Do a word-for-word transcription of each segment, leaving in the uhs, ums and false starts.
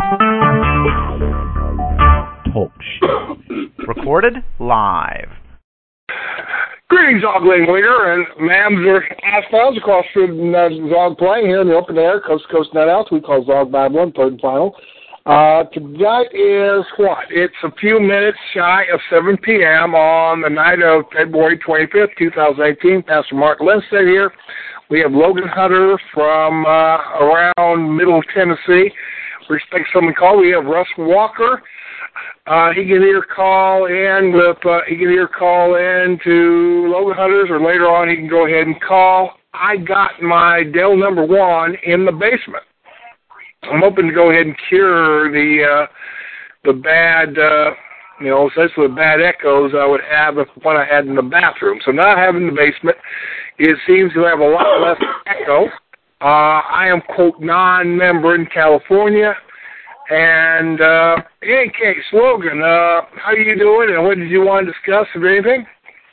Talk show. Recorded live. Greetings, Zogling Leader and Mams or Asphalts across from uh, Zog Playing here in the open air, coast to coast night out. We call Zog Babylon, third and final. Uh, tonight is what? It's a few minutes shy of seven p.m. on the night of February twenty-fifth, twenty eighteen. Pastor Mark Lindstedt here. We have Logan Hunter from uh, around Middle Tennessee. We expect someone to call. We have Russ Walker. Uh, he can either call in with uh, he can either call in to Logan Hunters, or later on he can go ahead and call. I got my Dell number one in the basement. I'm hoping to go ahead and cure the uh, the bad uh, you know essentially the bad echoes I would have if what I had in the bathroom. So now I have in the basement, it seems to have a lot less echo. Uh, I am quote non-member in California. And uh, in any case, Logan, uh, how are you doing, and what did you want to discuss, or anything?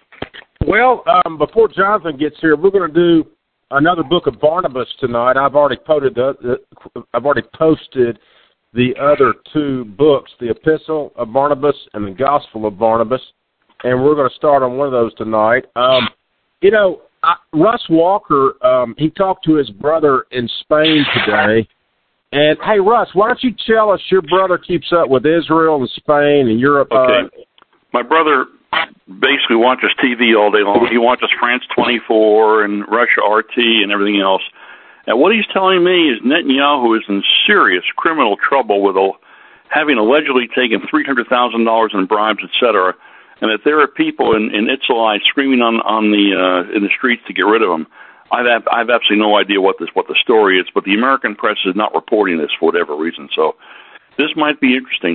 Well, um, before Jonathan gets here, we're going to do another book of Barnabas tonight. I've already posted the, the I've already posted the other two books, the Epistle of Barnabas and the Gospel of Barnabas, and we're going to start on one of those tonight. Um, you know, I, Russ Walker, um, he talked to his brother in Spain today. And, hey, Russ, why don't you tell us your brother keeps up with Israel and Spain and Europe? Okay. Uh, My brother basically watches T V all day long. He watches France twenty-four and Russia R T and everything else. And what he's telling me is Netanyahu is in serious criminal trouble with a, having allegedly taken three hundred thousand dollars in bribes, et cetera, and that there are people in, in Itzalai screaming on, on the uh, in the streets to get rid of him. I've I've absolutely no idea what this what the story is, but the American press is not reporting this for whatever reason. So this might be interesting.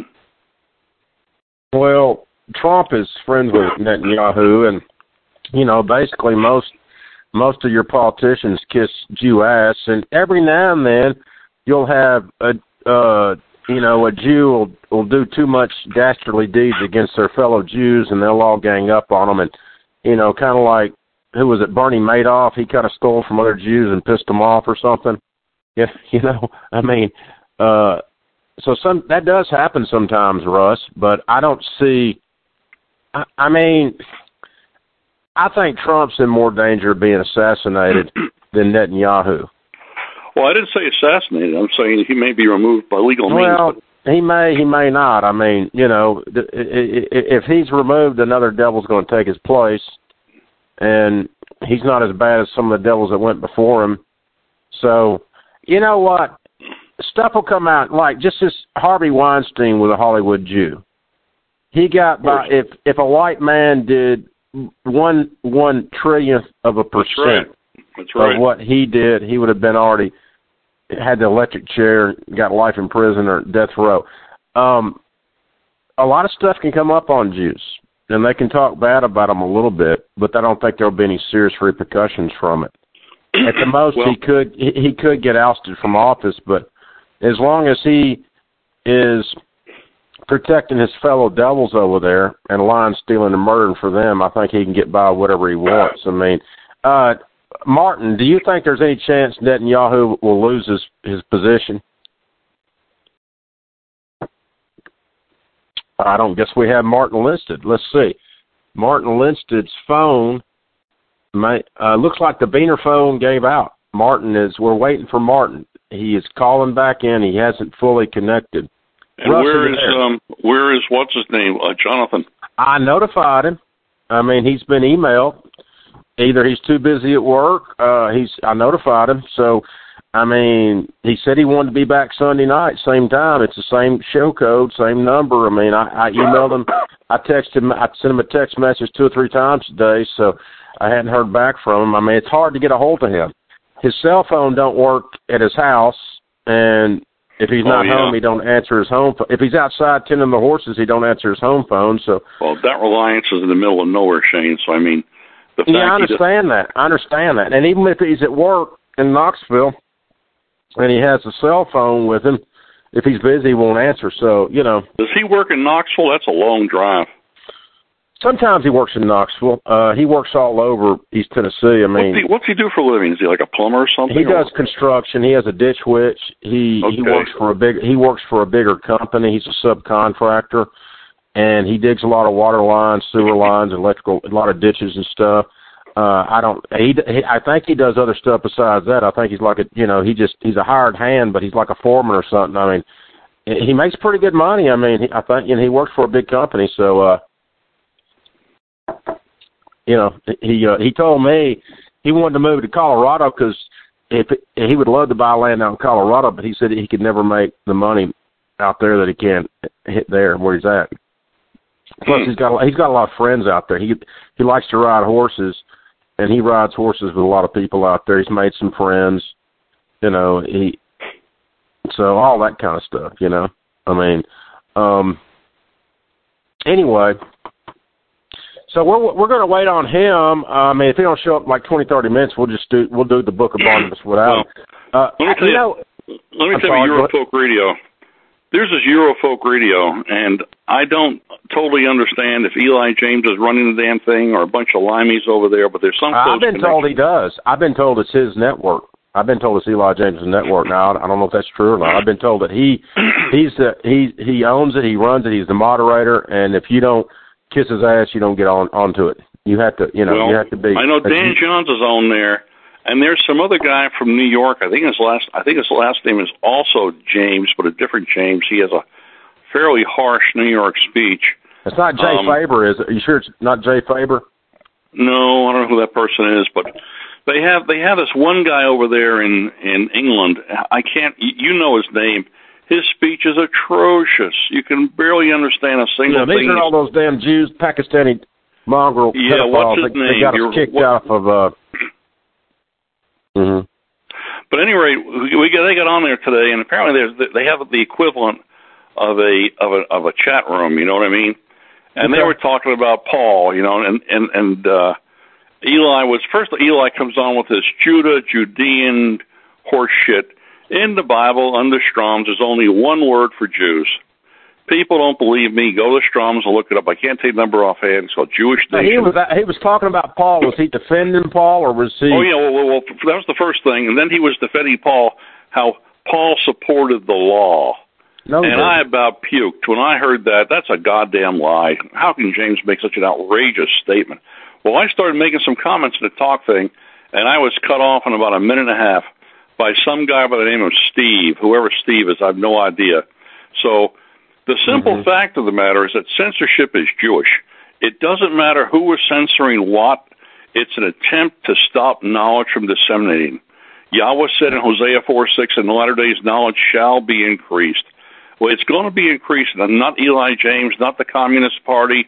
Well, Trump is friends with Netanyahu, and you know, basically most most of your politicians kiss Jew ass, and every now and then you'll have a uh, you know a Jew will, will do too much dastardly deeds against their fellow Jews, and they'll all gang up on them, and you know, kind of like. Who was it, Bernie Madoff? He kind of stole from other Jews and pissed them off or something. Yeah, you know, I mean, uh, so some that does happen sometimes, Russ, but I don't see, I, I mean, I think Trump's in more danger of being assassinated than Netanyahu. Well, I didn't say assassinated. I'm saying he may be removed by legal means. Well, he may, he may not. I mean, you know, if he's removed, another devil's going to take his place. And he's not as bad as some of the devils that went before him. So, you know what? Stuff will come out, like just this Harvey Weinstein was a Hollywood Jew. He got by, if if a white man did one one trillionth of a percent That's right. That's right. of what he did, he would have been already had the electric chair, got life in prison or death row. Um, a lot of stuff can come up on Jews. And they can talk bad about him a little bit, but I don't think there'll be any serious repercussions from it. At the most, well, he could he, he could get ousted from office, but as long as he is protecting his fellow devils over there and lying, stealing, and murdering for them, I think he can get by whatever he wants. I mean, uh, Martin, do you think there's any chance Netanyahu will lose his, his position? I don't guess we have Martin Lindstedt. Let's see. Martin Lindstedt's phone may, uh, looks like the Beaner phone gave out. Martin is, we're waiting for Martin. He is calling back in. He hasn't fully connected. And Russ, where is, um, where is, what's his name, uh, Jonathan? I notified him. I mean, he's been emailed. Either he's too busy at work, uh, he's, I notified him. So, I mean, he said he wanted to be back Sunday night, same time. It's the same show code, same number. I mean, I, I emailed him. I texted him. I sent him a text message two or three times today, so I hadn't heard back from him. I mean, it's hard to get a hold of him. His cell phone don't work at his house, and if he's not oh, yeah. home, he don't answer his home phone. If he's outside tending the horses, he don't answer his home phone. So, well, that Reliance is in the middle of nowhere, Shane. So, I mean, the fact yeah, I understand that. I understand that. And even if he's at work in Knoxville, and he has a cell phone with him, if he's busy, he won't answer. So, you know. Does he work in Knoxville? That's a long drive. sometimes he works in Knoxville. Uh, he works all over East Tennessee. I mean, what's he, what's he do for a living? Is he like a plumber or something? He does or? construction. He has a ditch witch. He okay. he works for a big. He works for a bigger company. He's a subcontractor, and he digs a lot of water lines, sewer lines, electrical, a lot of ditches and stuff. Uh, I don't. He, he. I think he does other stuff besides that. I think he's like a. You know, he just. He's a hired hand, but he's like a foreman or something. I mean, he makes pretty good money. I mean, he, I think, you know, he works for a big company, so. uh You know, he uh, he told me he wanted to move to Colorado because if it, he would love to buy land out in Colorado, but he said he could never make the money out there that he can hit there where he's at. Plus, he's got he's got a lot of friends out there. He he likes to ride horses, and he rides horses with a lot of people out there. He's made some friends, you know. He so all that kind of stuff, you know. I mean, um, anyway. So we're we're going to wait on him. Uh, I mean, if he don't show up in like twenty, thirty minutes, we'll just do we'll do the Book of Barnabas without. Well, uh, let me tell you, you know, let me I'm tell sorry, you, Eurofolk Radio. There's this Eurofolk Radio, and I don't totally understand if Eli James is running the damn thing or a bunch of limeys over there. But there's some. Uh, I've been connection. told he does. I've been told it's his network. I've been told it's Eli James' network. Now I don't know if that's true or not. I've been told that he he's the, he he owns it. He runs it. He's the moderator, and if you don't kiss his ass, you don't get on onto it. You have to, you know, well, you have to be. I know Dan you, Johns is on there, and there's some other guy from New York. I think his last, I think his last name is also James, but a different James. He has a fairly harsh New York speech. It's not Jay um, Faber, is it? Are you sure it's not Jay Faber? No, I don't know who that person is, but they have they have this one guy over there in in England. I can't, you know his name. His speech is atrocious. You can barely understand a single yeah, these thing. These are all those damn Jews, Pakistani mongrel yeah, pedophiles. what's his they, name? they got You're, us kicked what, off of. Uh, mm-hmm. But anyway, we, we got, they got on there today, and apparently there's they have the equivalent of a of a of a chat room. You know what I mean? And okay. They were talking about Paul. You know, and and and uh, Eli was first. Eli comes on with this Judah Judean horse shit. In the Bible, under Strong's, there's only one word for Jews. People don't believe me. Go to Strong's and look it up. I can't take the number offhand. It's called Jewish Nation. He was he was talking about Paul. Was he defending Paul, or was he? Oh yeah, well, well, well, that was the first thing, and then he was defending Paul. How Paul supported the law, no, and I about puked when I heard that. That's a goddamn lie. How can James make such an outrageous statement? Well, I started making some comments in the talk thing, and I was cut off in about a minute and a half by some guy by the name of Steve. Whoever Steve is, I have no idea. So the simple mm-hmm. fact of the matter is that censorship is Jewish. It doesn't matter who is censoring what. It's an attempt to stop knowledge from disseminating. Yahweh said in Hosea four six, in the latter days knowledge shall be increased. Well, it's going to be increased, and not Eli James, not the Communist Party,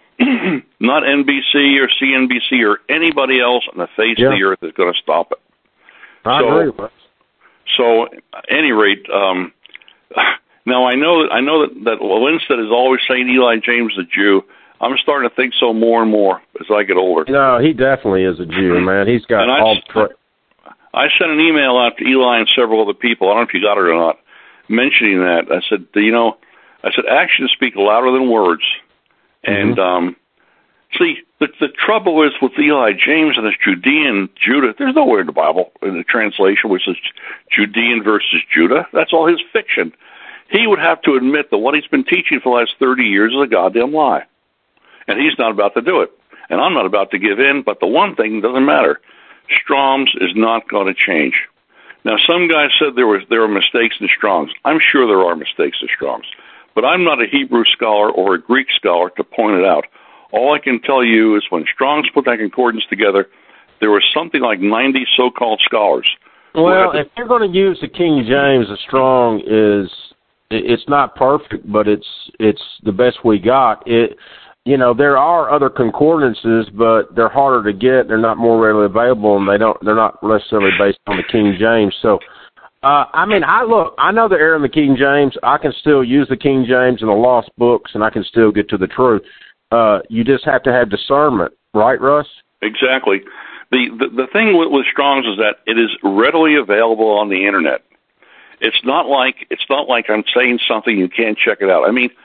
not N B C or C N B C or anybody else on the face yeah. of the earth is going to stop it. I so, agree with So, at any rate, um, now I know that I know that, that Winstead is always saying Eli James is a Jew. I'm starting to think so more and more as I get older. No, he definitely is a Jew, man. He's got and all. I, Tra- I sent an email out to Eli and several other people. I don't know if you got it or not, mentioning that. I said, you know, I said actions speak louder than words, and mm-hmm. um, see. The, the trouble is with Eli James and this Judean Judah, there's nowhere in the Bible, in the translation, which is Judean versus Judah. That's all his fiction. He would have to admit that what he's been teaching for the last thirty years is a goddamn lie. And he's not about to do it. And I'm not about to give in, but the one thing doesn't matter. Strong's is not going to change. Now, some guys said there was there were mistakes in Strong's. I'm sure there are mistakes in Strong's. But I'm not a Hebrew scholar or a Greek scholar to point it out. All I can tell you is when Strong's put that concordance together, there was something like ninety so-called scholars. Well, if you're going to use the King James, the Strong is, it's not perfect, but it's it's the best we got. It, you know, there are other concordances, but they're harder to get. They're not more readily available, and they don't. They're not necessarily based on the King James. So, uh, I mean, I look. I know the error in the King James. I can still use the King James and the lost books, and I can still get to the truth. Uh, you just have to have discernment, right, Russ? Exactly. The, the the thing with, with Strong's is that it is readily available on the internet. It's not like it's not like I'm saying something you can't check it out. I mean,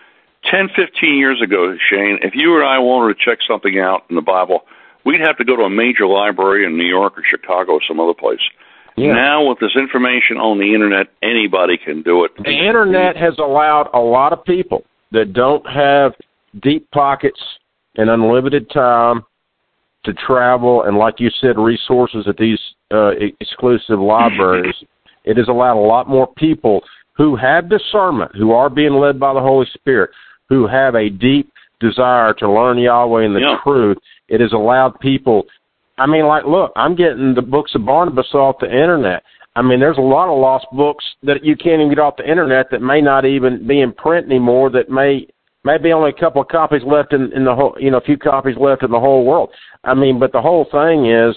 ten, fifteen years ago, Shane, if you or I wanted to check something out in the Bible, we'd have to go to a major library in New York or Chicago or some other place. Yeah. Now, with this information on the Internet, anybody can do it. The Internet has allowed a lot of people that don't have deep pockets and unlimited time to travel and, like you said, resources at these uh, exclusive libraries. It has allowed a lot more people who have discernment, who are being led by the Holy Spirit, who have a deep desire to learn Yahweh and the yeah. truth. It has allowed people, I mean, like, look, I'm getting the books of Barnabas off the Internet. I mean, there's a lot of lost books that you can't even get off the Internet that may not even be in print anymore, that may maybe only a couple of copies left in, in the whole, you know, a few copies left in the whole world. I mean, but the whole thing is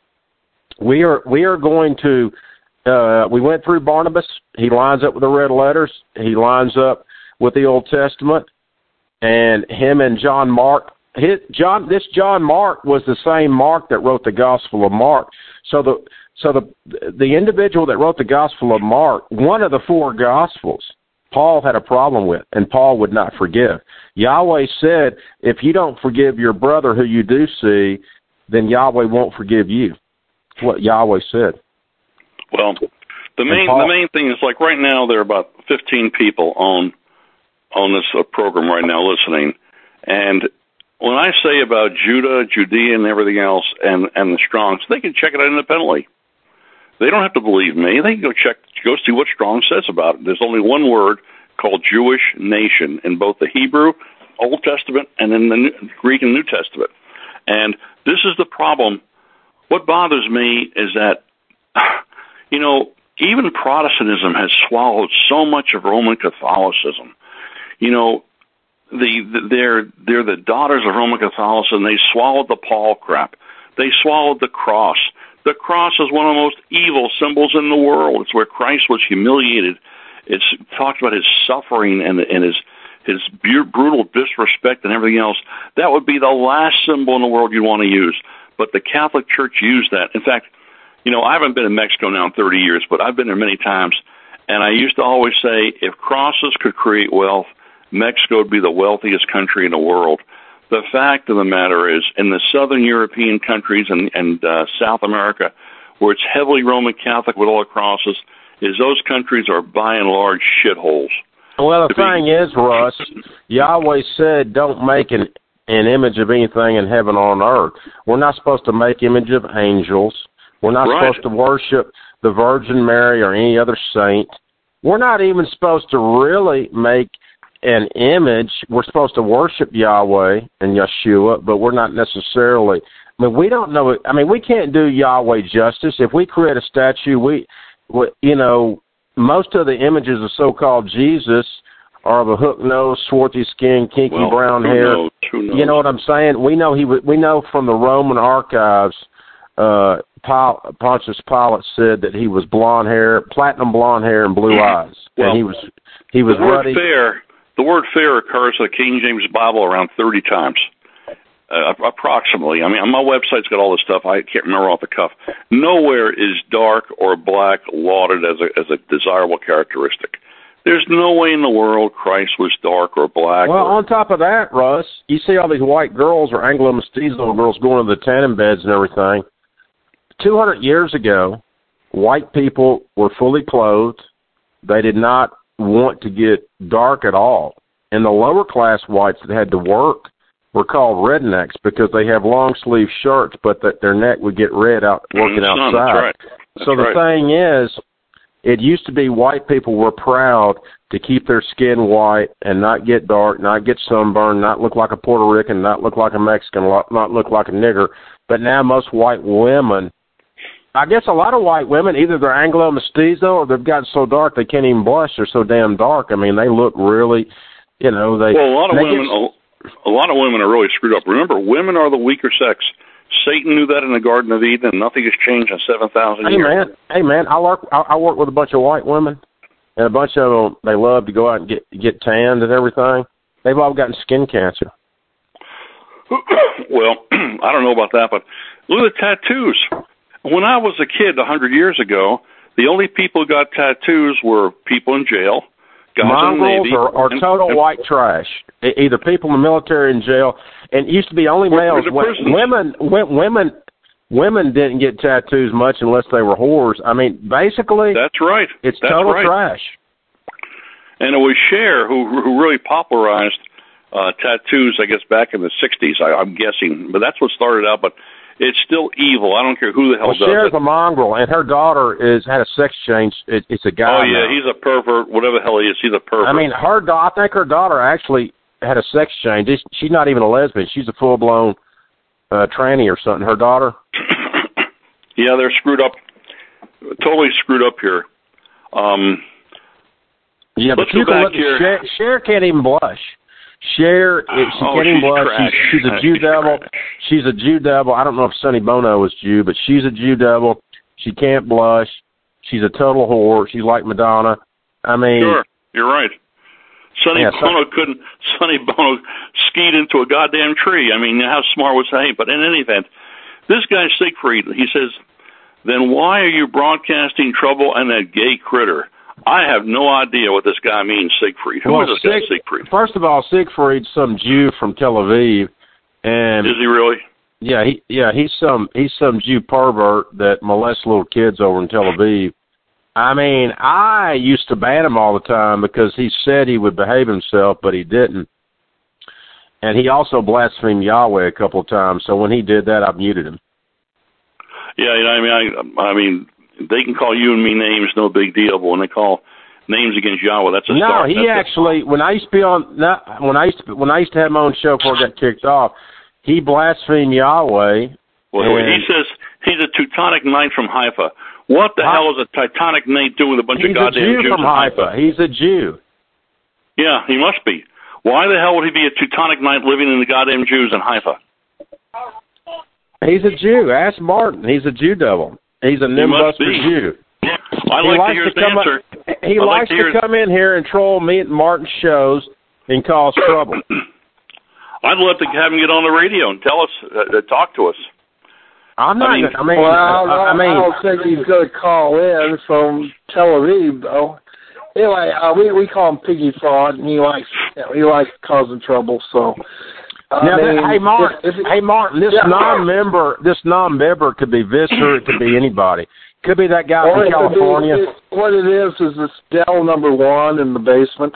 we are we are going to, uh, we went through Barnabas. He lines up with the red letters. He lines up with the Old Testament. And him and John Mark, his, John, this John Mark was the same Mark that wrote the Gospel of Mark. So the so the the individual that wrote the Gospel of Mark, one of the four Gospels, Paul had a problem with, and Paul would not forgive. Yahweh said, if you don't forgive your brother who you do see, then Yahweh won't forgive you. That's what Yahweh said. Well, the main Paul, the main thing is, like, right now there are about fifteen people on on this uh, program right now listening, and when I say about Judah, Judea, and everything else, and, and the Strongs, they can check it out independently. They don't have to believe me. They can go check, go see what Strong says about it. There's only one word called Jewish nation in both the Hebrew, Old Testament, and in the New, Greek and New Testament. And this is the problem. What bothers me is that, you know, even Protestantism has swallowed so much of Roman Catholicism. You know, the, the they're they're the daughters of Roman Catholicism. They swallowed the Paul crap. They swallowed the cross. The cross is one of the most evil symbols in the world. It's where Christ was humiliated. It's talked about his suffering and and his his brutal disrespect and everything else. That would be the last symbol in the world you want to use. But the Catholic Church used that. In fact, you know, I haven't been in Mexico now in thirty years, but I've been there many times. And I used to always say, if crosses could create wealth, Mexico would be the wealthiest country in the world. The fact of the matter is, in the southern European countries and, and uh, South America, where it's heavily Roman Catholic with all the crosses, is those countries are by and large shitholes. Well, the thing is, Russ, Yahweh said don't make an, an image of anything in heaven or on earth. We're not supposed to make image of angels. We're not right. supposed to worship the Virgin Mary or any other saint. We're not even supposed to really make an image. We're supposed to worship Yahweh and Yeshua, but we're not necessarily, I mean, we don't know, I mean, we can't do Yahweh justice. If we create a statue, we, we you know, most of the images of so-called Jesus are of a hook-nosed, swarthy-skinned, kinky well, brown who hair. Knows, who knows? You know what I'm saying? We know he. We know from the Roman archives, uh, Pontius Pilate said that he was blonde hair, platinum blonde hair, and blue eyes, well, and he was he was the word ruddy. Fair, the word fair occurs in the King James Bible around thirty times, uh, approximately. I mean, my website's got all this stuff. I can't remember off the cuff. Nowhere is dark or black lauded as a as a desirable characteristic. There's no way in the world Christ was dark or black. Well, or, on top of that, Russ, you see all these white girls or Anglo-Mestizo girls going to the tanning beds and everything. two hundred years ago, white people were fully clothed. They did not want to get dark at all. And the lower-class whites that had to work were called rednecks because they have long-sleeve shirts, but that their neck would get red out working outside. That's right. That's so the right. thing is, it used to be white people were proud to keep their skin white and not get dark, not get sunburned, not look like a Puerto Rican, not look like a Mexican, not look like a nigger. But now most white women, I guess a lot of white women, either they're Anglo-Mestizo or they've gotten so dark they can't even blush. They're so damn dark. I mean, they look really, you know, they... Well, a lot of women, get, a, a lot of women are really screwed up. Remember, women are the weaker sex. Satan knew that in the Garden of Eden, and nothing has changed in seven thousand hey, years. Hey, man, hey, man, I work, I, I work with a bunch of white women, and a bunch of them, they love to go out and get get tanned and everything. They've all gotten skin cancer. Well, I don't know about that, but look at the tattoos. When I was a kid a hundred years ago, the only people who got tattoos were people in jail, Guys Mongrels Navy, are, are and, total and, white trash. Either people in the military in jail, and it used to be only males. Women, women, women didn't get tattoos much unless they were whores. I mean, basically, that's right. It's that's total right. trash. And it was Cher who who really popularized uh, tattoos, I guess, back in the sixties. I, I'm guessing, but that's what started out. But it's still evil. I don't care who the hell well, does Cher's it. a mongrel, and her daughter is had a sex change. It, it's a guy. Oh yeah, now. he's a pervert. Whatever the hell he is, he's a pervert. I mean, her. I think her daughter actually had a sex change. She's not even a lesbian. She's a full blown uh, tranny or something. Her daughter. Yeah, they're screwed up. Totally screwed up here. Um, yeah, but let's you go can back look. here. Cher, Cher can't even blush. Cher, she oh, can't even she's blush. trash. She's, she's a Jew she's devil. trash. She's a Jew devil. I don't know if Sonny Bono is Jew, but she's a Jew devil. She can't blush. She's a total whore. She's like Madonna. I mean, sure, you're right. Sonny yeah, Bono couldn't. Sonny Bono skied into a goddamn tree. I mean, how smart was he? But in any event, this guy Siegfried, he says, then why are you broadcasting trouble and that gay critter? I have no idea what this guy means, Siegfried. Who well, is this Sieg- guy, Siegfried? First of all, Siegfried's some Jew from Tel Aviv, and is he really? Yeah, he yeah he's some he's some Jew pervert that molests little kids over in Tel Aviv. I mean, I used to ban him all the time because he said he would behave himself, but he didn't. And he also blasphemed Yahweh a couple of times. So when he did that, I muted him. Yeah, you know, I mean, I, I mean, they can call you and me names, no big deal. But when they call names against Yahweh, that's a no. start. He that's actually, a, when I used to be on, not, when I used to, when I used to have my own show before I got kicked off, he blasphemed Yahweh. Well, he says he's a Teutonic Knight from Haifa. What the I, hell is a Teutonic Knight doing with a bunch of goddamn Jews? He's a Jew from Haifa. Haifa. He's a Jew. Yeah, he must be. Why the hell would he be a Teutonic Knight living in the goddamn Jews in Haifa? He's a Jew. Ask Martin. He's a Jew devil. He's a nimbuster Jew. I'd like to hear his answer. Up, he I'd likes like to, to come in here and troll me at Martin's shows and cause trouble. I'd love to have him get on the radio and tell us, uh, talk to us. I'm not. I mean, I mean, well, I, don't, I, mean, I don't think he's going to call in from Tel Aviv, though. Anyway, uh, we we call him Piggy Fraud, and he likes you know, he likes causing trouble. So, uh, now, I mean, hey Martin, if, if, hey Martin, this yeah. non-member, this non-member could be Visser, it could be anybody. Could be that guy or from California. Be, it, what it is is this Dell number one in the basement.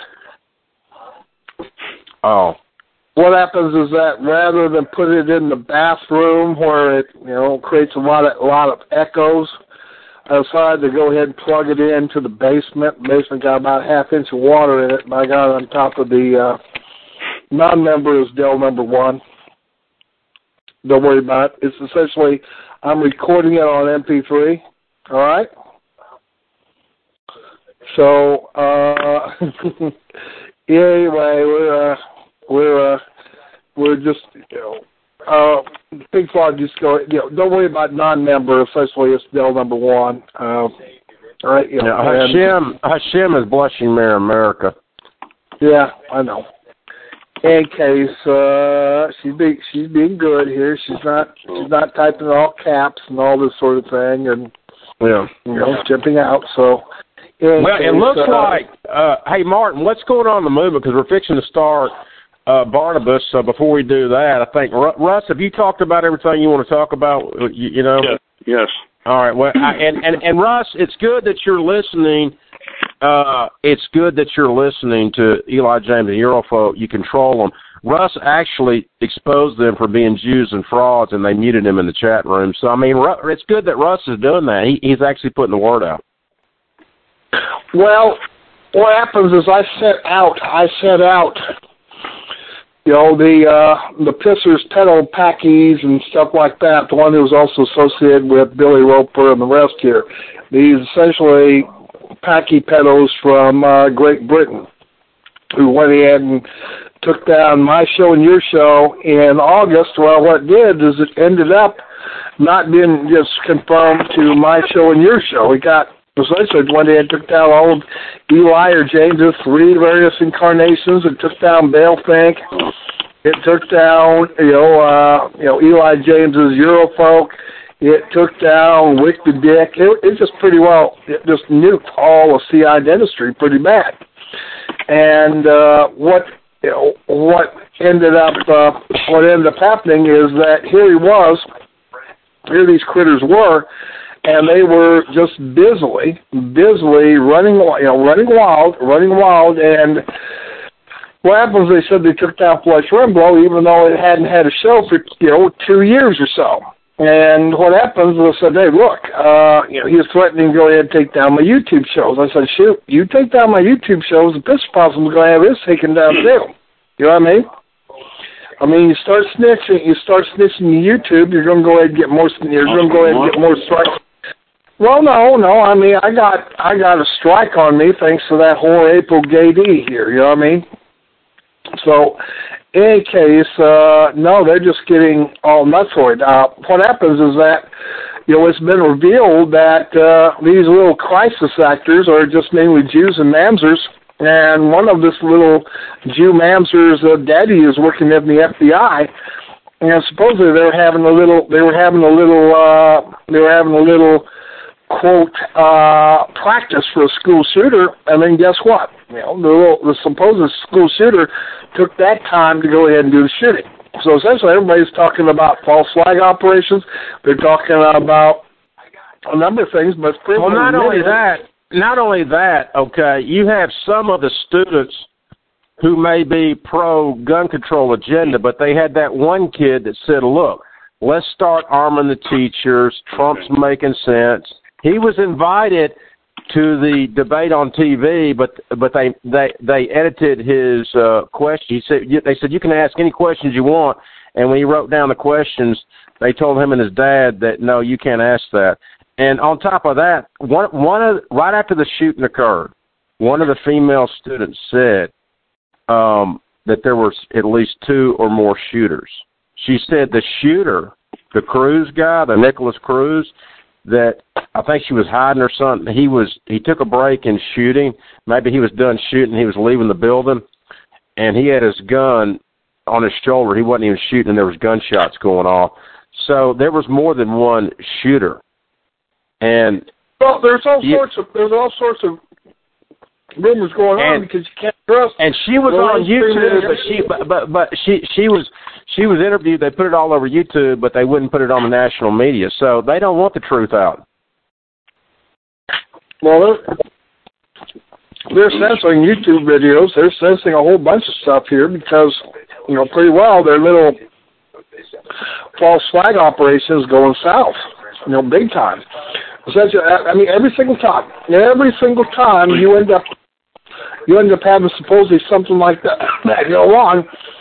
Oh. What happens is that rather than put it in the bathroom where it, you know, creates a lot of a lot of echoes, I decided to go ahead and plug it into the basement. The basement got about a half inch of water in it, and I got it on top of the uh, non-member is Dell number one. Don't worry about it. It's essentially I'm recording it on M P three. All right. So uh, anyway, we're. Uh, We're uh, we're just you know, uh, Big Frog just go you know don't worry about non-member. Essentially, it's Dell number one. Uh, all right, you know, yeah, Hashem Hashem is blushing Mayor America. Yeah, I know. In case uh, she's being she's being good here. She's not she's not typing all caps and all this sort of thing, and yeah, you know, jumping out. So. Well, case, it looks uh, like. Uh, hey, Martin, what's going on in the movement? Because we're fixing to start. Uh, Barnabas, so before we do that, I think, Russ, have you talked about everything you want to talk about, you, you know? Yes. yes. All right, well, I, and, and, and Russ, it's good that you're listening. Uh, it's good that you're listening to Eli James and Eurofolk. You control them. Russ actually exposed them for being Jews and frauds, and they muted him in the chat room. So, I mean, it's good that Russ is doing that. He, he's actually putting the word out. Well, what happens is I set out, I set out, you know, the uh, the Pissers pedal packies and stuff like that, the one who was also associated with Billy Roper and the rest here. These essentially packy pedals from uh, Great Britain who went ahead and took down my show and your show in August. Well, what it did is it ended up not being just confirmed to my show and your show. We got essentially went ahead and took down all of Eli or James's three various incarnations. It took down Bale Fink. It took down, you know, uh, you know, Eli James's Eurofolk. It took down Wick the Dick. It, it just pretty well, it just nuked all of C I dentistry pretty bad. And uh, what you know, what ended up uh, what ended up happening is that here he was, here these critters were, and they were just busily, busily running, you know, running wild, running wild, and what happens? They said they took down Flesh Rimbaugh, even though it hadn't had a show for you know two years or so. And what happens? They said, "Hey, look, uh, you know, he was threatening to go ahead and take down my YouTube shows." I said, "Shoot, you take down my YouTube shows, the Piss Possum's going to have his taken down too." You know what I mean? I mean, you start snitching, you start snitching your YouTube, you're going to go ahead and get more. You're going to go ahead and get more strikes. Well, no, no. I mean, I got I got a strike on me thanks to that whole April Gay D here. You know what I mean? So, in any case, uh, no, they're just getting all nutsoid. Uh, what happens is that, you know, it's been revealed that uh, these little crisis actors are just mainly Jews and Mamzers, and one of this little Jew Mamzer's uh, daddy is working in the F B I, and supposedly they were having a little, they were having a little, uh, they were having a little, quote, uh, practice for a school shooter, and then guess what? You know, the, little, the supposed school shooter took that time to go ahead and do the shooting. So essentially everybody's talking about false flag operations. They're talking about a number of things, but pretty well, not only that, not only that, okay, you have some of the students who may be pro-gun control agenda, but they had that one kid that said, look, let's start arming the teachers. Trump's making sense. He was invited to the debate on T V, but but they they, they edited his uh, question. He said they said you can ask any questions you want, and when he wrote down the questions, they told him and his dad that no, you can't ask that. And on top of that, one one of right after the shooting occurred, one of the female students said um, that there were at least two or more shooters. She said the shooter, the Cruz guy, the Nicholas Cruz, that I think she was hiding or something. He was he took a break in shooting. Maybe he was done shooting. He was leaving the building, and he had his gun on his shoulder. He wasn't even shooting, and there was gunshots going off. So there was more than one shooter. And well, there's all you, sorts of there's all sorts of rumors going and, on because you can't trust. And she was on YouTube, but she but, but but she she was she was interviewed. They put it all over YouTube, but they wouldn't put it on the national media. So they don't want the truth out. Well, they're, they're censoring YouTube videos. They're censoring a whole bunch of stuff here because, you know, pretty well their little false flag operations going south, you know, big time. Essentially, I mean, every single time, every single time you end up, you end up having supposedly something like that, that go on.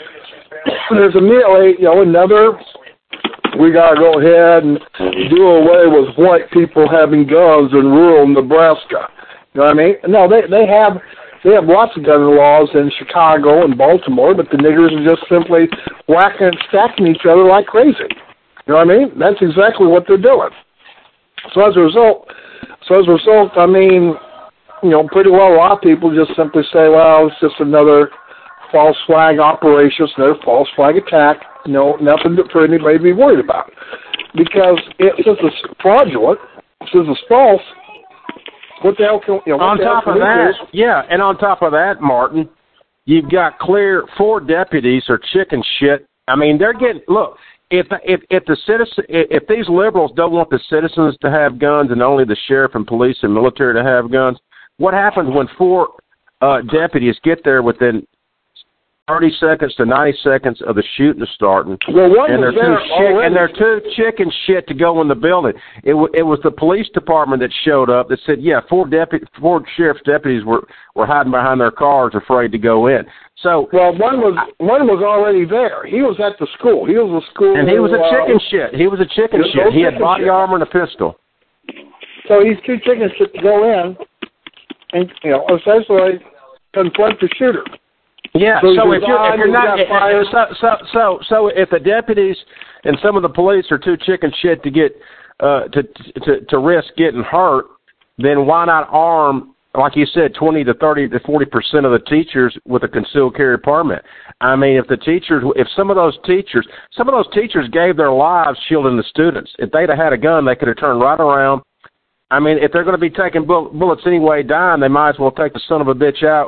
There's immediately, you know, another. We gotta go ahead and do away with white people having guns in rural Nebraska. You know what I mean? No, they they have they have lots of gun laws in Chicago and Baltimore, but the niggers are just simply whacking and stacking each other like crazy. You know what I mean? That's exactly what they're doing. So as a result, so as a result, I mean, you know, pretty well a lot of people just simply say, well, it's just another false flag operation, it's another false flag attack. You know, nothing for anybody to be worried about. Because it, since it's fraudulent, since it's false, what the hell can, you know, on top of that, do? yeah, and on top of that, Martin, you've got clear four deputies are chicken shit. I mean, they're getting, look, If if if the citizen if these liberals don't want the citizens to have guns and only the sheriff and police and military to have guns, what happens when four uh, deputies get there within thirty seconds to ninety seconds of the shooting starting, well, one and they're was there too chick, already. and they're too chicken shit to go in the building? It w- it was the police department that showed up that said, yeah, four deputy four sheriff's deputies were were hiding behind their cars, afraid to go in. So well, one was one was already there. He was at the school. He was a school, and he was a uh, chicken shit. He was a chicken he shit. He had body shit. armor and a pistol. So he's too chicken shit to go in, and you know, essentially confront the shooter. Yeah. So, So if you're if you're not fired. so so so so if the deputies and some of the police are too chicken shit to get uh, to to to risk getting hurt, then why not arm? Like you said, twenty to thirty to forty percent of the teachers with a concealed carry permit. I mean, if the teachers, if some of those teachers, some of those teachers gave their lives shielding the students. If they'd have had a gun, they could have turned right around. I mean, if they're going to be taking bullets anyway, dying, they might as well take the son of a bitch out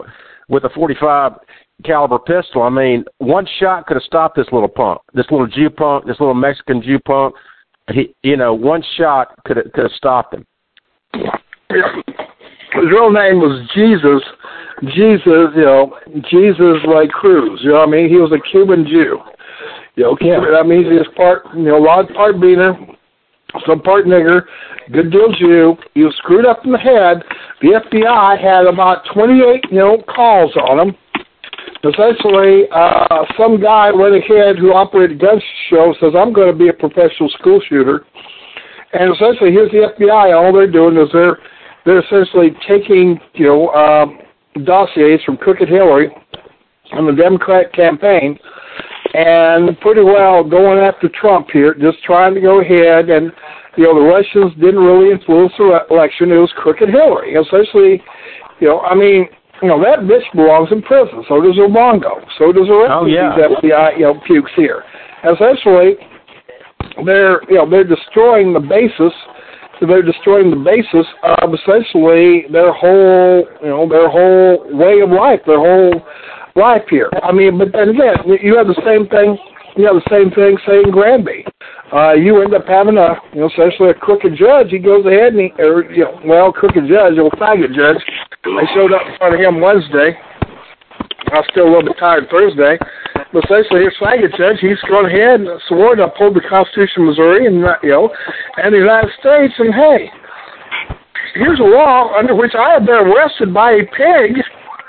with a forty-five caliber pistol. I mean, one shot could have stopped this little punk, this little Jew punk, this little Mexican Jew punk. He, you know, one shot could have, could have stopped him. Yeah. His real name was Jesus. Jesus, you know, Jesus like Cruz. You know what I mean? He was a Cuban Jew. You know, yeah. That means he was part, you know, a lot part beaner, some part nigger, good deal Jew. He was screwed up in the head. The F B I had about twenty-eight, you know, calls on him. Essentially, uh, some guy went ahead who operated a gun show says, I'm going to be a professional school shooter. And essentially, here's the F B I. All they're doing is they're they're essentially taking, you know, uh, dossiers from Crooked Hillary and the Democrat campaign and pretty well going after Trump here, just trying to go ahead and, you know, the Russians didn't really influence the election. It was Crooked Hillary. Essentially, you know, I mean, you know, that bitch belongs in prison. So does Obongo. So does the rest oh, of yeah. these F B I, you know, pukes here. Essentially, they're, you know, they're destroying the basis. They're destroying the basis of essentially their whole, you know, their whole way of life, their whole life here. I mean, but then again, you have the same thing. You have the same thing, say in Granby. Uh, you end up having a, you know, essentially a crooked judge. He goes ahead and he, or, you know, well, crooked judge, or faggot judge. I showed up in front of him Wednesday. I was still a little bit tired Thursday. But essentially, his faggot judge, he's gone ahead and sworn to uphold the Constitution of Missouri and, you know, and the United States. And hey, here's a law under which I have been arrested by a pig.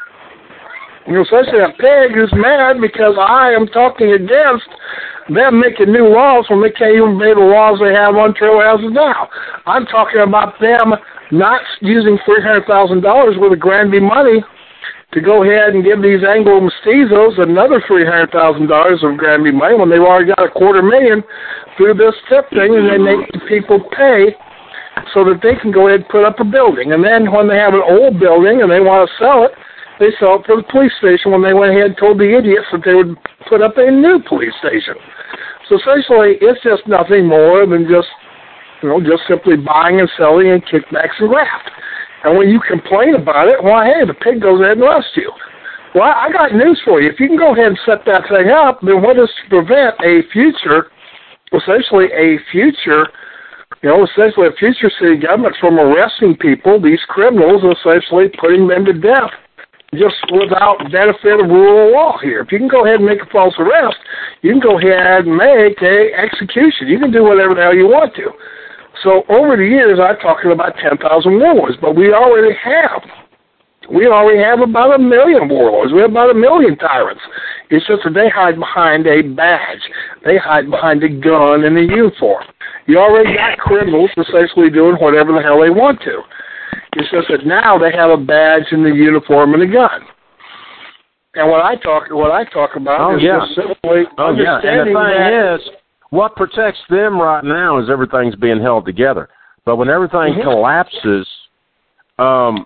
You know, essentially a pig who's mad because I am talking against them making new laws when they can't even obey the laws they have on trailhouses now. I'm talking about them not using three hundred thousand dollars worth of Granby money to go ahead and give these Anglo-mestizos another three hundred thousand dollars of Granby money when they've already got a quarter million through this tip thing, and they make the people pay so that they can go ahead and put up a building. And then when they have an old building and they want to sell it, they sell it for the police station when they went ahead and told the idiots that they would put up a new police station. So essentially, it's just nothing more than just, you know, just simply buying and selling and kickbacks and graft. And when you complain about it, well, hey, the pig goes ahead and arrests you. Well, I got news for you. If you can go ahead and set that thing up, then what is to prevent a future, essentially a future, you know, essentially a future city government from arresting people, these criminals, essentially putting them to death, just without benefit of rule of law here. If you can go ahead and make a false arrest, you can go ahead and make a execution. You can do whatever the hell you want to. So over the years, I'm talking about ten thousand warlords, but we already have. We already have about a million warlords. We have about a million tyrants. It's just that they hide behind a badge. They hide behind a gun and a uniform. You already got criminals essentially doing whatever the hell they want to. It's just that now they have a badge and the uniform and a gun. And what I talk, what I talk about oh, is yeah. just simply oh, understanding yeah. And the that. thing is, what protects them right now is everything's being held together. But when everything mm-hmm. collapses, um,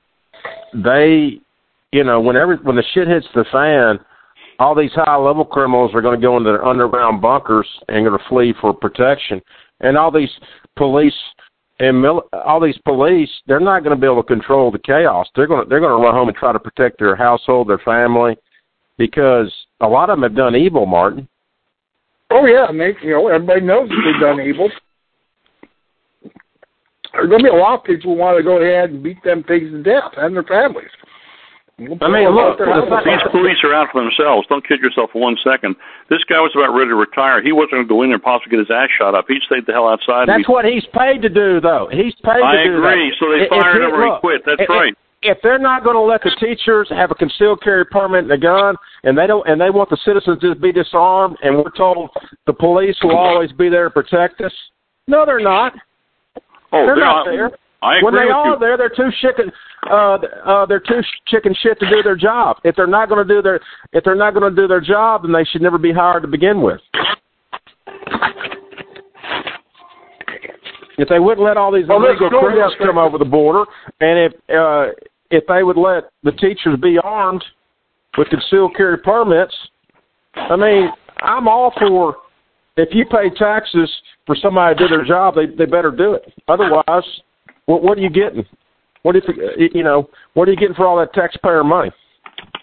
they, you know, when every when the shit hits the fan, all these high-level criminals are going to go into their underground bunkers and going to flee for protection. And all these police and mil- all these police, they're not going to be able to control the chaos. They're going to they're going to run home and try to protect their household, their family, because a lot of them have done evil, Martin. Oh yeah, and they, you know, everybody knows that they've done evil. There's going to be a lot of people who want to go ahead and beat them pigs to death and their families. We'll I mean, look, these police are out for themselves. Don't kid yourself for one second. This guy was about ready to retire. He wasn't going to go in there and possibly get his ass shot up. He stayed the hell outside. That's what he's paid to do, though. He's paid I to do that. I agree. So they fired him or he quit. That's if, right. If they're not going to let the teachers have a concealed carry permit and a gun, and they don't, and they want the citizens to be disarmed, and we're told the police will always be there to protect us, no, they're not. Oh, they're, they're not not there. I agree when they with are you. there, they're too chicken. Uh, uh, they're too chicken shit to do their job. If they're not going to do their, if they're not going to do their job, then they should never be hired to begin with. If they wouldn't let all these well, illegal criminals come over the border, and if uh, if they would let the teachers be armed with concealed carry permits, I mean, I'm all for. If you pay taxes for somebody to do their job, they they better do it. Otherwise, what what are you getting? What if you know? What are you getting for all that taxpayer money?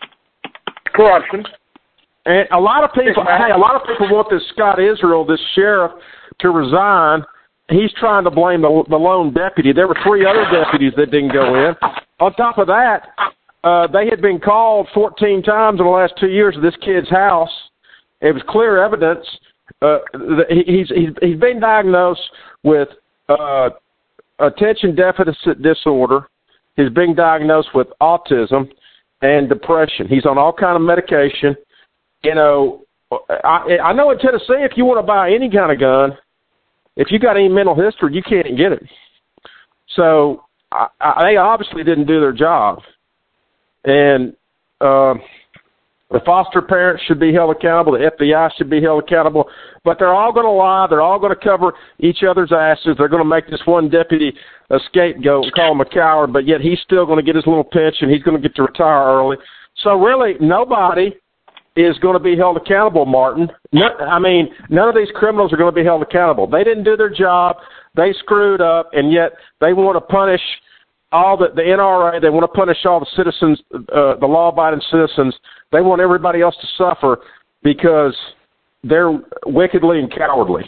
Corruption. And a lot of people, hey, a lot of people want this Scott Israel, this sheriff, to resign. He's trying to blame the, the lone deputy. There were three other deputies that didn't go in. On top of that, uh, they had been called fourteen times in the last two years to this kid's house. It was clear evidence. Uh, that he's, he's he's been diagnosed with uh, attention deficit disorder. He's being diagnosed with autism and depression. He's on all kind of medication. You know, I, I know in Tennessee, if you want to buy any kind of gun, if you got any mental history, you can't get it. So I, I, they obviously didn't do their job. And uh, the foster parents should be held accountable. The F B I should be held accountable. But they're all going to lie. They're all going to cover each other's asses. They're going to make this one deputy a scapegoat and call him a coward, but yet he's still going to get his little pension. He's going to get to retire early. So really, nobody is going to be held accountable, Martin. No, I mean, none of these criminals are going to be held accountable. They didn't do their job. They screwed up, and yet they want to punish all the, the N R A. They want to punish all the citizens, uh, the law-abiding citizens. They want everybody else to suffer because they're wickedly and cowardly.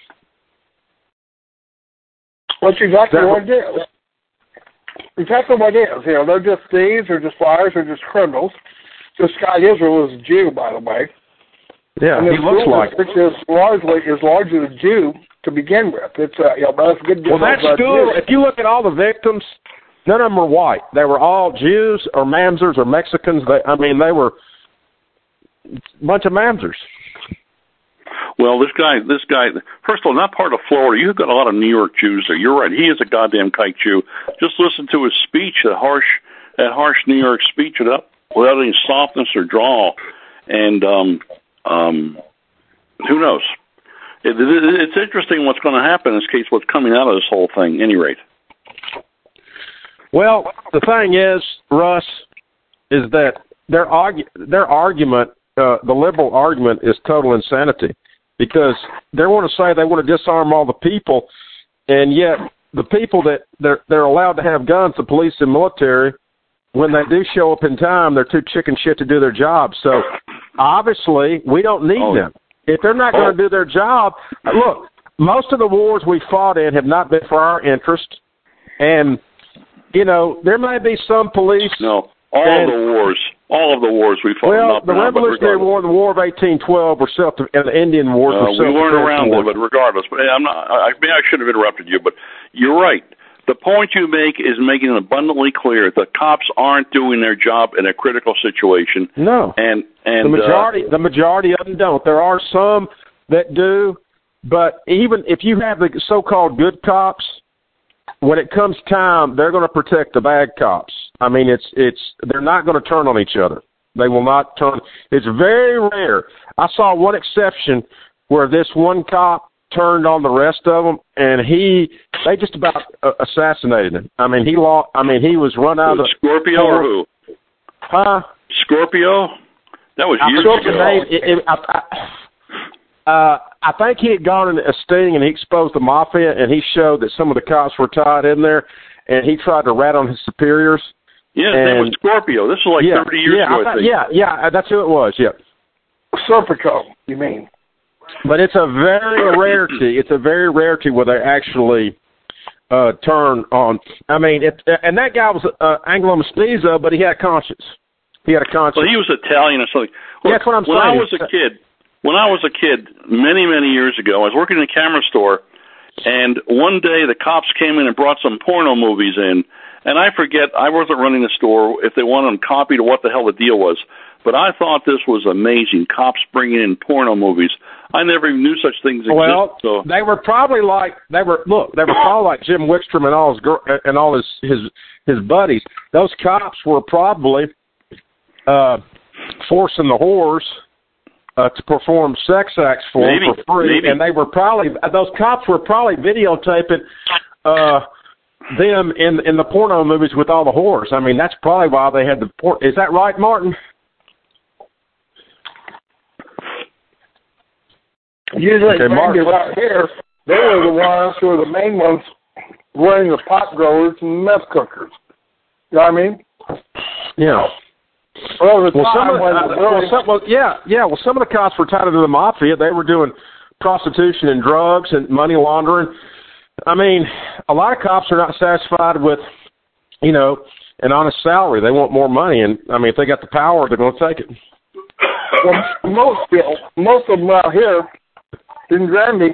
That's exactly what it is. Exactly what it is. You know, they're just thieves, or just liars, or just criminals. This Scott Israel is a Jew, by the way. Yeah, and he looks like it. Which is largely is largely a Jew to begin with. It's uh, you know, that's a good. Well, that school. If you look at all the victims, none of them were white. They were all Jews or Mamzers or Mexicans. They, I mean, they were a bunch of Mamzers. Well, this guy, this guy. First of all, not part of Florida. You've got a lot of New York Jews there. You're right. He is a goddamn kike Jew. Just listen to his speech, that harsh, that harsh New York speech, it up. Without any softness or drawl, and um, um, who knows? It, it, it's interesting what's going to happen in this case, what's coming out of this whole thing, at any rate. Well, the thing is, Russ, is that their, argu- their argument, uh, the liberal argument, is total insanity, because they want to say they want to disarm all the people, and yet the people that they're, they're allowed to have guns, the police and military, when they do show up in time, they're too chicken shit to do their job. So, obviously, we don't need oh. them. If they're not going to do their job, look, most of the wars we fought in have not been for our interest. And, you know, there may be some police. No, all and, of the wars, all of the wars we fought. Well, not the now, Revolutionary War, the War of eighteen twelve, were self, and the Indian Wars uh, were self-defense we weren't around wars. there, but regardless. But I'm not, I, maybe I should have interrupted you, but you're right. The point you make is making it abundantly clear that cops aren't doing their job in a critical situation. No, and and the majority, uh, the majority of them don't. There are some that do, but even if you have the so-called good cops, when it comes time, they're going to protect the bad cops. I mean, it's it's they're not going to turn on each other. They will not turn. It's very rare. I saw one exception where this one cop turned on the rest of them, and he they just about uh, assassinated him. I mean, he lost. I mean, he was run out of Scorpio or who? Huh? Scorpio? That was I years ago. ago. Name, it, it, I, I, uh, I think he had gone in a sting, and he exposed the mafia, and he showed that some of the cops were tied in there, and he tried to rat on his superiors. Yeah, his name was Scorpio. This was like yeah, thirty years yeah, ago, I I thought, think. Yeah, yeah, that's who it was. Yeah, Serpico, you mean? But it's a very rarity. It's a very rarity where they actually uh, turn on. I mean, it, and that guy was uh, Angelo Mestizo, but he had a conscience. He had a conscience. Well, he was Italian or something. Look, yeah, that's what I'm when saying. I was a kid, when I was a kid, many many years ago, I was working in a camera store, and one day the cops came in and brought some porno movies in, and I forget I wasn't running the store if they wanted them copied or what the hell the deal was. But I thought this was amazing. Cops bringing in porno movies. I never even knew such things existed. Well, so. they were probably like they were. Look, they were probably like Jim Wickstrom and all his and all his his his buddies. Those cops were probably uh, forcing the whores uh, to perform sex acts for maybe, them for free, maybe. and they were probably those cops were probably videotaping uh, them in in the porno movies with all the whores. I mean, that's probably why they had the por- Is that right, Martin? Usually, okay, Mark. right here, they were the ones who were the main ones running the pot growers and meth cookers. You know what I mean? Yeah. Well, the well, some time of, when uh, the well, really, some, well, yeah, yeah. Well, some of the cops were tied into the mafia. They were doing prostitution and drugs and money laundering. I mean, a lot of cops are not satisfied with, you know, an honest salary. They want more money, and I mean, if they got the power, they're going to take it. well, most you know, most of them out here in Granby,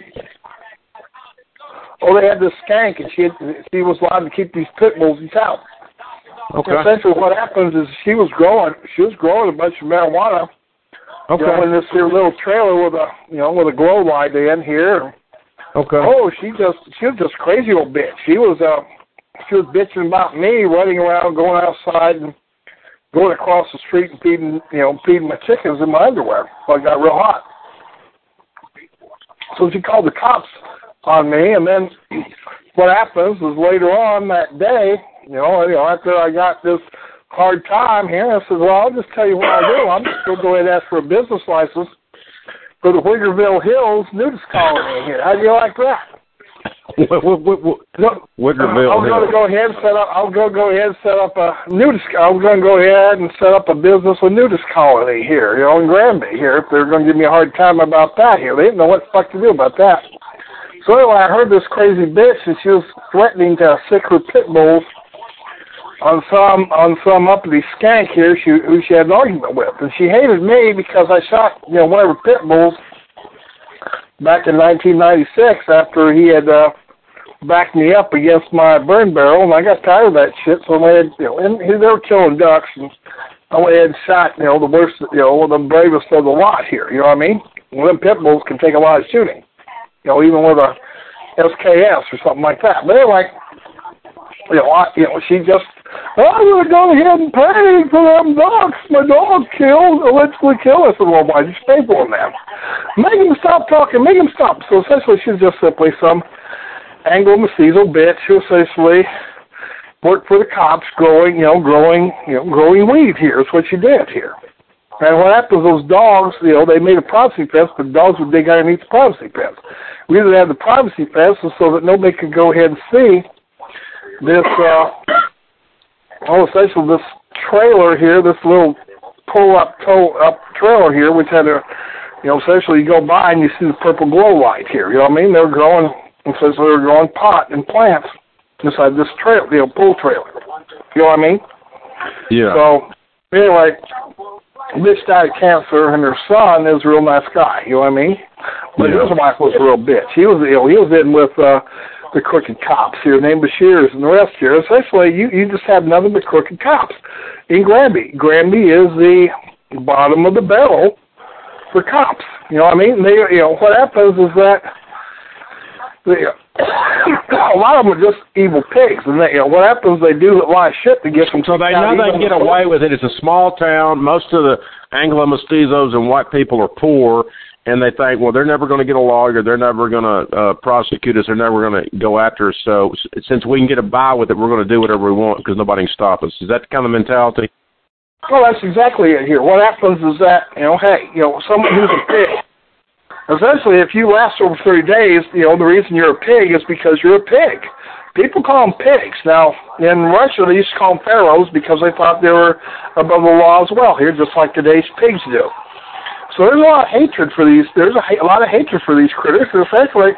oh, they had this skank, and she had, she was allowed to keep these pit bulls in town. Okay. Essentially, what happens is she was growing, she was growing a bunch of marijuana. Okay. You know, in this here little trailer with a, you know, with a glow light in here. Okay. Oh, she just, she was just crazy old bitch. She was, uh, she was bitching about me running around, going outside, and going across the street and feeding, you know, feeding my chickens in my underwear. So I got real hot. So she called the cops on me, and then what happens is later on that day, you know, you know, after I got this hard time here, I said, well, I'll just tell you what I'll do. I'm just going to go ahead and ask for a business license for the Wiggerville Hills nudist colony here. How do you like that? What, what, what, what, Wiggerville I'm going to Hills. go ahead and set up. I'm going to go ahead and set up a nudist. I'm going to go ahead and set up a business with nudist colony here, you know, in Granby here. If they're going to give me a hard time about that here, they didn't know what the fuck to do about that. So anyway, I heard this crazy bitch, and she was threatening to sick her pit bulls on some on some uppity skank here she, who she had an argument with. And she hated me because I shot, you know, one of her pit bulls back in nineteen ninety-six after he had uh, backed me up against my burn barrel, and I got tired of that shit, so I went ahead, you know, and they were killing ducks, and I went ahead and shot, you know, the worst, you know, the bravest of the lot here, you know what I mean? Well, them pit bulls can take a lot of shooting, you know, even with a S K S or something like that. But anyway, you know, I, you know, she just, oh, I'm going to go ahead and pay for them ducks. My dog killed, allegedly killed. I said, well, why did you pay for them then? Make him stop talking. Make him stop. So essentially, she's just simply some Anglo-Mestizo bitch who essentially worked for the cops growing, you know, growing, you know, growing weed here. That's what she did here. And what happens, those dogs, you know, they made a privacy fence, but the dogs would dig underneath the privacy fence. We didn't have the privacy fence so that nobody could go ahead and see this, uh, oh, essentially this trailer here, this little pull-up, tow-up trailer here, which had a, you know, essentially you go by and you see the purple glow light here. You know what I mean? They were growing, essentially they were growing pot and plants inside this trailer, you know, pull trailer. You know what I mean? Yeah. So, anyway, bitch died of cancer, and her son is a real nice guy. You know what I mean? But yeah. his wife was a real bitch. He was, you know, he was in with uh, the crooked cops here, named Bashirs and the rest here. Essentially, you, you just have nothing but crooked cops in Granby. Granby is the bottom of the barrel for cops. You know what I mean? They, you know, what happens is that they, a lot of them are just evil pigs, and they, you know, what happens? They do a lot of shit to get them. So they know they can get away with it. It's a small town. Most of the Anglo-Mestizos and white people are poor, and they think, well, they're never going to get a lawyer. They're never going to uh, prosecute us. They're never going to go after us. So since we can get a by with it, we're going to do whatever we want because nobody can stop us. Is that the kind of mentality? Well, that's exactly it here. What happens is that, you know, hey, you know, someone who's a pig, essentially, if you last over thirty days, you know, the reason you're a pig is because you're a pig. People call them pigs. Now, in Russia, they used to call them pharaohs because they thought they were above the law as well here, just like today's pigs do. So there's a lot of hatred for these, there's a, a lot of hatred for these critters. And essentially,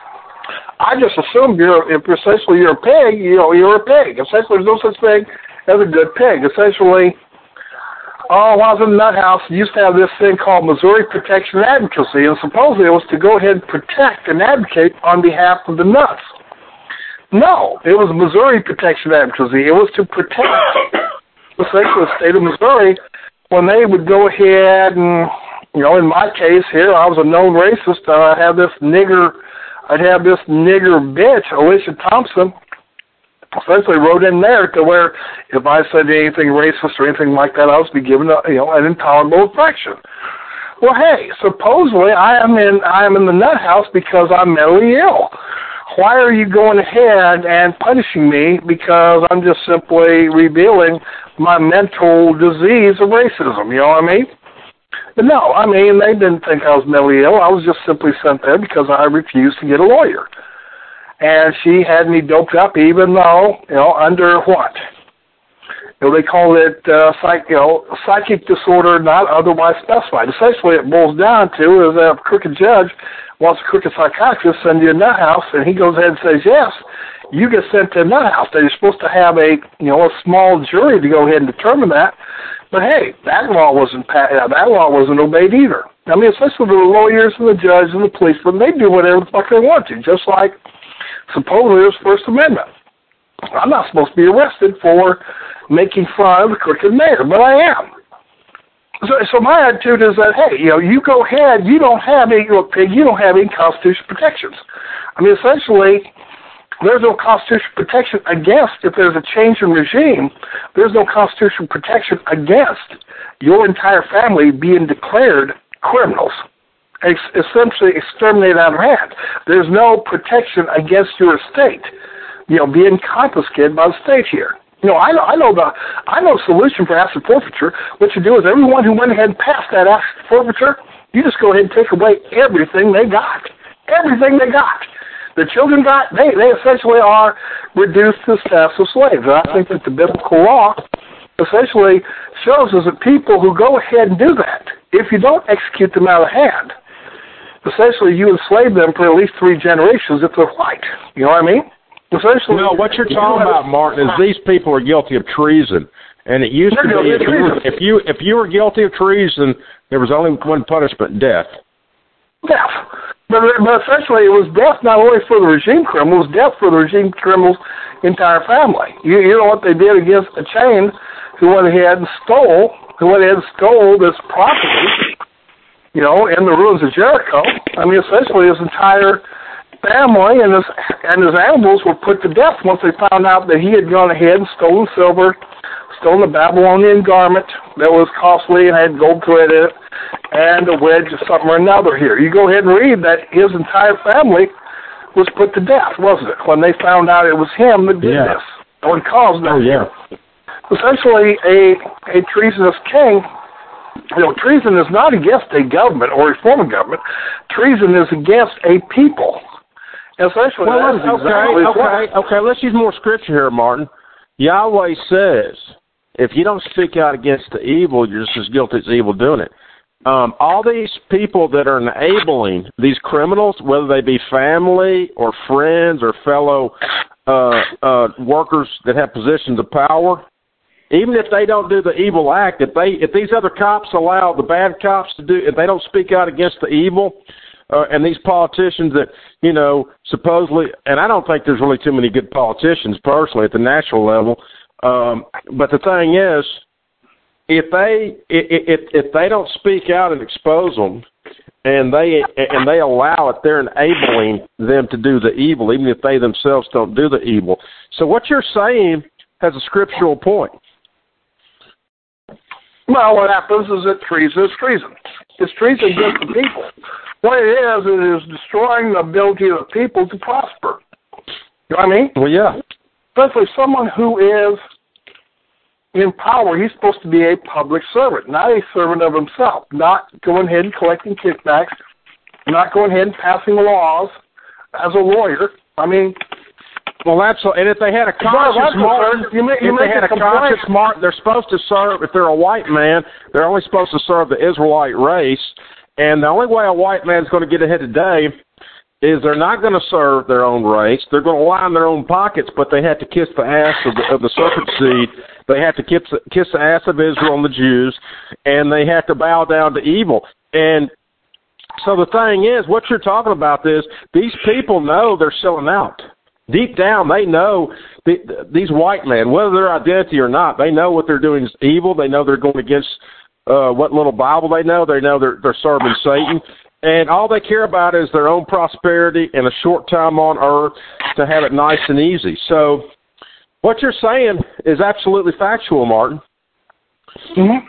I just assumed you're, if essentially you're a pig, you know, you're a pig. Essentially, there's no such thing as a good pig. Essentially, oh, when I was in the nut house, we used to have this thing called Missouri Protection Advocacy, and supposedly it was to go ahead and protect and advocate on behalf of the nuts. No, it was Missouri Protection Advocacy. It was to protect, essentially, the state of Missouri when they would go ahead and, you know, in my case here, I was a known racist. Uh, I'd have this nigger, I'd have this nigger bitch, Alicia Thompson, essentially wrote in there to where if I said anything racist or anything like that, I was to be given a, you know, an intolerable infraction. Well, hey, supposedly I am in I am in the nut house because I'm mentally ill. Why are you going ahead and punishing me because I'm just simply revealing my mental disease of racism? You know what I mean? But no, I mean, they didn't think I was mentally ill. I was just simply sent there because I refused to get a lawyer. And she had me doped up even though, you know, under what? You know, they call it uh, psych, you know, psychic disorder not otherwise specified. Essentially, it boils down to is that a crooked judge wants a crooked psychiatrist send you a nut house, and he goes ahead and says yes. You get sent to a nut house. They're supposed to have a you know a small jury to go ahead and determine that. But hey, that law wasn't uh, that law wasn't obeyed either. I mean, especially the lawyers and the judge and the policemen, they do whatever the fuck they want to, just like supposedly there's First Amendment. I'm not supposed to be arrested for making fun of the crooked mayor, but I am. So, so my attitude is that, hey, you know, you go ahead, you don't have any, look, pig, you don't have any constitutional protections. I mean, essentially, there's no constitutional protection against, if there's a change in regime, there's no constitutional protection against your entire family being declared criminals, ex- essentially exterminated out of hand. There's no protection against your estate, you know, being confiscated by the state here. You know, I know, I know the, I know the solution for asset forfeiture. What you do is everyone who went ahead and passed that asset forfeiture, you just go ahead and take away everything they got, everything they got. The children got, they, they essentially are reduced to the status of slaves. And I think that the biblical law essentially shows us that people who go ahead and do that, if you don't execute them out of hand, essentially you enslave them for at least three generations if they're white. You know what I mean? Essentially, no, what you're talking about, Martin, is these people are guilty of treason. And it used to be if you, were, if you if you were guilty of treason, there was only one punishment, death. Death. But, but essentially it was death not only for the regime criminals, it was death for the regime criminals' entire family. You, you know what they did against a chain who went ahead and stole, who went ahead and stole this property, you know, in the ruins of Jericho. I mean, essentially his entire family and his, and his animals were put to death once they found out that he had gone ahead and stolen silver, stolen a Babylonian garment that was costly and had gold thread in it, and a wedge of something or another here. You go ahead and read that his entire family was put to death, wasn't it, when they found out it was him that did yeah. this, or caused that. Oh, yeah. Essentially, a, a treasonous king, you know, treason is not against a government or a form of government. Treason is against a people. Essentially, well, that is okay, exactly okay, what. okay. Let's use more scripture here, Martin. Yahweh says, if you don't speak out against the evil, you're just as guilty as evil doing it. Um, all these people that are enabling these criminals, whether they be family or friends or fellow uh, uh, workers that have positions of power, even if they don't do the evil act, if they if these other cops allow the bad cops to do, if they don't speak out against the evil. Uh, and these politicians that, you know, supposedly, and I don't think there's really too many good politicians personally at the national level, um, but the thing is, if they if, if they don't speak out and expose them, and they and they allow it, they're enabling them to do the evil, even if they themselves don't do the evil. So what you're saying has a scriptural point. Well, what happens is that treason is treason. It's treason against the people. What it is, it is destroying the ability of the people to prosper. You know what I mean? Well, yeah. Especially someone who is in power, he's supposed to be a public servant, not a servant of himself, not going ahead and collecting kickbacks, not going ahead and passing laws as a lawyer. I mean... Well, that's and if they had a conscious mark, you make, you if make they had a, a conscious mark, they're supposed to serve. If they're a white man, they're only supposed to serve the Israelite race. And the only way a white man's going to get ahead today is they're not going to serve their own race. They're going to line their own pockets, but they have to kiss the ass of the, of the serpent seed. They have to kiss, kiss the ass of Israel and the Jews, and they have to bow down to evil. And so the thing is, what you're talking about is these people know they're selling out. Deep down, they know the, these white men, whether their identity or not, they know what they're doing is evil. They know they're going against uh, what little Bible they know. They know they're, they're serving Satan. And all they care about is their own prosperity and a short time on earth to have it nice and easy. So what you're saying is absolutely factual, Martin. Mm-hmm.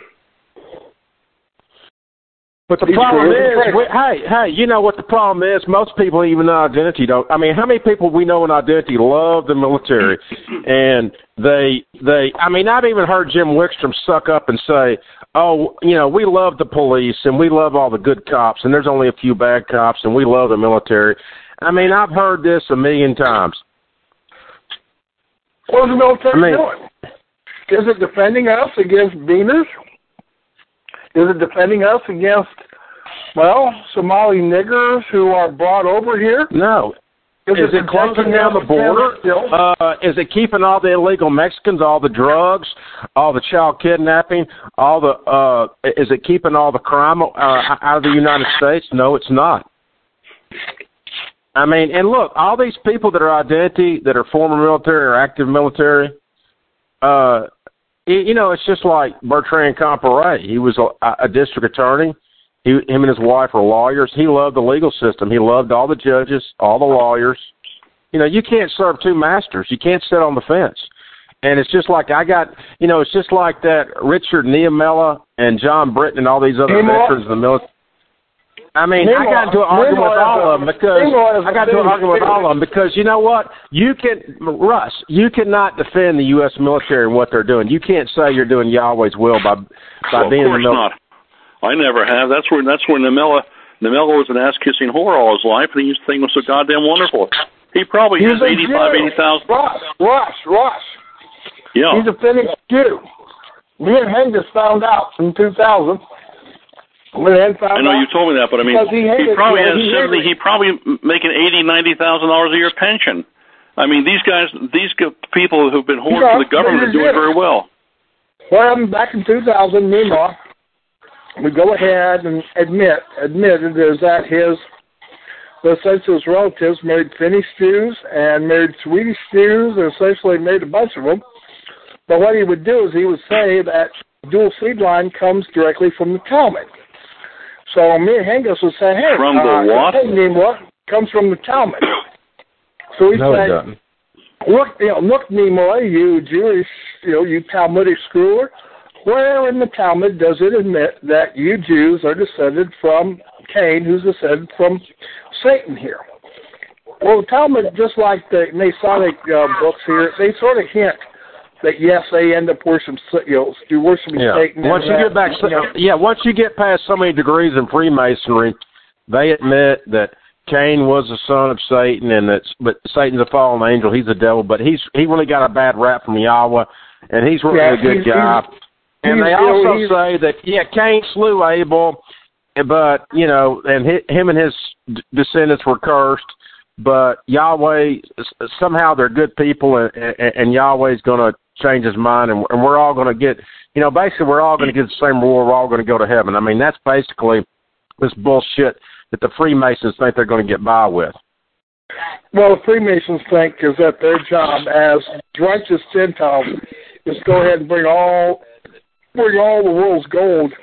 But the problem is, we, hey, hey, you know what the problem is? Most people, even in identity, don't. I mean, how many people we know in identity love the military, and they, they. I mean, I've even heard Jim Wickstrom suck up and say, "Oh, you know, we love the police and we love all the good cops, and there's only a few bad cops, and we love the military." I mean, I've heard this a million times. What is the military I mean, doing? Is it defending us against beaners? Is it defending us against, well, Somali niggers who are brought over here? No. Is, is it closing down the border? Uh, is it keeping all the illegal Mexicans, all the drugs, all the child kidnapping, all the? Uh, is it keeping all the crime uh, out of the United States? No, it's not. I mean, and look, all these people that are identity, that are former military or active military, uh, you know, it's just like Bertrand Compaoré. He was a, a district attorney. He, him and his wife were lawyers. He loved the legal system. He loved all the judges, all the lawyers. You know, you can't serve two masters. You can't sit on the fence. And it's just like I got, you know, it's just like that Richard Niemela and John Britton and all these other Nemo. veterans of the military. I mean, Nemo. I got into an argument Nemo. with all of them because Nemo. I got into an argument with all of them because you know what? You can, Russ, you cannot defend the U S military and what they're doing. You can't say you're doing Yahweh's will by by well, being in the military. Not. I never have. That's where that's where Niemela Niemela was an ass-kissing whore all his life, and he used to think it was so goddamn wonderful. He probably He's has eighty-five, eighty thousand. Ross, Ross, Ross. Yeah. He's a Finnish Jew. Me and Hengis found out in two thousand. When Hen found I know out, you told me that, but I mean, he, he probably has he seventy. He probably making eighty, ninety thousand dollars a year pension. I mean, these guys, these people who've been whored for the government are doing very well. Well, back in two thousand, meanwhile, we go ahead and admit, admitted is that his, essentially his relatives married Finnish Jews and married Swedish Jews, and essentially made a bunch of them. But what he would do is he would say that dual seed line comes directly from the Talmud. So me and Hengis would say, hey, from the uh, what? Hey, Nemo comes from the Talmud. So he no, said, look, you know, look, Nemo, you Jewish, you know, you Talmudic schooler, where in the Talmud does it admit that you Jews are descended from Cain, who's descended from Satan here? Well, the Talmud, just like the Masonic uh, books here, they sort of hint that yes, they end up worshiping, you know, you worshiping yeah. Satan. Once you that, get back, you know, yeah, once you get past so many degrees in Freemasonry, they admit that Cain was the son of Satan, and that but Satan's a fallen angel. He's a devil, but he's he really got a bad rap from Yahweh, and he's really yeah, a good he's, guy. He's, and he's, they also he's, say that yeah, Cain slew Abel, but you know, and him and his descendants were cursed. But Yahweh, somehow they're good people, and, and, and Yahweh's going to change his mind, and, and we're all going to get, you know, basically we're all going to get the same reward. We're all going to go to heaven. I mean, that's basically this bullshit that the Freemasons think they're going to get by with. Well, the Freemasons think is that their job as righteous Gentiles is to go ahead and bring all, bring all the world's gold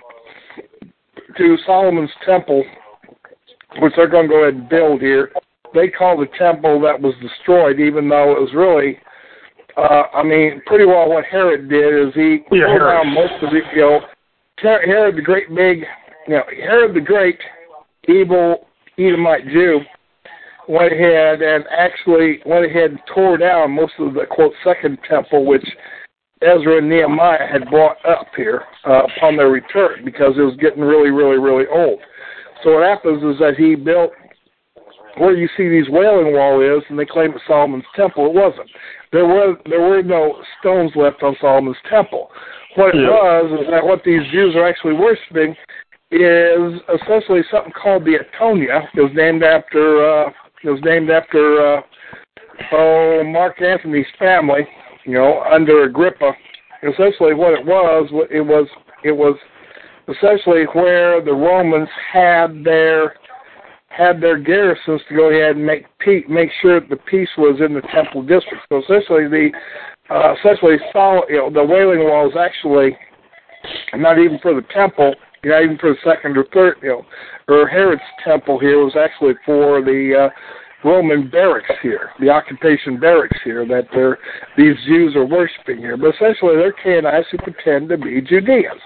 to Solomon's temple, which they're going to go ahead and build here. They call the temple that was destroyed, even though it was really, uh, I mean, pretty well what Herod did is he yeah, pulled down most of the, you know, Herod the great big, you know, Herod the great evil Edomite Jew went ahead and actually went ahead and tore down most of the, quote, second temple, which Ezra and Nehemiah had brought up here uh, upon their return because it was getting really, really, really old. So what happens is that he built where you see these Wailing Wall is, and they claim it's Solomon's temple. It wasn't. There were there were no stones left on Solomon's temple. What it yeah. was is that what these Jews are actually worshiping is essentially something called the Atonia. It was named after uh, it was named after uh, oh Mark Antony's family, you know, under Agrippa. Essentially, what it was, it was it was essentially where the Romans had their had their garrisons to go ahead and make peace, make sure that the peace was in the temple district. So essentially, the uh, essentially, you know, the Wailing Wall is actually not even for the temple, not even for the second or third, you know, or Herod's temple here. It was actually for the uh, Roman barracks here, the occupation barracks here that they're, these Jews are worshiping here. But essentially, they're Canaanites who pretend to be Judeans.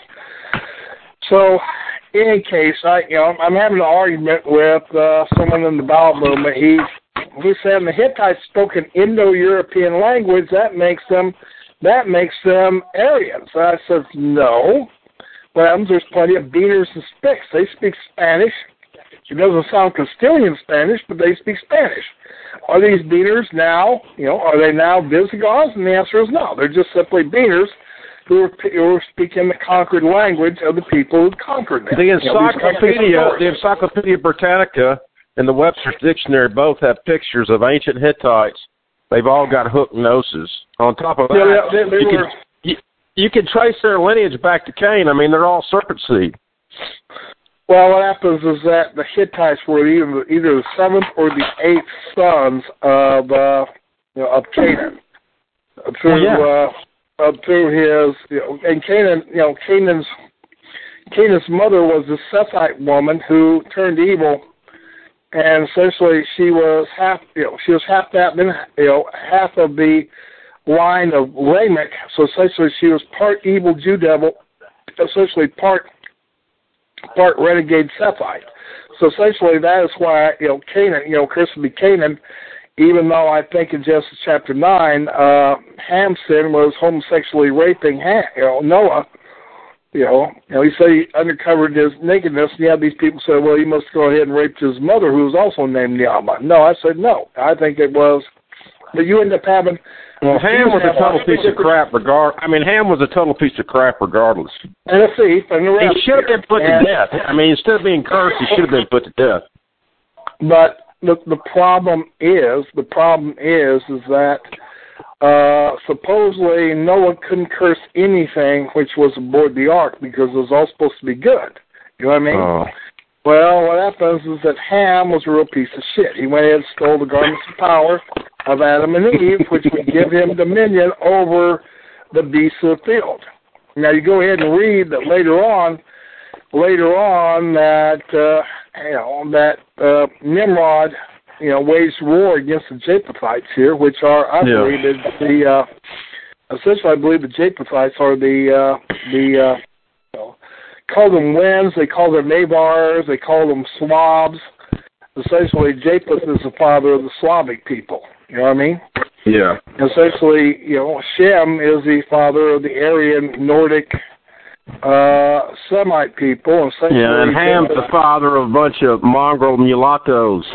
So, in any case, I, you know, I'm having an argument with uh, someone in the Bible movement. He, he said the Hittites spoke an Indo-European language. That makes them, that makes them Aryans. And I said, no. Well, there's plenty of Beaners and Spicks. They speak Spanish. It doesn't sound Castilian Spanish, but they speak Spanish. Are these Beaners now, you know, are they now Visigoths? And the answer is no. They're just simply Beaners who were, who were speaking the conquered language of the people who conquered them. The You know, these Encyclopedia, conquered the Encyclopedia Britannica and the Webster's Dictionary both have pictures of ancient Hittites. They've all got hooked noses. On top of that, Yeah, they- they you, were- can, you, you can trace their lineage back to Cain. I mean, they're all serpent seed. Well, what happens is that the Hittites were either, either the seventh or the eighth sons of uh, you know, of Canaan. Through Oh, uh, uh, through his you know, and Canaan, you know, Canaan's Canaan's mother was a Sethite woman who turned evil, and essentially she was half you know she was half that then you know half of the line of Lamech. So essentially she was part evil Jew devil, essentially part. part renegade Sethite. So essentially that is why, you know, Canaan, you know, Chris would be Canaan, even though I think in Genesis chapter nine, uh, Ham's sin was homosexually raping Ham, you know, Noah. You know, you know, he said he uncovered his nakedness, and you have these people say, well, he must go ahead and rape his mother, who was also named Niama. No, I said no. I think it was, but you end up having. Well, Ham was a total piece of crap. Regard, I mean, Ham was a total piece of crap, regardless. And a thief and the rest. He should have been put and, to death. I mean, instead of being cursed, he should have been put to death. But the the problem is, the problem is, is that uh, supposedly Noah couldn't curse anything which was aboard the ark because it was all supposed to be good. You know what I mean? Oh. Well, what happens is that Ham was a real piece of shit. He went ahead and stole the garments of power of Adam and Eve, which would give him dominion over the beasts of the field. Now, you go ahead and read that later on, later on that, uh, you know, that uh, Nimrod, you know, waged war against the Japhethites here, which are, I Yeah. believe, is the, uh, essentially, I believe the Japhethites are the, uh, the, uh, you know, call them Wends, they call them Navars, they call them Slavs. Essentially, Japheth is the father of the Slavic people. You know what I mean? Yeah. Essentially, you know, Shem is the father of the Aryan, Nordic, uh, Semite people. Yeah, and Ham's the father of a bunch of mongrel mulattoes.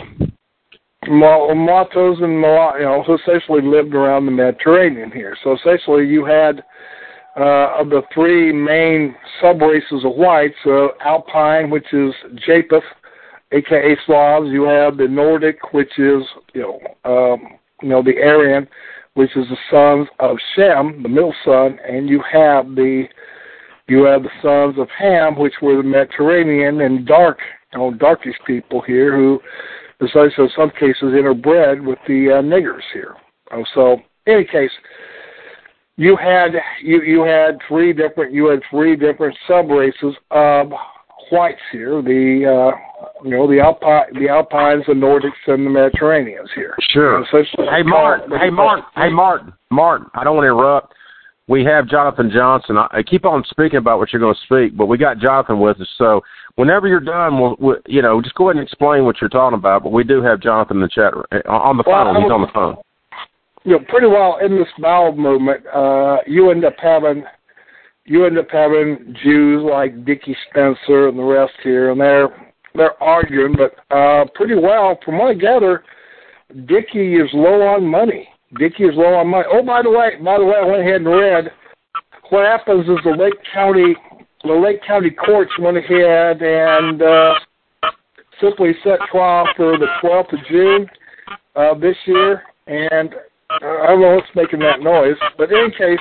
Mulattoes and mulattoes, you know, who essentially lived around the Mediterranean here. So essentially, you had uh, of the three main sub-races of whites, uh, Alpine, which is Japheth, a k a. Slavs. You have the Nordic, which is, you know, um, you know, the Aryan, which is the sons of Shem, the middle son, and you have the you have the sons of Ham, which were the Mediterranean and dark, you know, darkish people here who, essentially, in some cases, interbred with the uh, niggers here. Uh, so, in any case, you had you you had three different you had three different sub races of whites here. The uh, you know the Alpine the Alpines, the Nordics, and the Mediterraneans here. Sure. Hey Martin. Hey Martin. Hey Martin. Martin. I don't want to interrupt. We have Jonathan Johnson. I, I keep on speaking about what you're going to speak, but we got Jonathan with us. So whenever you're done, we'll, we'll you know just go ahead and explain what you're talking about. But we do have Jonathan in the chat on the phone. Well, He's on the phone. You know, pretty well in this bowel movement, uh, you end up having you end up having Jews like Dickie Spencer and the rest here, and they're they're arguing, but uh, pretty well, from what I gather, Dickie is low on money. Dickie is low on money. Oh, by the way, by the way, I went ahead and read. What happens is the Lake County the Lake County courts went ahead and uh, simply set trial for the twelfth of June uh, this year, and I don't know what's making that noise, but in any case,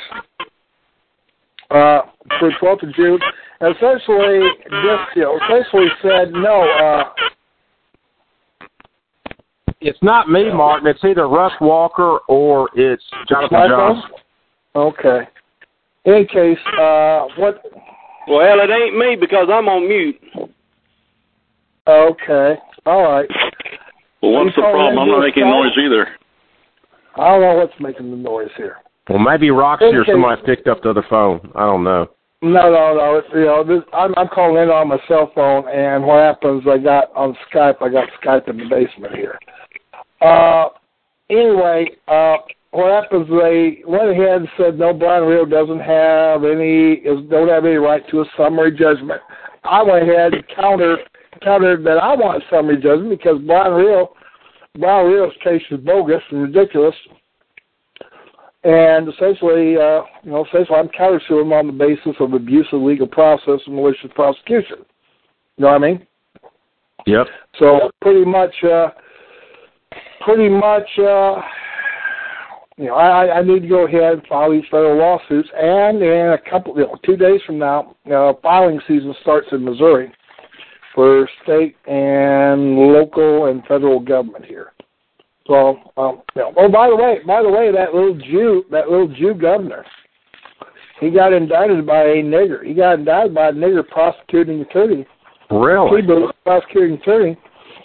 uh, for twelfth of June, essentially, this, you know, essentially said no. Uh, it's not me, Martin. It's either Russ Walker or it's Jonathan Johnson. Okay. In any case, uh, what? Well, it ain't me because I'm on mute. Okay. All right. Well, what's the problem? I'm not making noise either. I don't know what's making the noise here. Well, maybe Roxy or somebody picked up the other phone. I don't know. No, no, no. It's, you know, this, I'm, I'm calling in on my cell phone, and what happens? I got on Skype. I got Skype in the basement here. Uh, anyway, uh, what happens? They went ahead and said no. Brian Rio doesn't have any. Is, don't have any right to a summary judgment. I went ahead and counter countered that I want a summary judgment because Brian Rio. Brian Rio's case is bogus and ridiculous. And essentially, uh, you know, essentially I'm countersuing him on the basis of abuse of legal process and malicious prosecution. You know what I mean? Yep. So pretty much, uh, pretty much, uh, you know, I, I need to go ahead and file these federal lawsuits. And in a couple, you know, two days from now, uh, filing season starts in Missouri for state and local and federal government here. So, um, you know, oh, by the way, by the way, that little Jew, that little Jew governor, he got indicted by a nigger. He got indicted by a nigger prosecuting attorney. Really? He prosecuting attorney.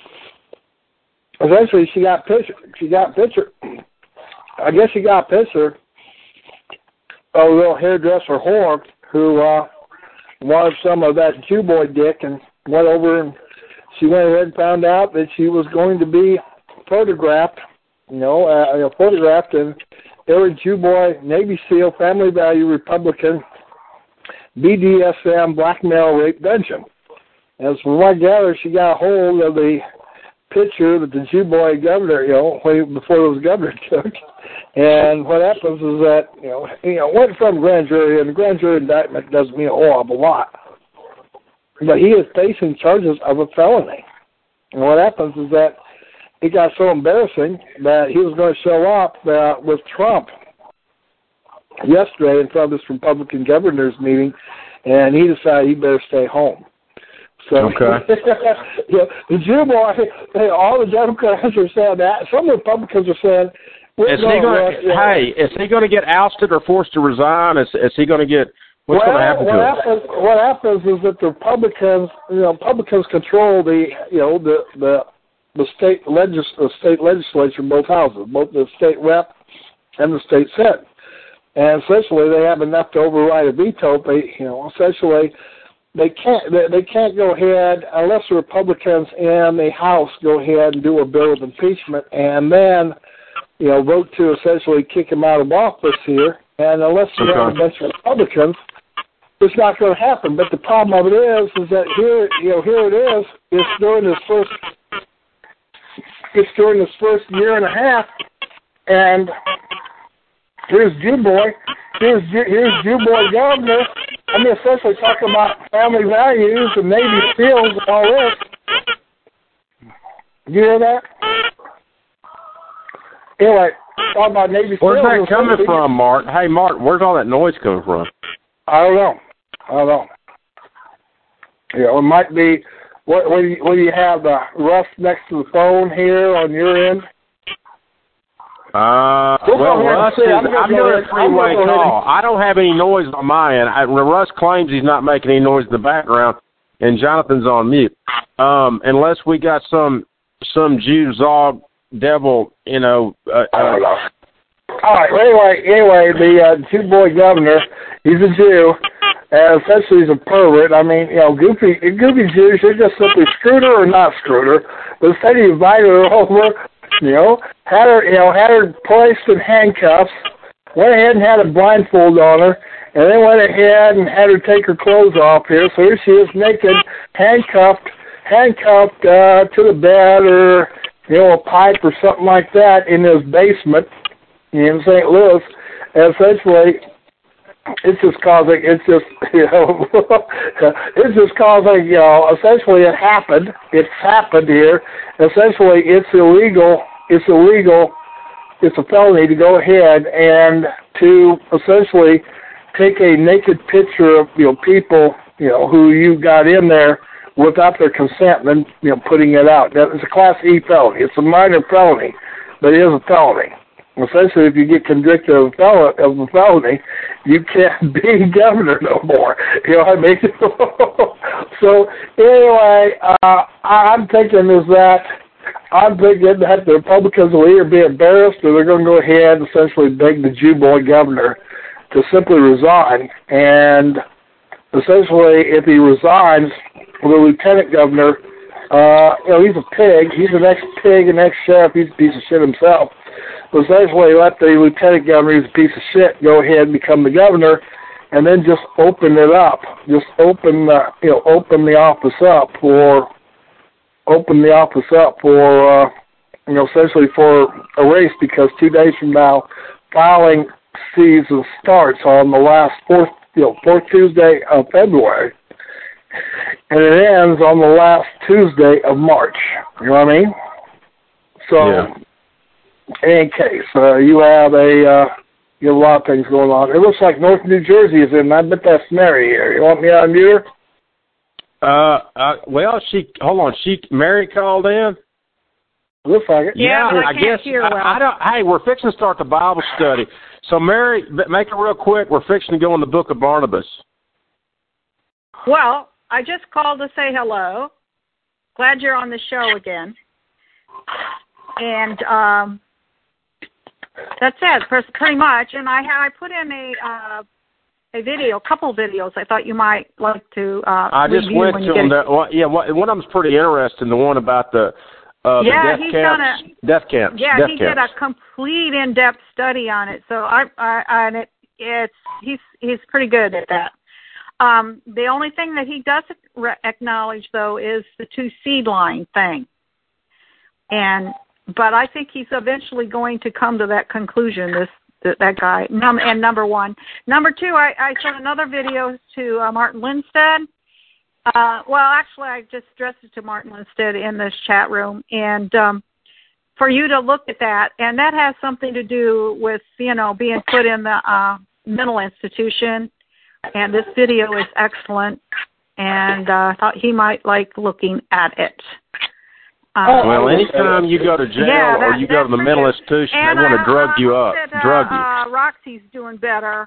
Eventually, she got picture. She got picture. I guess she got picture of a little hairdresser whore who uh, wanted some of that Jew boy dick and went over and she went ahead and found out that she was going to be photographed, you know, uh, you know, photographed in every Jew boy, Navy SEAL, family value, Republican, B D S M, blackmail, rape dungeon. As from what I gather, she got a hold of the picture that the Jew boy governor, you know, before it was governor took. And what happens is that, you know, you know, went from grand jury, and the grand jury indictment doesn't mean a whole of a lot. But he is facing charges of a felony. And what happens is that it got so embarrassing that he was going to show up uh, with Trump yesterday in front of this Republican governor's meeting, and he decided he better stay home. So, okay. you know, the Jew boy, hey, all the Democrats are saying that. Some Republicans are saying, is he going to, hey, is he going to get ousted or forced to resign? Is, is he going to get, what's well, going to happen what to happens, him? What happens is that the Republicans, you know, Republicans control the, you know, the, the, the state legis the state legislature in both houses, both the state rep and the state senate. And essentially they have enough to override a veto. They, you know, essentially they can't they, they can't go ahead unless the Republicans in the House go ahead and do a bill of impeachment and then, you know, vote to essentially kick him out of office here. And unless you okay. have a bunch of Republicans, it's not going to happen. But the problem of it is, is that here, you know, here it is. It's during this first It's during this first year and a half, and here's Jew boy, here's here's Jew boy governor. I mean, essentially talking about family values and Navy SEALs and all this. You hear that? Anyway, talking about Navy Where's SEALs. that coming from, Mark? Hey, Mark, where's all that noise coming from? I don't know. I don't know. You know, it might be. What, what, do you, what do you have, the Russ next to the phone here on your end? Uh, we'll well, Russ is, I'm, I'm doing a three-way call. I don't have any noise on my end. I, Russ claims he's not making any noise in the background, and Jonathan's on mute. Um, unless we got some some Jew, Zog, devil, you know. Uh, I don't know. All right, well, anyway, anyway, the uh, Jew boy governor, he's a Jew. Uh, essentially, he's a pervert. I mean, you know, goofy, goofy Jews, they're just simply screwed her or not screwed her. But instead, he invited her over, you know, had her, you know, had her placed in handcuffs, went ahead and had a blindfold on her, and then went ahead and had her take her clothes off here. So here she is, naked, handcuffed, handcuffed uh, to the bed or, you know, a pipe or something like that in his basement in Saint Louis. And essentially, it's just causing, it's just, you know, it's just causing, you know, essentially it happened, it's happened here. Essentially, it's illegal, it's illegal, it's a felony to go ahead and to essentially take a naked picture of, you know, people, you know, who you got in there without their consent and then, you know, putting it out. Now, it's a Class E felony. It's a minor felony, but it is a felony. Essentially, if you get convicted of a, fel- of a felony, you can't be governor no more. You know what I mean? So, anyway, uh, I'm thinking is that, I'm thinking that the Republicans will either be embarrassed or they're going to go ahead and essentially beg the Jew boy governor to simply resign. And essentially, if he resigns, the lieutenant governor, uh, you know, he's a pig. He's an ex-pig, an ex-sheriff. He's a piece of shit himself. But essentially, let the lieutenant governor, who's a piece of shit, go ahead and become the governor, and then just open it up. Just open, uh, you know, open the office up for, open the office up for, uh, you know, essentially for a race. Because two days from now, filing season starts on the last fourth, you know, fourth Tuesday of February, and it ends on the last Tuesday of March. You know what I mean? So, yeah. in any case, uh, you have a uh, you have a lot of things going on. It looks like North New Jersey is in. I bet that's Mary here. You want me to unmute her? Uh, uh, well, she hold on. She Mary called in. Looks like it. Yeah, but I I can't guess hear well. I, I don't. Hey, we're fixing to start the Bible study. So, Mary, make it real quick. We're fixing to go in the book of Barnabas. Well, I just called to say hello. Glad you're on the show again. And um, that's it, pretty much. And I I put in a uh, a video, a couple of videos. I thought you might like to uh, I just review went when to you get them. it. That, well, yeah, one one of them's pretty interesting. The one about the uh, Yeah, the death he's camps. done a- death camps. Yeah, death he camps. did a complete in-depth study on it. So I, I, I and it, it's he's he's pretty good at that. Um, the only thing that he doesn't re- acknowledge though is the two seed line thing. And but I think he's eventually going to come to that conclusion. This that, that guy. Num- and number one, number two, I, I sent another video to uh, Martin Lindstedt. Uh, well, actually, I just addressed it to Martin Lindstedt in this chat room, and um, for you to look at that, and that has something to do with, you know, being put in the uh, mental institution, and this video is excellent, and uh, I thought he might like looking at it. Um, Well, anytime you go to jail yeah, that, or you go to the mental good. institution, and, they want to uh, drug I you hope up, that, uh, drug you. Uh, Roxy's doing better,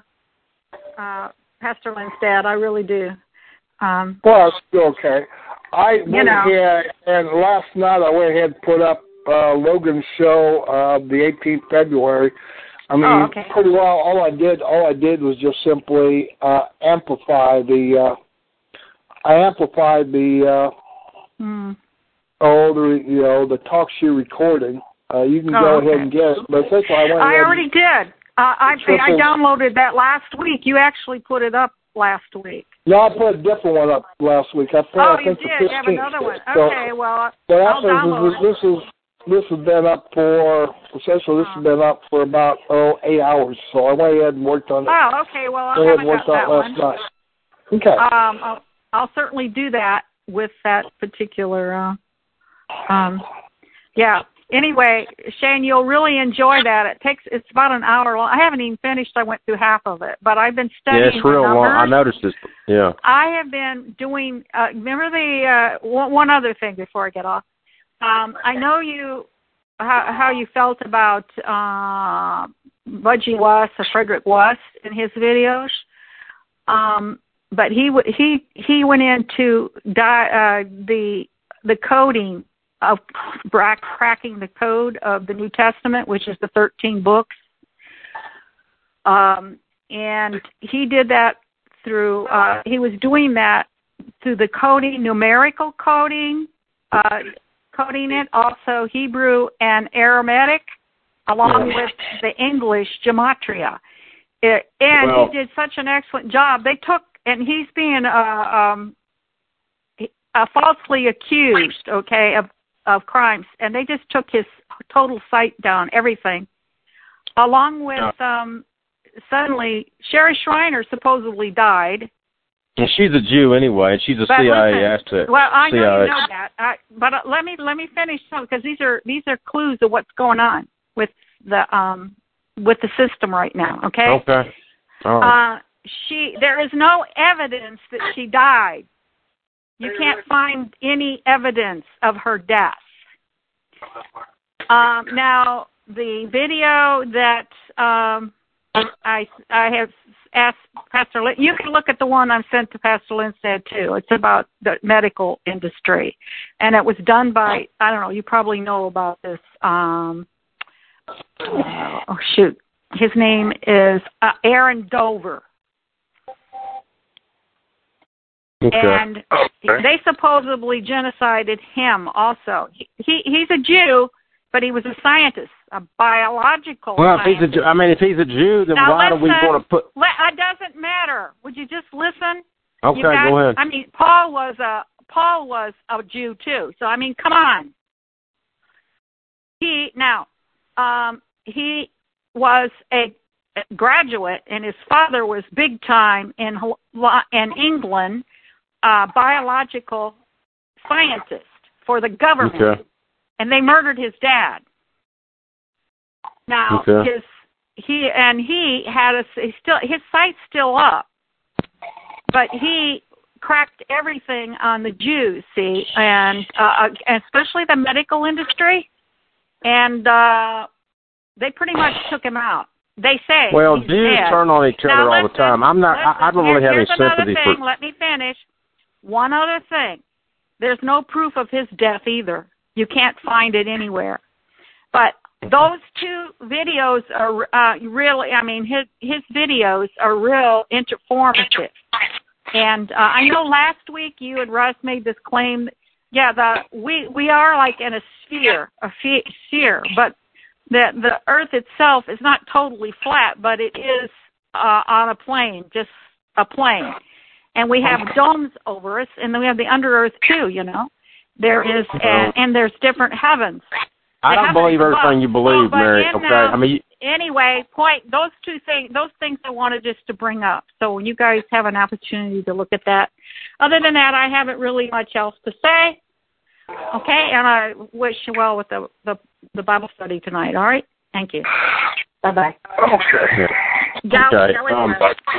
uh, Pastor Lindstedt. I really do. Um, Well, it's still okay. I went You know. ahead, and last night I went ahead and put up uh, Logan's show, uh, the eighteenth of February. I mean, Oh, okay. pretty well. All I did, all I did was just simply uh, amplify the. Uh, I amplified the. Uh, mm. oh, the you know the talk show recording. Uh, you can Oh, go okay. ahead and get it. But essentially, I went. I ahead already and, did. Uh, I Sure, I sure. downloaded that last week. You actually put it up last week. No, I put a different one up last week. I put, Oh, I you think did. the You have fifteenth. another one. So, Okay, well, But I'll actually, download this, this is this has been up for essentially this has been up for about oh eight hours. So I went ahead and worked on it. Oh, okay. Well, I went ahead haven't and worked got on that it last one. night. Okay. Um, I'll, I'll certainly do that with that particular. Uh, um, yeah. Anyway, Shane, you'll really enjoy that. It takes it's about an hour long. I haven't even finished. I went through half of it, but I've been studying. Yeah, it's the real long. numbers. I noticed this. Yeah. I have been doing. Uh, remember the uh, one, one other thing before I get off. Um, I know you how, how you felt about uh, Budgie West, or Frederick West, in his videos. Um, but he w- he he went into di- uh, the the coding of crack, cracking the code of the New Testament, which is the thirteen books. Um, and he did that through, uh, he was doing that through the coding, numerical coding, uh, coding it, also Hebrew and Aramaic, along with the English gematria. It, and Well- he did such an excellent job. They took, and he's being uh, um, uh, falsely accused, okay, of of crimes, and they just took his total site down, everything, along with um, suddenly Sherry Shriner supposedly died. And she's a Jew anyway, and she's a But C I A listen, asset. well, I know C I A. you know that, I, but uh, let me let me finish some because these are these are clues of what's going on with the um with the system right now. Okay. Okay. All right. Uh, she there is no evidence that she died. You can't find any evidence of her death. Um, now, the video that um, I I have asked Pastor Lin, you can look at the one I sent to Pastor Lindstedt too. It's about the medical industry, and it was done by, I don't know, you probably know about this. Um, uh, oh shoot, his name is uh, Aaron Dover. Okay. And they supposedly genocided him also. He, he he's a Jew, but he was a scientist, a biological Well, if he's a scientist. Jew, I mean, if he's a Jew, then Now why do we listen, want to put? le- it doesn't matter. Would you just listen? Okay, You got- go ahead. I mean, Paul was a Paul was a Jew too. So I mean, come on. He now um, he was a graduate, and his father was big time in in England, uh, biological scientist for the government, Okay. and they murdered his dad. Now Okay. his he and he had a he still his site's still up, but he cracked everything on the Jews, see, and uh, especially the medical industry, and uh, they pretty much took him out. They say Well, he's Jews dead. turn on each other Now, all listen, the time. I'm not. listen, I, I don't really have here's any sympathy another thing. for. Let me finish. One other thing. There's no proof of his death either. You can't find it anywhere. But those two videos are uh, really. I mean, his his videos are real informative. And uh, I know last week you and Russ made this claim. Yeah, the we we are like in a sphere, a sphere, but the the Earth itself is not totally flat, but it is uh, on a plane, just a plane. And we have domes over us, and then we have the under Earth too. You know, there is, and, and there's different heavens. I don't believe everything you believe, oh, Mary. in, Okay, um, I mean. Anyway, point those two things. Those things I wanted just to bring up. So when you guys have an opportunity to look at that. Other than that, I haven't really much else to say. Okay, and I wish you well with the the, the Bible study tonight. All right, thank you. Bye bye. Okay. Okay. Um,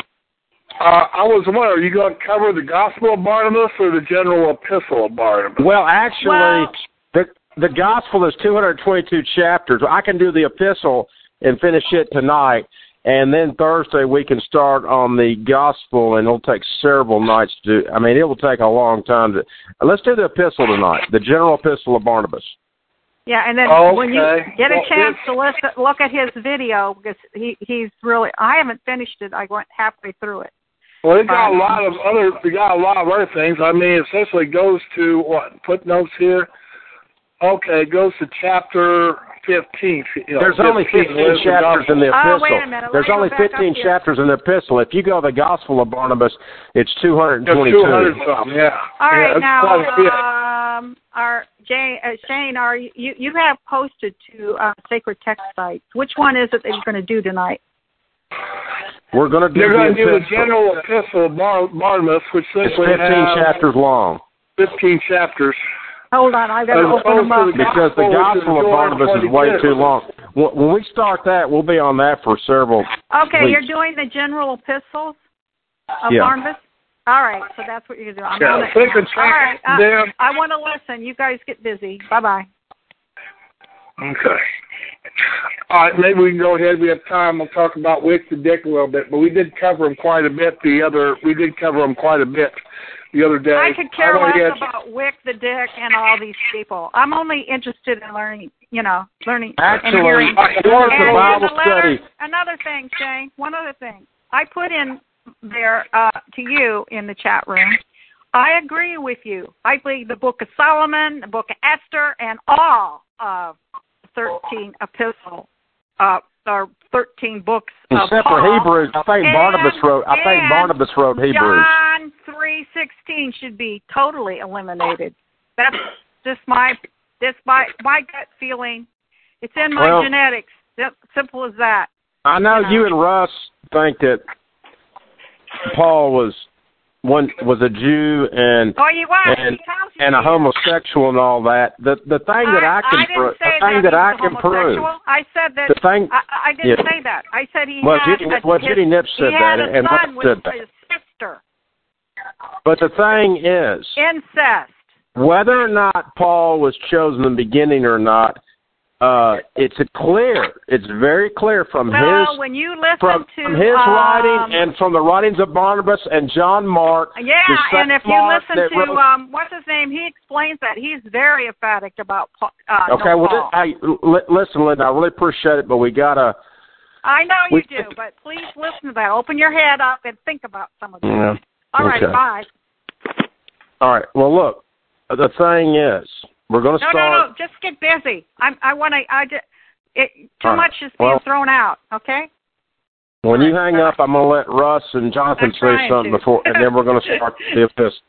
uh, I was wondering, are you going to cover the Gospel of Barnabas or the General Epistle of Barnabas? well, actually, Well- the the Gospel is two hundred twenty-two chapters. I can do the Epistle and finish it tonight, and then Thursday we can start on the Gospel, and it'll take several nights to do. I mean, it will take a long time to. Let's do the Epistle tonight, the General Epistle of Barnabas. Yeah, and then Okay. when you get a Well, chance it's- to listen, look at his video because he he's really. I haven't finished it. I went halfway through it. Well, it got a lot of other. We got a lot of other things. I mean, it essentially goes to what? Footnotes here. Okay, it goes to chapter fifteen. You know, There's only fifteen Where's the chapters in the Oh, Epistle. wait a minute. Let There's me go only back up fifteen here. chapters in the Epistle. If you go to the Gospel of Barnabas, it's two hundred There's twenty-two. two hundred something, yeah. All yeah, right, it's now, quite a bit. um, our Jane, uh, Shane, are you you have posted to uh, Sacred Text sites? Which one is it that you're going to do tonight? We're going to do They're the going to do the Epistle. General Epistle of Bar- Barnabas, which It's essentially fifteen has chapters long. fifteen chapters. Hold on, I've got to As open them up. opposed to the Because the Gospel of Barnabas is way too long. When when we start that, we'll be on that for several Okay, weeks. you're doing the general epistles of Yeah. Barnabas? All right, so that's what you're doing. I'm Yeah, gonna, Sacred all right, Text, uh, them. I want to listen. You guys get busy. Bye-bye. Okay. All right, maybe we can go ahead. We have time. We'll talk about Wick the Dick a little bit, but we did cover him quite a bit. The other, we did cover him quite a bit the other day. I could care I know less he had- about Wick the Dick and all these people. I'm only interested in learning, you know, learning Actually, and hearing. I as far as And the in Bible the letter- study, Another thing, Shane, one other thing. I put in there uh, to you in the chat room. I agree with you. I believe the Book of Solomon, the Book of Esther, and all of thirteen epistle, uh, or thirteen books of except for Paul. Hebrews, I think And- Barnabas wrote. I think and Barnabas wrote Hebrews. John three sixteen should be totally eliminated. That's just my this my my gut feeling. It's in my Well- genetics. Sim- Simple as that. I know Yeah. you and Russ think that Paul was one was a Jew and Oh, you what? and He tells you and a he is. homosexual and all that. The the thing that I can I didn't prove, say the thing that, that I he was can prove, homosexual. I said that. the thing. I, I didn't Yeah. say that. I said he Well, had Judy- a, well, his, Judy Nips said he had that, a and son Russ with said that. his sister. But the thing is, Incest. whether or not Paul was chosen in the beginning or not, uh, it's a clear. It's very clear from Well, his when you listen from, to from his um, writing and from the writings of Barnabas and John Mark. Yeah, the same and if you Mark listen that to wrote- um, what's his name, he explains that he's very emphatic about Paul. Uh, okay, no well, Paul. I, li- listen, Linda, I really appreciate it, but we gotta. I know you we- do, but please listen to that. Open your head up and think about some of this. Yeah. All right, Okay. bye. All right. Well, look, the thing is, we're going to No, start. no, no. Just get busy. I'm, I want to. I just. It, too All right. much is being Well- thrown out. Okay. When All you right. hang up, I'm going to let Russ and Jonathan I'm say trying something to. before, and then we're going to start the epistle.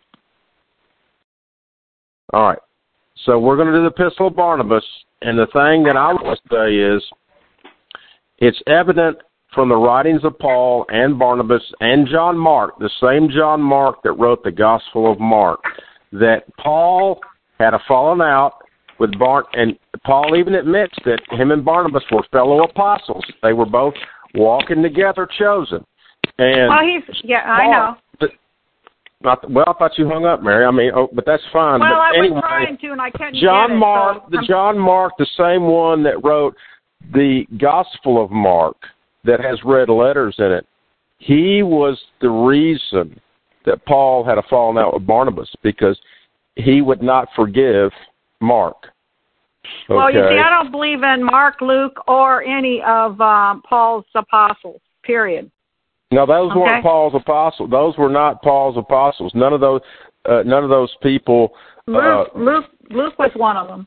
All right. So we're going to do the Epistle of Barnabas, and the thing that I want to say is, it's evident from the writings of Paul and Barnabas and John Mark, the same John Mark that wrote the Gospel of Mark, that Paul had a falling out with Bar, and Paul even admits that him and Barnabas were fellow apostles. They were both walking together, chosen. And well, he's yeah, Paul, I know. But, not, well, I thought you hung up, Mary. I mean, oh, but that's fine. Well, but I anyway, was trying to, and I couldn't John get it, Mark, so the I'm... John Mark, the same one that wrote the Gospel of Mark, that has red letters in it. He was the reason that Paul had a falling out with Barnabas, because he would not forgive Mark. Okay? Well, you see, I don't believe in Mark, Luke, or any of um, Paul's apostles, period. No, those okay. weren't Paul's apostles. Those were not Paul's apostles. None of those, uh, none of those people. Luke, uh, Luke, Luke was one of them.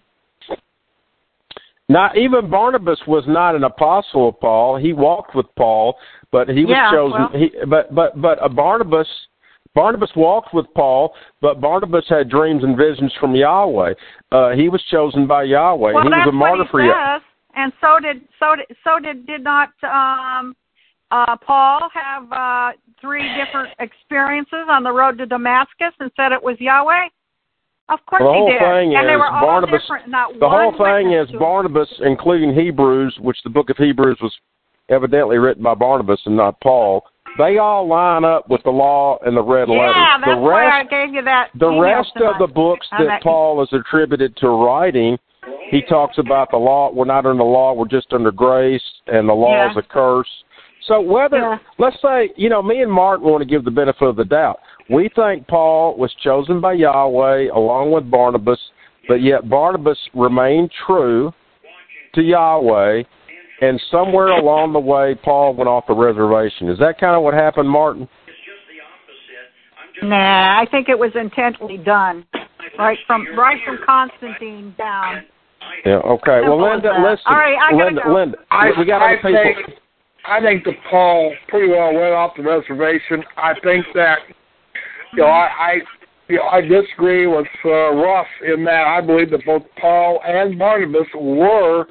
Not even Barnabas was not an apostle of Paul. He walked with Paul, but he was yeah, chosen. Well. He, but but but a Barnabas, Barnabas walked with Paul, but Barnabas had dreams and visions from Yahweh. Uh, he was chosen by Yahweh. Well, he that's was a martyr what he for Yahweh. says, and so did so did so did did not um, uh, Paul have uh, three different experiences on the road to Damascus and said it was Yahweh? Of course well, the whole he did. thing and is they were all Barnabas. different. Not the one whole thing is Barnabas, including Hebrews, which the book of Hebrews was evidently written by Barnabas and not Paul. They all line up with the law and the red yeah, letters. Yeah, that's the rest, why I gave you that. The rest tonight. of the books that, that Paul is attributed to writing, he talks about the law. We're not under law. We're just under grace, and the law yeah. is a curse. So whether, yeah. let's say, you know, me and Martin want to give the benefit of the doubt. We think Paul was chosen by Yahweh along with Barnabas, but yet Barnabas remained true to Yahweh, and somewhere along the way, Paul went off the reservation. Is that kind of what happened, Martin? Nah, I think it was intently done, right from right from Constantine down. Yeah. Okay. Well, Linda, listen. All right, I gotta Linda, go. Linda, I, we got I other people. think, I think that Paul pretty well went off the reservation. I think that, you know, I, I, you know, I disagree with uh, Ruff in that I believe that both Paul and Barnabas were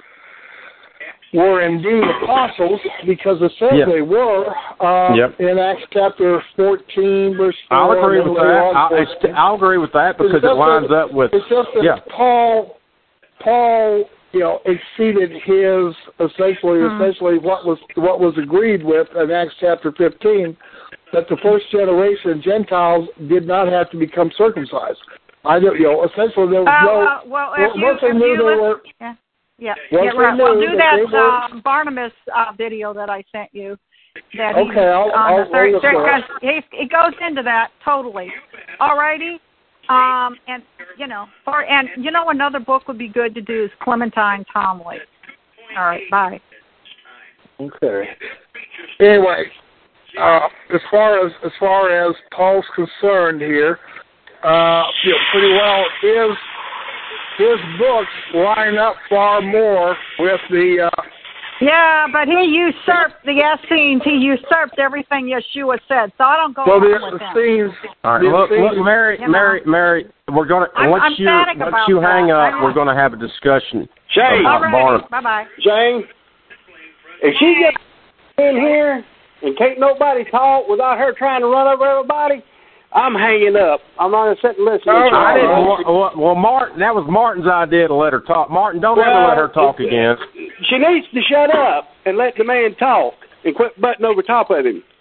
were indeed apostles, because it says yep. they were uh, yep. in Acts chapter fourteen, verse four. I'll agree with that. I'll, I'll agree with that because it lines that, up with. It's just that yeah. Paul, Paul, you know, exceeded his essentially, hmm. essentially what was what was agreed with in Acts chapter fifteen, that the first generation Gentiles did not have to become circumcised. I don't, you know, essentially there was uh, no. Well, well if you, once they if knew you they listen, were. yeah. Yeah, Once yeah right. they Well, knew do that that they were, uh, Barnabas uh, video that I sent you. That okay, he, I'll, on I'll, the third, I'll third, he, he goes into that totally. All righty. Um, and, you know, for, and, you know, another book would be good to do is Clementine Tomley. All right, bye. Okay. Anyway, uh, as far as as far as Paul's concerned here, uh, you know, pretty well his his books line up far more with the. Uh, yeah, but he usurped the Essenes. He usurped everything Yeshua said. So I don't go well, along the with him. Essenes. All right, the look, Essenes, look, Mary, you know, Mary, Mary. We're gonna I'm, once I'm you static once about you that. hang up, I we're gonna have a discussion. Jane. about Barnabas. Bye bye. Jane, if she gets in here and can't nobody talk without her trying to run over everybody, I'm hanging up. I'm not going to sit and listen. Oh, to I you. didn't. Well, well, Martin, that was Martin's idea to let her talk. Martin, don't Well, ever let her talk again. She needs to shut up and let the man talk and quit butting over top of him.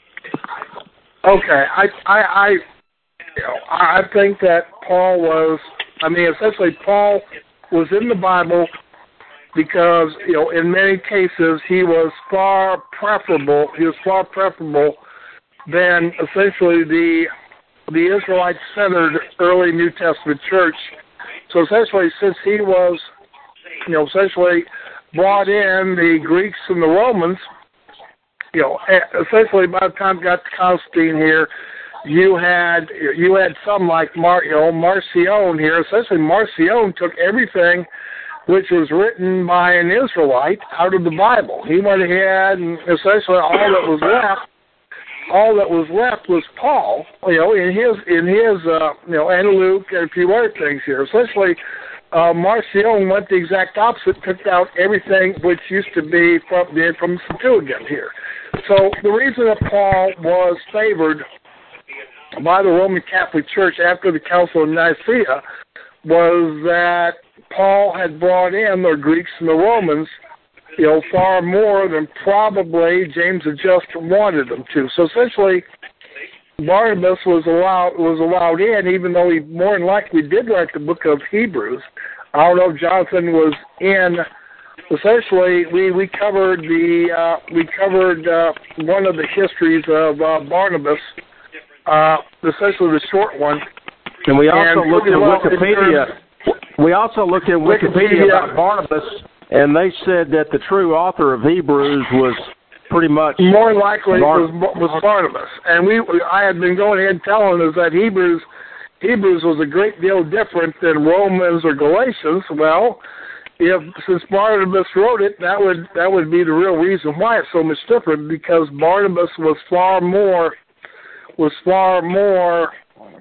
Okay, I I I, you know, I think that Paul was. I mean, essentially, Paul was in the Bible because, you know, in many cases he was far preferable. He was far preferable than essentially the the Israelite-centered early New Testament church. So essentially, since he was, you know, essentially brought in the Greeks and the Romans, you know, essentially by the time you got to Constantine here, you had you had some like Mar, you know, Marcion here. Essentially, Marcion took everything which was written by an Israelite out of the Bible. He went ahead and essentially all that was left, all that was left was Paul. You know, in his in his uh, you know, and Luke and a few other things here. Essentially, uh, Marcion went the exact opposite, took out everything which used to be from the from the Septuagint here. So the reason that Paul was favored by the Roman Catholic Church after the Council of Nicaea was that Paul had brought in the Greeks and the Romans, you know, far more than probably James the Just wanted them to. So essentially, Barnabas was allowed was allowed in, even though he more than likely did write the book of Hebrews. I don't know if Jonathan was in. Essentially, we, we covered the uh, we covered uh, one of the histories of uh, Barnabas, uh, essentially the short one. And we also and looked at well Wikipedia. We also looked at Wikipedia, Wikipedia about Barnabas, and they said that the true author of Hebrews was pretty much more likely Bar- was, was Barnabas. And we I had been going ahead and telling us that Hebrews Hebrews was a great deal different than Romans or Galatians. Well, if since Barnabas wrote it, that would that would be the real reason why it's so much different, because Barnabas was far more was far more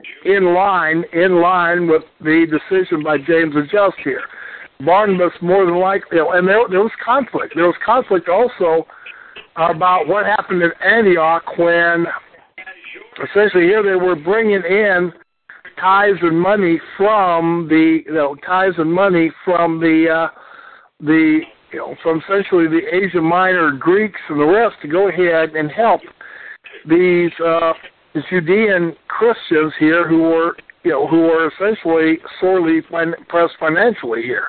in line in line with the decision by James the Just here. Barnabas more than likely, you know, and there, there was conflict. There was conflict also about what happened in Antioch when essentially here they were bringing in tithes and money from the you know tithes and money from the uh, the you know from essentially the Asia Minor Greeks and the rest to go ahead and help these uh, Judean Christians here who were you know who were essentially sorely fin- pressed financially here.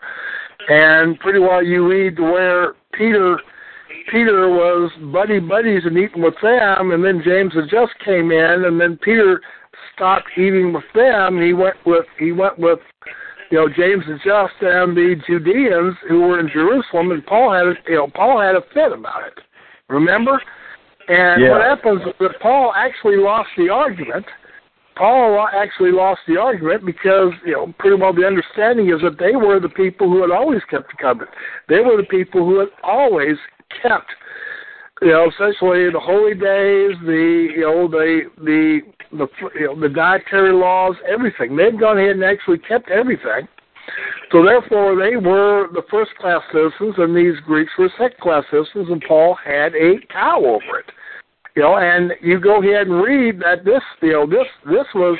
And pretty well you read where Peter Peter was buddy buddies and eating with them, and then James had just came in, and then Peter stopped eating with them, and he went with he went with you know James the Just and the Judeans who were in Jerusalem, and Paul had a, you know Paul had a fit about it. Remember? And yeah. what happens is that Paul actually lost the argument. Paul actually lost the argument because, you know, pretty well the understanding is that they were the people who had always kept the covenant. They were the people who had always kept, you know, essentially the holy days, the, you know, the, the, the, you know, the dietary laws, everything. They'd gone ahead and actually kept everything. So therefore, they were the first-class citizens, and these Greeks were second-class citizens, and Paul had a cow over it. You know, and you go ahead and read that this, you know, this this was,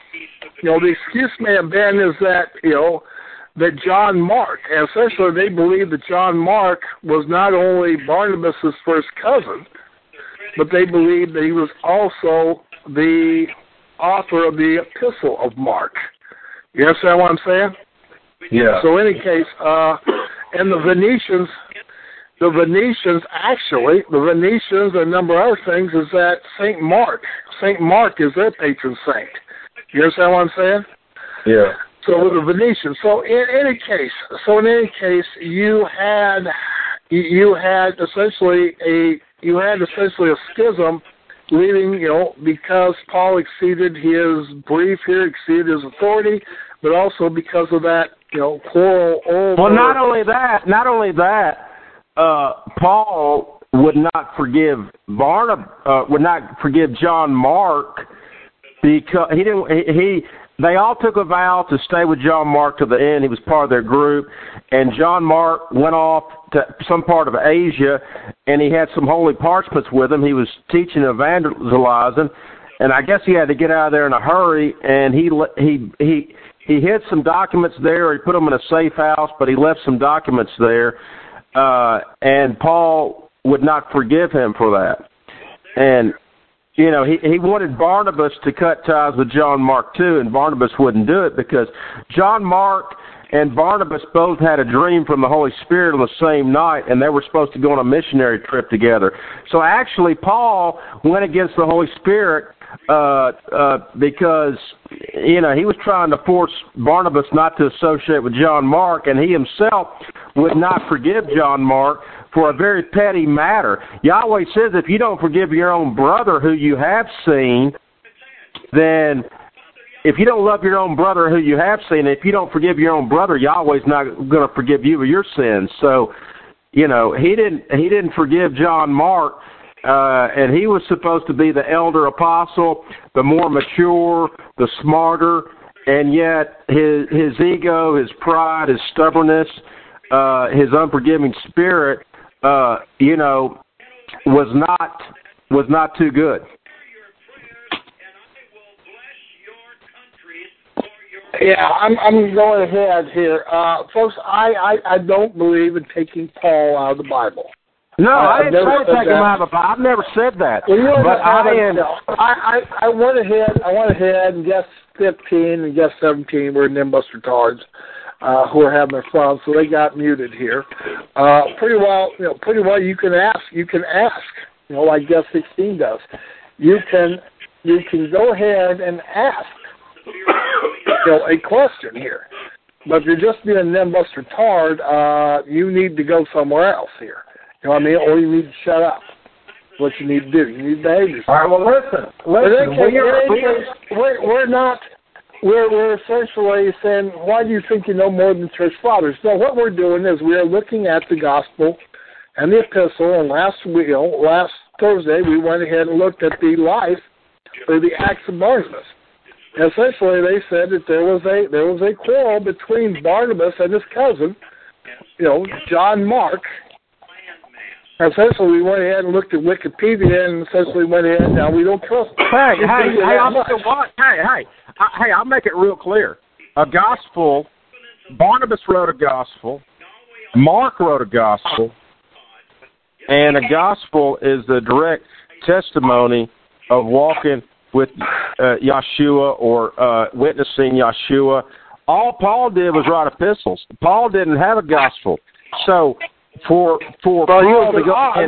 you know, the excuse may have been is that, you know, that John Mark, and essentially they believed that John Mark was not only Barnabas' first cousin, but they believed that he was also the author of the Epistle of Mark. You understand what I'm saying? Yeah. So in any case, uh, and the Venetians, the Venetians actually, the Venetians and a number of other things is that Saint Mark, Saint Mark is their patron saint. You understand what I'm saying? Yeah. So with the Venetians. So in any case, so in any case, you had, you had essentially a, you had essentially a schism leading, you know, because Paul exceeded his brief here, exceeded his authority, but also because of that, you know, quarrel over. Well, not only that, not only that, uh, Paul would not forgive Barnabas, uh, would not forgive John Mark because he didn't. He, he they all took a vow to stay with John Mark to the end. He was part of their group, and John Mark went off to some part of Asia, and he had some holy parchments with him. He was teaching and evangelizing, and I guess he had to get out of there in a hurry, and he he he. He hid some documents there. He put them in a safe house, but he left some documents there. Uh, and Paul would not forgive him for that. And, you know, he, he wanted Barnabas to cut ties with John Mark too, and Barnabas wouldn't do it because John Mark and Barnabas both had a dream from the Holy Spirit on the same night, and they were supposed to go on a missionary trip together. So actually, Paul went against the Holy Spirit uh, uh, because, you know, he was trying to force Barnabas not to associate with John Mark, and he himself would not forgive John Mark for a very petty matter. Yahweh says if you don't forgive your own brother who you have seen, then if you don't love your own brother who you have seen, if you don't forgive your own brother, Yahweh's not going to forgive you of your sins. So, you know, he didn't he didn't forgive John Mark, uh, and he was supposed to be the elder apostle, the more mature, the smarter, and yet his his ego, his pride, his stubbornness, uh, his unforgiving spirit, uh, you know, was not was not too good. Yeah, I'm I'm going ahead here, uh, folks. I, I, I don't believe in taking Paul out of the Bible. No, I, I didn't say take that. him out of the Bible. I've never said that. Well, you know, but I, am, I, I I went ahead. I went ahead and guessed fifteen and guessed seventeen were nimbus retards uh, who are having their fun, so they got muted here. Uh, pretty well, you know, pretty well. You can ask. You can ask. You know, like guess sixteen does. You can you can go ahead and ask. You know, a question here. But if you're just being a nimbus retard, uh, you need to go somewhere else here. You know what I mean? Or you need to shut up. What you need to do. You need to behave yourself. All right, well, listen. Listen, we're, we're, we're not, we're, we're essentially saying, why do you think you know more than church fathers? No, what we're doing is we are looking at the gospel and the epistle, and last, you know, last Thursday we went ahead and looked at the life or the Acts of Barnabas. Essentially, they said that there was a there was a quarrel between Barnabas and his cousin, you know, John Mark. Essentially, we went ahead and looked at Wikipedia and essentially went ahead. Now we don't trust. Hey, hey, hey! I'm what? Hey, hey, I, hey! I'll make it real clear. A gospel. Barnabas wrote a gospel. Mark wrote a gospel, and a gospel is the direct testimony of walking with uh, Yeshua or uh, witnessing Yeshua. All Paul did was write epistles. Paul didn't have a gospel. So for for well, Paul to go and,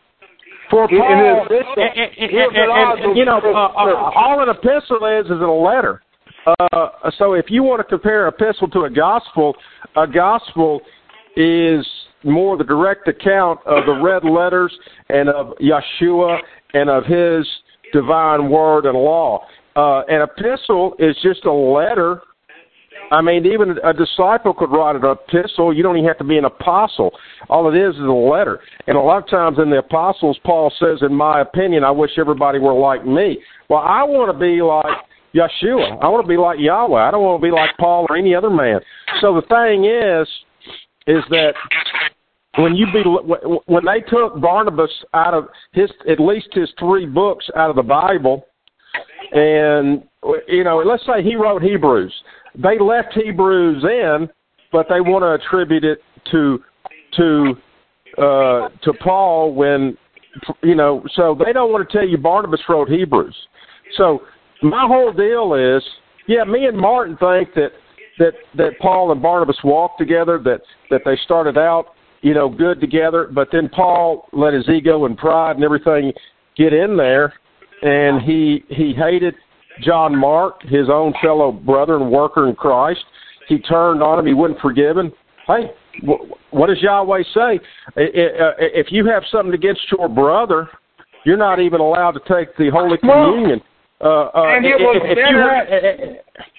for Paul, and, and, and, and, and you know, uh, uh, all an epistle is is a letter. Uh, so if you want to compare an epistle to a gospel, a gospel is more the direct account of the red letters and of Yeshua and of his divine word and law. Uh, an epistle is just a letter. I mean, even a disciple could write an epistle. You don't even have to be an apostle. All it is is a letter. And a lot of times in the apostles, Paul says, in my opinion, I wish everybody were like me. Well, I want to be like Yeshua. I want to be like Yahweh. I don't want to be like Paul or any other man. So the thing is, is that When you be when they took Barnabas out of his at least his three books out of the Bible, and you know, let's say he wrote Hebrews, they left Hebrews in, but they want to attribute it to to uh, to Paul when you know, so they don't want to tell you Barnabas wrote Hebrews. So my whole deal is, yeah, me and Martin think that that that Paul and Barnabas walked together, that that they started out, you know, good together, but then Paul let his ego and pride and everything get in there, and he he hated John Mark, his own fellow brother and worker in Christ. He turned on him. He wouldn't forgive him. Hey, what does Yahweh say? If you have something against your brother, you're not even allowed to take the Holy Communion. Uh, uh, and it was if better. You had,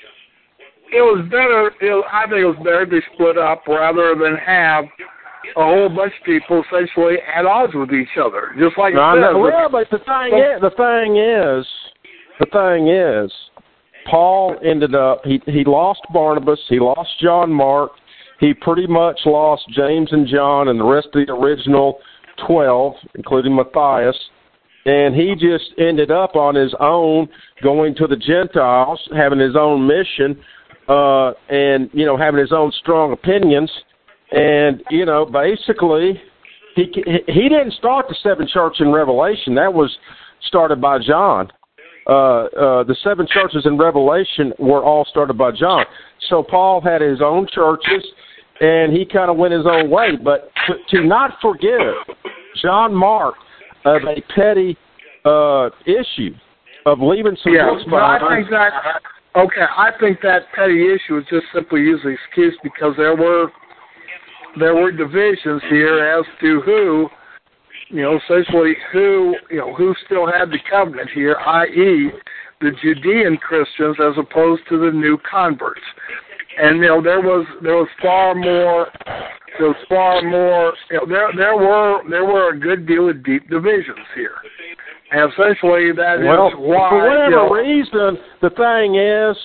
it was better. It, I think it was better to split up rather than have a whole bunch of people essentially at odds with each other, just like no, it says. No, well, but the thing is, the thing is, the thing is, Paul ended up. He he lost Barnabas. He lost John Mark. He pretty much lost James and John and the rest of the original twelve, including Matthias. And he just ended up on his own, going to the Gentiles, having his own mission, uh, and you know, having his own strong opinions. And, you know, basically, he he didn't start the seven churches in Revelation. That was started by John. Uh, uh, the seven churches in Revelation were all started by John. So Paul had his own churches, and he kind of went his own way. But to, to not forgive John Mark of a petty uh, issue of leaving some yeah, books behind. I think that, okay, I think that petty issue is just simply using an excuse because there were there were divisions here as to who, you know, essentially who, you know, who still had the covenant here, that is the Judean Christians as opposed to the new converts. And, you know, there was there was far more there was far more you know, there there were there were a good deal of deep divisions here. And essentially that well, is why for whatever you know, reason, the thing is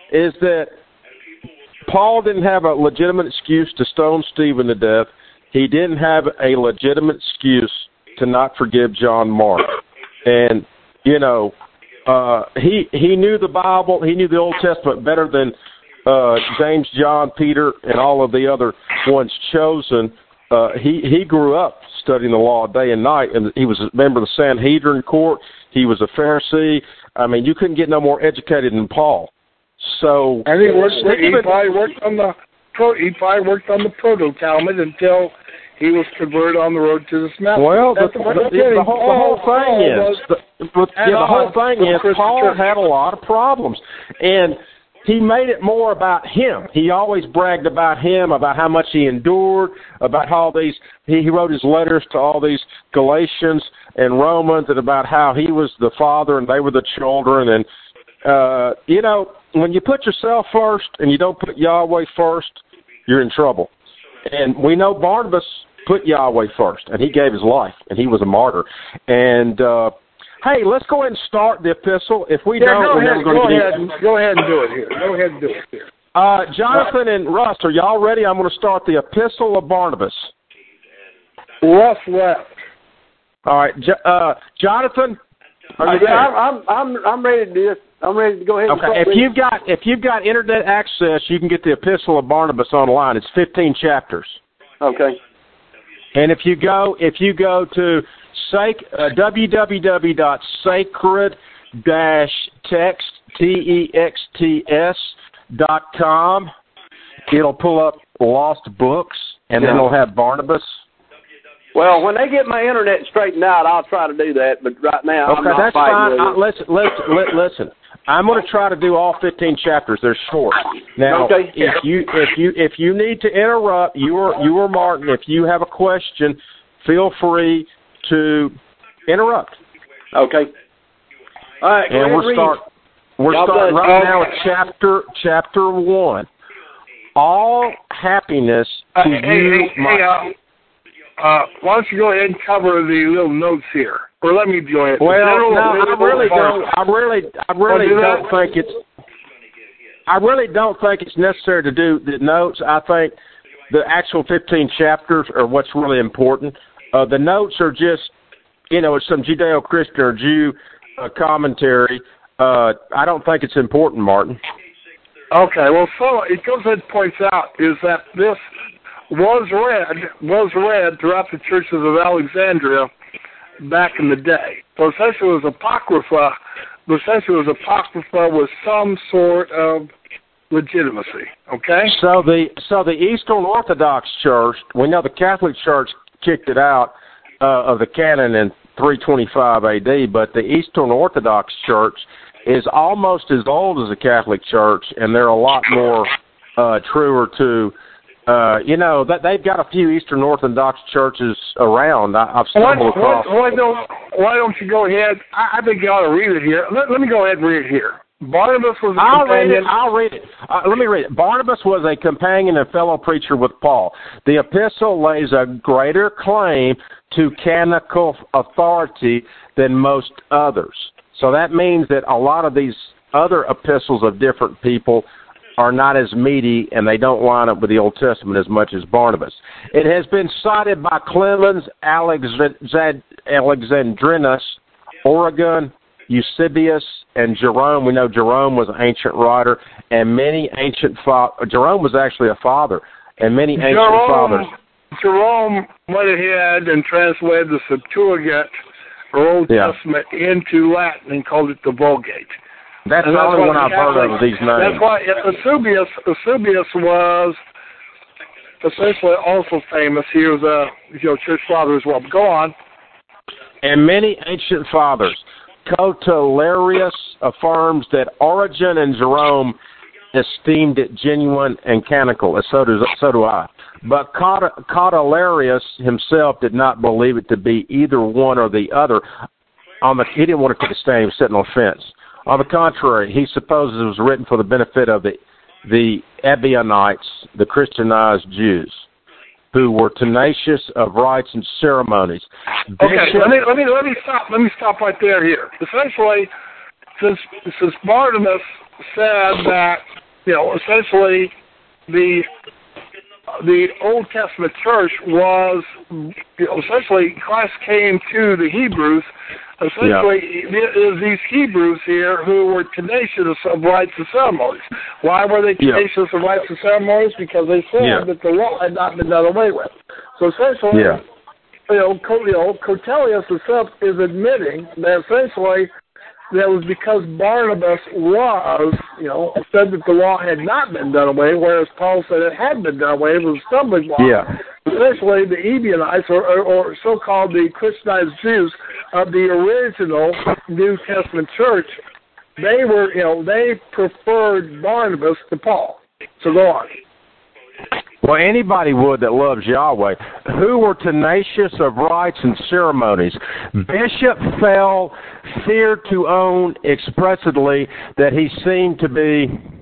is that Paul didn't have a legitimate excuse to stone Stephen to death. He didn't have a legitimate excuse to not forgive John Mark. And, you know, uh, he he knew the Bible, he knew the Old Testament better than uh, James, John, Peter, and all of the other ones chosen. Uh, he, he grew up studying the law day and night, and he was a member of the Sanhedrin court. He was a Pharisee. I mean, you couldn't get no more educated than Paul. So, and he worked. He probably worked on the. He probably worked on the Proto-Talmud until he was converted on the road to the Damascus. Well, the, the, the, the, whole, the whole thing is, the, yeah, the whole thing is, Paul had a lot of problems, and he made it more about him. He always bragged about him, about how much he endured, about how these. He, he wrote his letters to all these Galatians and Romans, and about how he was the father and they were the children, and uh, you know, when you put yourself first and you don't put Yahweh first, you're in trouble. And we know Barnabas put Yahweh first, and he gave his life, and he was a martyr. And, uh, hey, let's go ahead and start the epistle. If we yeah, don't, go we're ahead, never going go to ahead, get and, Go ahead and do it here. Go ahead and do it here. Uh, Jonathan and Russ, are y'all ready? I'm going to start the epistle of Barnabas. Russ left. All right. Jo- uh, Jonathan, are you yeah, I'm, I'm, I'm, I'm ready to do this. I'm ready to go ahead. Okay, and if you've got if you've got internet access, you can get the Epistle of Barnabas online. It's fifteen chapters. Okay. And if you go if you go to sac, uh, w w w dot sacred dash text t e x t s dot com, it'll pull up lost books, and yeah. then it'll have Barnabas. Well, when they get my internet straightened out, I'll try to do that. But right now, okay, I'm not that's fighting fine. Uh, listen, listen, listen. I'm going to try to do all fifteen chapters. They're short. Now, okay. if you if you if you need to interrupt, you or you or Martin, if you have a question, feel free to interrupt. Okay. All right. And we're start we're Y'all starting done. right now with chapter chapter one. All happiness to Uh, hey, you, hey, my. hey, uh, uh, why don't you go ahead and cover the little notes here, or let me go ahead. Well, general, no, I really don't. I really, I really do don't that? think it's. I really don't think it's necessary to do the notes. I think the actual fifteen chapters are what's really important. Uh, the notes are just, you know, it's some Judeo-Christian or Jew uh, commentary. Uh, I don't think it's important, Martin. Okay, well, so it goes ahead and points out is that this was read was read throughout the churches of Alexandria back in the day. So essentially, it was apocrypha. Essentially, it was apocrypha with some sort of legitimacy. Okay. So the so the Eastern Orthodox Church, we know the Catholic Church kicked it out uh, of the canon in three twenty-five A D, but the Eastern Orthodox Church is almost as old as the Catholic Church, and they're a lot more uh, truer to. Uh, you know, that they've got a few Eastern Orthodox churches around. I, I've stumbled why, across. why, why, don't, why don't you go ahead? I, I think you ought to read it here. Let, let me go ahead and read it here. Barnabas was a I'll companion. read it. I'll read it. Uh, let me read it. Barnabas was a companion and fellow preacher with Paul. The epistle lays a greater claim to canonical authority than most others. So that means that a lot of these other epistles of different people are not as meaty, and they don't line up with the Old Testament as much as Barnabas. It has been cited by Clemens, Alexand- Alexandrinus, Origen, Eusebius, and Jerome. We know Jerome was an ancient writer, and many ancient fathers. Jerome was actually a father, and many ancient Jerome, fathers. Jerome went ahead and translated the Septuagint, or Old Yeah. Testament, into Latin and called it the Vulgate. That's And the that's only why one the I've heard Catholic- of these names. That's why Eusebius, Eusebius was essentially also famous. He was a you know, church father as well. But go on. And many ancient fathers. Cotularius affirms that Origen and Jerome esteemed it genuine and canonical, and so do, so do I. But Cotularius himself did not believe it to be either one or the other. On the, he didn't want to take a stand. He was sitting on the fence. On the contrary, he supposes it was written for the benefit of the the Ebionites, the Christianized Jews, who were tenacious of rites and ceremonies. Okay, Bishop, let me let me let me stop. Let me stop right there. Here, essentially, since since Barnabas said that, you know, essentially the the Old Testament church was, you know, essentially Christ came to the Hebrews. Essentially, yeah. it is these Hebrews here who were tenacious of rites and ceremonies. Why were they tenacious yeah. of rites and ceremonies? Because they said yeah. that the law had not been done away with. So essentially, yeah. you know, you know, Cotelius himself is admitting that essentially that was because Barnabas was, you know, said that the law had not been done away, whereas Paul said it had been done away. It was a stumbling block. Yeah. Essentially, the Ebionites, or, or, or so-called the Christianized Jews of the original New Testament church, they were, you know, they preferred Barnabas to Paul. So go on. Well, anybody would that loves Yahweh. Who were tenacious of rites and ceremonies. Bishop Fell feared to own expressly that he seemed to be...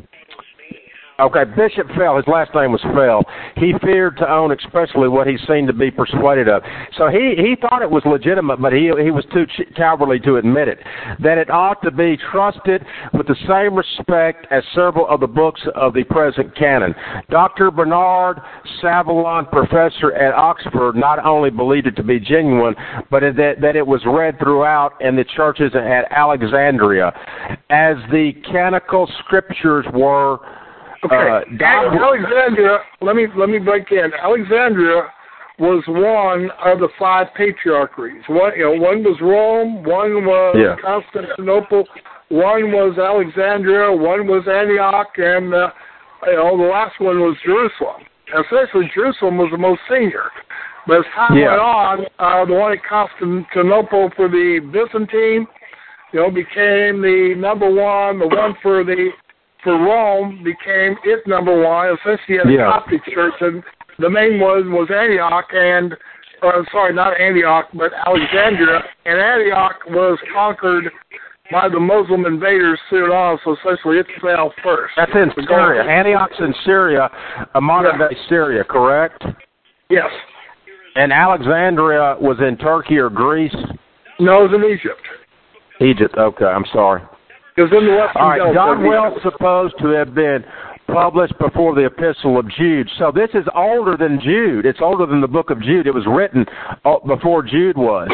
Okay, Bishop Fell, his last name was Fell. He feared to own expressly what he seemed to be persuaded of. So he, he thought it was legitimate, but he he was too ch- cowardly to admit it. That it ought to be trusted with the same respect as several of the books of the present canon. Doctor Bernard Savalon, professor at Oxford, not only believed it to be genuine, but that, that it was read throughout in the churches at Alexandria, as the canonical scriptures were... Okay, uh, Alexandria, let me let me break in. Alexandria was one of the five patriarchies. One, you know, one was Rome, one was yeah. Constantinople, one was Alexandria, one was Antioch, and uh, you know, the last one was Jerusalem. Essentially, Jerusalem was the most senior. But as time yeah. went on, uh, the one at Constantinople for the Byzantine, you know, became the number one. The one for the for Rome became its number one. Essentially, the yeah. Coptic church, and the main one was Antioch, and uh, sorry, not Antioch, but Alexandria. And Antioch was conquered by the Muslim invaders soon on, so essentially it fell first. That's in Syria. Antioch's in Syria, a modern-day yeah. Syria, correct? Yes. And Alexandria was in Turkey or Greece? No, it was in Egypt. Egypt, okay, I'm sorry. It was in the Western All right, Delta. John Wells supposed to have been published before the Epistle of Jude. So this is older than Jude. It's older than the book of Jude. It was written before Jude was.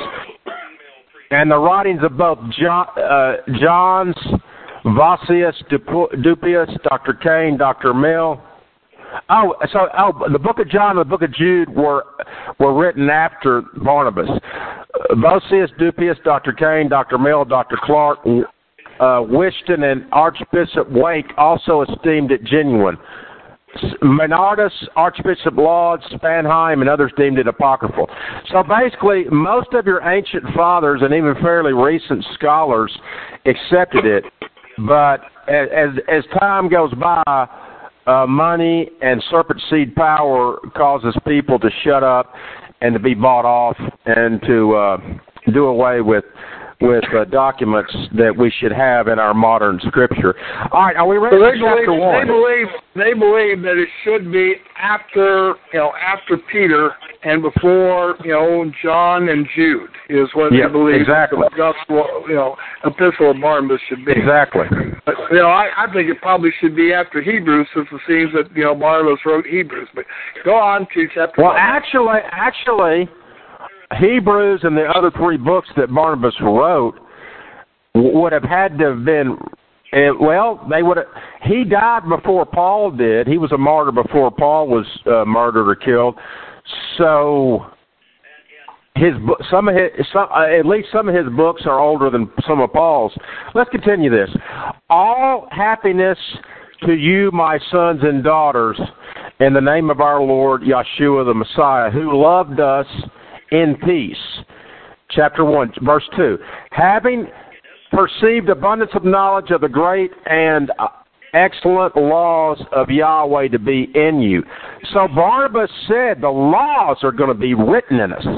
And the writings of both John, uh, Johns, Vossius, Dupuis, Doctor Kane, Doctor Mill. Oh, so oh, the book of John and the book of Jude were were written after Barnabas. Vossius, Dupuis, Doctor Kane, Doctor Mill, Doctor Clark, uh, Whiston, and Archbishop Wake also esteemed it genuine. Menardus, Archbishop Laud, Spanheim, and others deemed it apocryphal. So basically, most of your ancient fathers and even fairly recent scholars accepted it, but as as time goes by, uh, money and serpent seed power causes people to shut up and to be bought off and to uh, do away with with uh, documents that we should have in our modern scripture. All right, are we ready so for chapter believe, one? They believe they believe that it should be after you know after Peter and before you know John and Jude is what yeah, they believe exactly. the gospel you know epistle of Barnabas should be. Exactly. But, you know, I, I think it probably should be after Hebrews, since it seems that you know Barnabas wrote Hebrews. But go on to chapter. Well, one. actually, actually. Hebrews and the other three books that Barnabas wrote would have had to have been, well, they would have, he died before Paul did. He was a martyr before Paul was uh, murdered or killed. So his some of his, some, uh, at least some of his books are older than some of Paul's. Let's continue this. All happiness to you, my sons and daughters, in the name of our Lord Yeshua the Messiah, who loved us in peace. Chapter one, verse two. Having perceived abundance of knowledge of the great and excellent laws of Yahweh to be in you. So Barnabas said the laws are going to be written in us.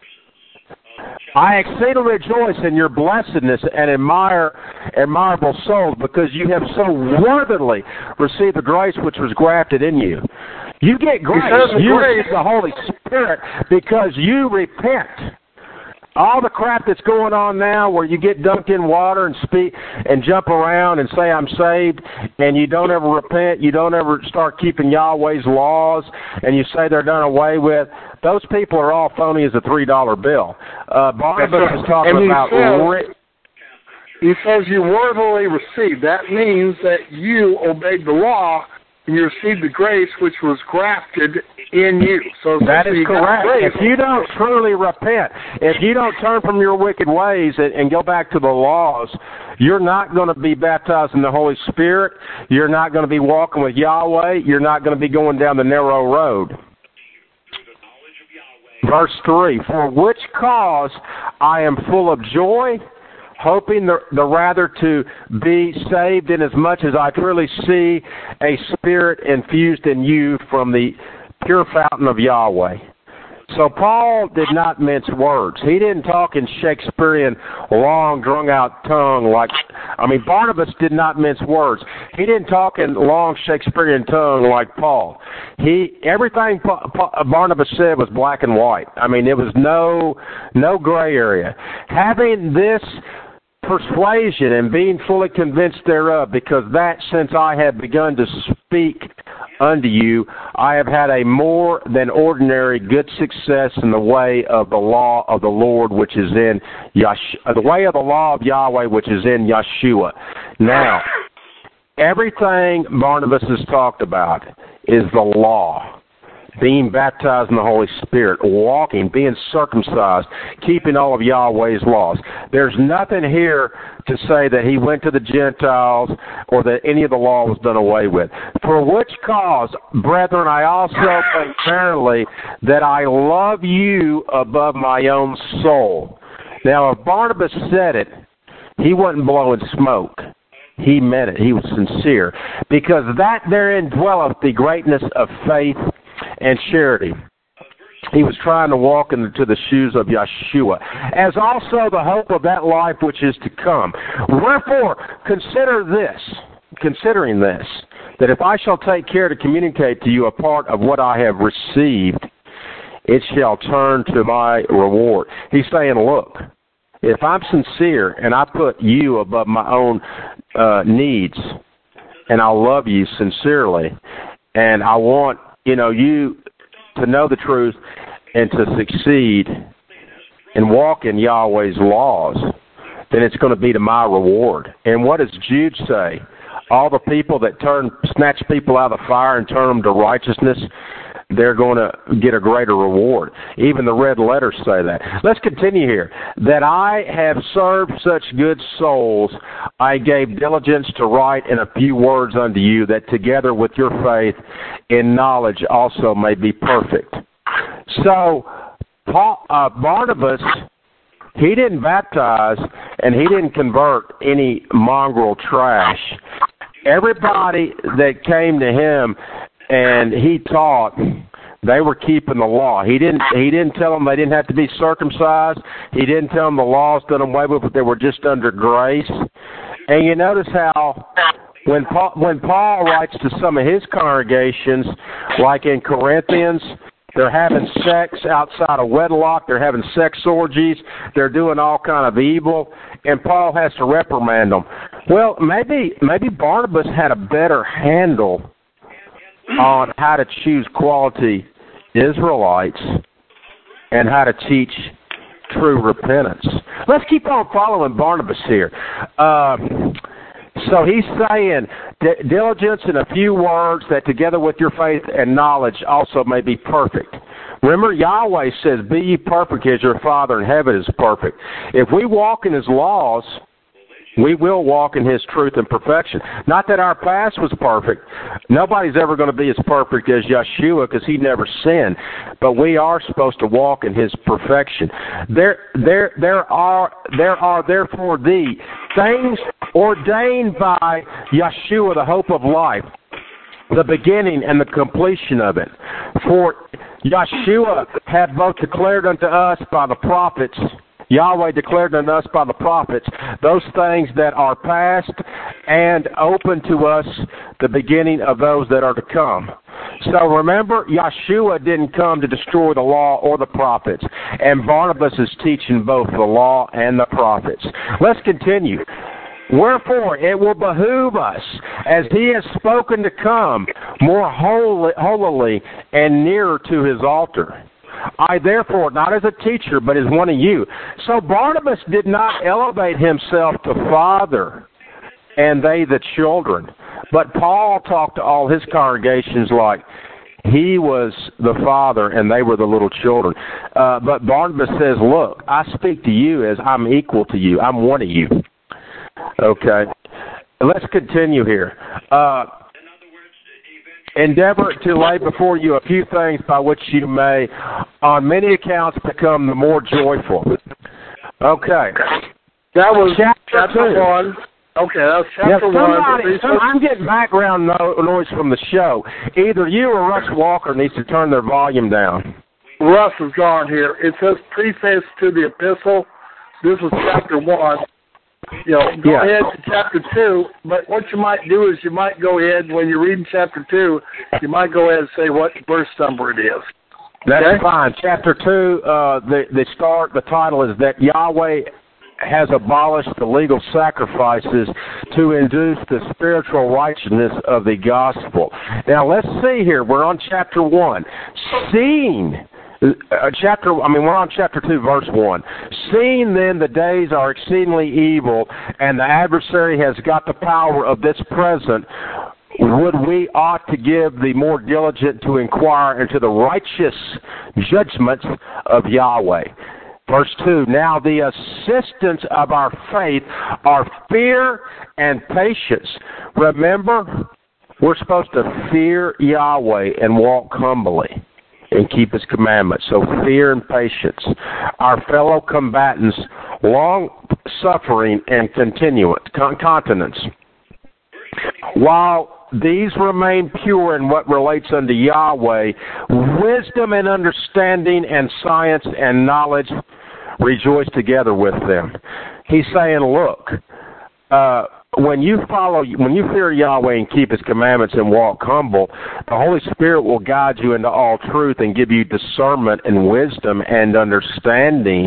I exceedingly rejoice in your blessedness and admire admirable souls, because you have so worthily received the grace which was grafted in you. You get grace. You receive the Holy Spirit because you repent. All the crap that's going on now where you get dunked in water and speak and jump around and say I'm saved and you don't ever repent, you don't ever start keeping Yahweh's laws and you say they're done away with, those people are all phony as a three dollar bill. Uh, Barnabas is talking and about... Says, he says you worthily received. That means that you obeyed the law and you received the grace which was grafted in you. So that is correct. If you don't truly repent, if you don't turn from your wicked ways and, and go back to the laws, you're not going to be baptized in the Holy Spirit. You're not going to be walking with Yahweh. You're not going to be going down the narrow road. Verse three, for which cause I am full of joy, hoping the, the rather to be saved, inasmuch as I truly see a spirit infused in you from the pure fountain of Yahweh. So Paul did not mince words. He didn't talk in Shakespearean long, drawn-out tongue like, I mean, Barnabas did not mince words. He didn't talk in long Shakespearean tongue like Paul. He everything pa- pa- Barnabas said was black and white. I mean, there was no no gray area. Having this persuasion and being fully convinced thereof, because that since I have begun to speak unto you, I have had a more than ordinary good success in the way of the law of the Lord, which is in Yash- the way of the law of Yahweh, which is in Yeshua. Now, everything Barnabas has talked about is the law. Being baptized in the Holy Spirit, walking, being circumcised, keeping all of Yahweh's laws. There's nothing here to say that he went to the Gentiles or that any of the law was done away with. For which cause, brethren, I also think verily that I love you above my own soul. Now, if Barnabas said it, he wasn't blowing smoke. He meant it. He was sincere. Because that therein dwelleth the greatness of faith and charity. He was trying to walk into the shoes of Yeshua, as also the hope of that life which is to come. Wherefore, consider this, considering this, that if I shall take care to communicate to you a part of what I have received, it shall turn to my reward. He's saying, look, if I'm sincere and I put you above my own uh, needs, and I love you sincerely, and I want you know, you to know the truth and to succeed and walk in Yahweh's laws, then it's going to be to my reward. And what does Jude say? All the people that turn, snatch people out of the fire and turn them to righteousness, they're going to get a greater reward. Even the red letters say that. Let's continue here. That I have served such good souls, I gave diligence to write in a few words unto you, that together with your faith in knowledge also may be perfect. So, Paul, uh, Barnabas, he didn't baptize and he didn't convert any mongrel trash. Everybody that came to him and he taught, they were keeping the law. He didn't He didn't tell them they didn't have to be circumcised. He didn't tell them the law's done away with, but they were just under grace. And you notice how when Paul, when Paul writes to some of his congregations, like in Corinthians, they're having sex outside of wedlock. They're having sex orgies. They're doing all kind of evil. And Paul has to reprimand them. Well, maybe maybe Barnabas had a better handle on how to choose quality Israelites and how to teach true repentance. Let's keep on following Barnabas here. Uh, so he's saying, diligence in a few words, that together with your faith and knowledge also may be perfect. Remember, Yahweh says, be ye perfect as your Father in heaven is perfect. If we walk in his laws, we will walk in his truth and perfection. Not that our past was perfect. Nobody's ever going to be as perfect as Yeshua because he never sinned. But we are supposed to walk in his perfection. There, there, there are, there are therefore the things ordained by Yeshua, the hope of life, the beginning and the completion of it. For Yeshua hath both declared unto us by the prophets Yahweh declared unto us by the prophets those things that are past and open to us the beginning of those that are to come. So remember, Yeshua didn't come to destroy the law or the prophets, and Barnabas is teaching both the law and the prophets. Let's continue. Wherefore it will behoove us, as he has spoken to come, more holy, holily and nearer to his altar. I therefore, not as a teacher, but as one of you. So Barnabas did not elevate himself to father, and they the children. But Paul talked to all his congregations like he was the father and they were the little children. Uh, but Barnabas says, look, I speak to you as I'm equal to you. I'm one of you. Okay. Let's continue here. Uh, endeavor to lay before you a few things by which you may, on many accounts, become the more joyful. Okay. That was chapter, chapter one. Okay, that was chapter yeah, somebody, one. Some, I'm getting background no, noise from the show. Either you or Russ Walker needs to turn their volume down. Russ is gone here. It says preface to the epistle. This was chapter one. You know, go yeah. ahead to chapter two, but what you might do is you might go ahead, when you're reading chapter two, you might go ahead and say what verse number it is. That's okay? fine. Chapter two, uh, the, the start, the title is that Yahweh has abolished the legal sacrifices to induce the spiritual righteousness of the gospel. Now, let's see here. We're on chapter one. Seeing... Uh, chapter, I mean, we're on chapter two, verse one. Seeing then the days are exceedingly evil, and the adversary has got the power of this present, would we ought to give the more diligent to inquire into the righteous judgments of Yahweh. Verse two, now the assistance of our faith are fear and patience. Remember, we're supposed to fear Yahweh and walk humbly and keep his commandments. So fear and patience. Our fellow combatants, long suffering and continuance, continence. While these remain pure in what relates unto Yahweh, wisdom and understanding and science and knowledge rejoice together with them. He's saying, look, uh, when you follow, when you fear Yahweh and keep his commandments and walk humble, the Holy Spirit will guide you into all truth and give you discernment and wisdom and understanding.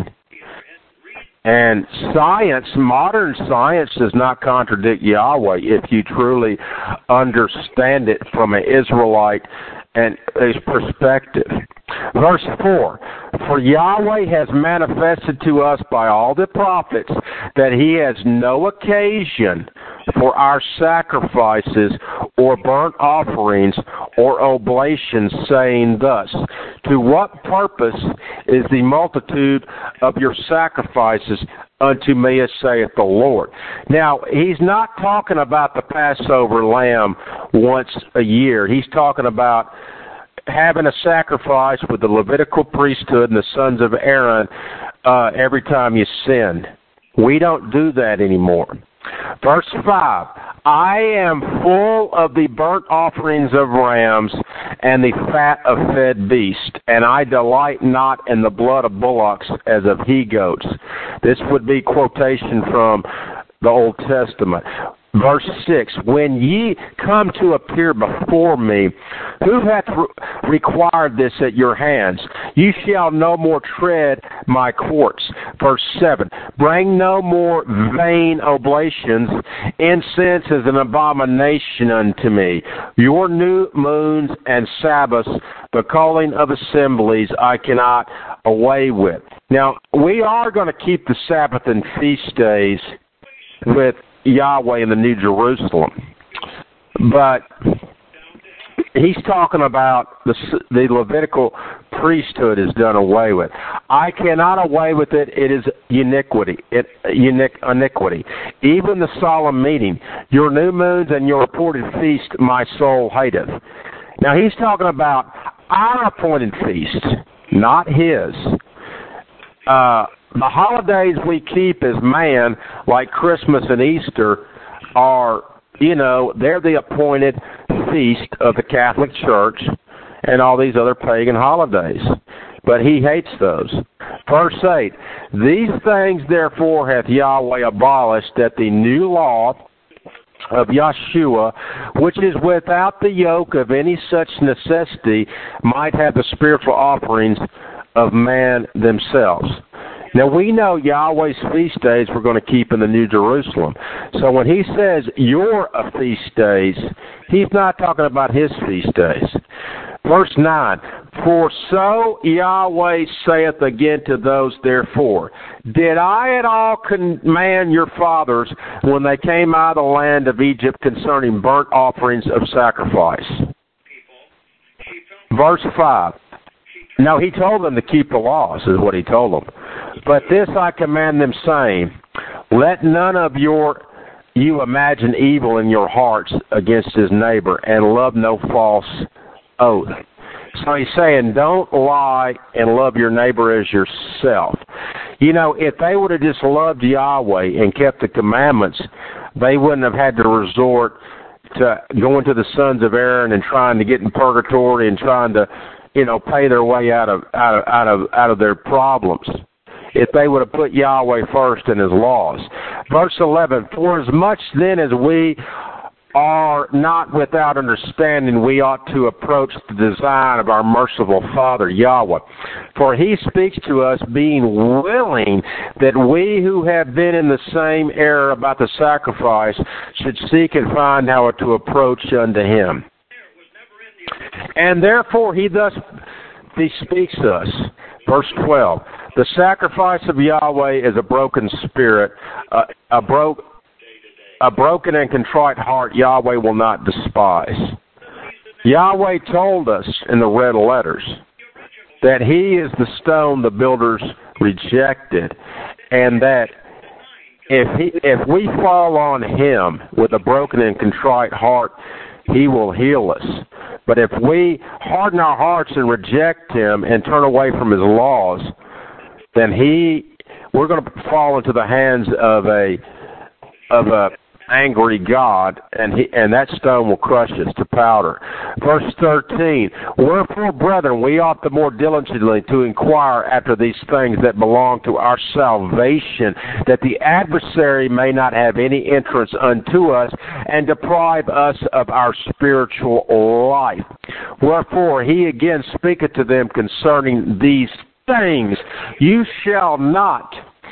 And science, modern science, does not contradict Yahweh if you truly understand it from an Israelite and his perspective. Verse four, for Yahweh has manifested to us by all the prophets that he has no occasion for our sacrifices or burnt offerings or oblations, saying thus, to what purpose is the multitude of your sacrifices unto me, as saith the Lord? Now, he's not talking about the Passover lamb once a year. He's talking about having a sacrifice with the Levitical priesthood and the sons of Aaron uh, every time you sin. We don't do that anymore. Verse five, I am full of the burnt offerings of rams and the fat of fed beasts, and I delight not in the blood of bullocks as of he-goats. This would be quotation from the Old Testament. Verse six, when ye come to appear before me, who hath re- required this at your hands? You shall no more tread my courts. Verse seven, bring no more vain oblations. Incense is an abomination unto me. Your new moons and Sabbaths, the calling of assemblies, I cannot away with. Now, we are going to keep the Sabbath and feast days with Yahweh in the New Jerusalem, but he's talking about the, the Levitical priesthood is done away with. I cannot away with it. It is iniquity. It iniquity. Even the solemn meeting, your new moons and your appointed feast, my soul hateth. Now he's talking about our appointed feasts, not his. Uh, The holidays we keep as man, like Christmas and Easter, are, you know, they're the appointed feast of the Catholic Church and all these other pagan holidays. But he hates those. Verse eight, These things, therefore, hath Yahweh abolished, that the new law of Yeshua, which is without the yoke of any such necessity, might have the spiritual offerings of man themselves. Now, we know Yahweh's feast days we're going to keep in the New Jerusalem. So when he says your feast days, he's not talking about his feast days. Verse nine, for so Yahweh saith again to those therefore, did I at all command your fathers when they came out of the land of Egypt concerning burnt offerings of sacrifice? Verse five, no, he told them to keep the laws, is what he told them. But this I command them, saying, let none of your you imagine evil in your hearts against his neighbor, and love no false oath. So he's saying, don't lie and love your neighbor as yourself. You know, if they would have just loved Yahweh and kept the commandments, they wouldn't have had to resort to going to the sons of Aaron and trying to get in purgatory and trying to, you know, pay their way out of out of out of out of their problems. If they would have put Yahweh first in his laws. Verse eleven, for as much then as we are not without understanding, we ought to approach the design of our merciful Father, Yahweh. For he speaks to us, being willing that we who have been in the same error about the sacrifice should seek and find how to approach unto him. And therefore he thus bespeaks us. Verse twelve, the sacrifice of Yahweh is a broken spirit, uh, a broke A broken and contrite heart Yahweh will not despise. Yahweh told us in the red letters that he is the stone the builders rejected, and that if he, if we fall on him with a broken and contrite heart, he will heal us. But if we harden our hearts and reject him and turn away from his laws, then he we're going to fall into the hands of a of a angry God, and he, and that stone will crush us to powder. Verse thirteen, wherefore, brethren, we ought the more diligently to inquire after these things that belong to our salvation, that the adversary may not have any entrance unto us and deprive us of our spiritual life. Wherefore, he again speaketh to them concerning these things, you shall not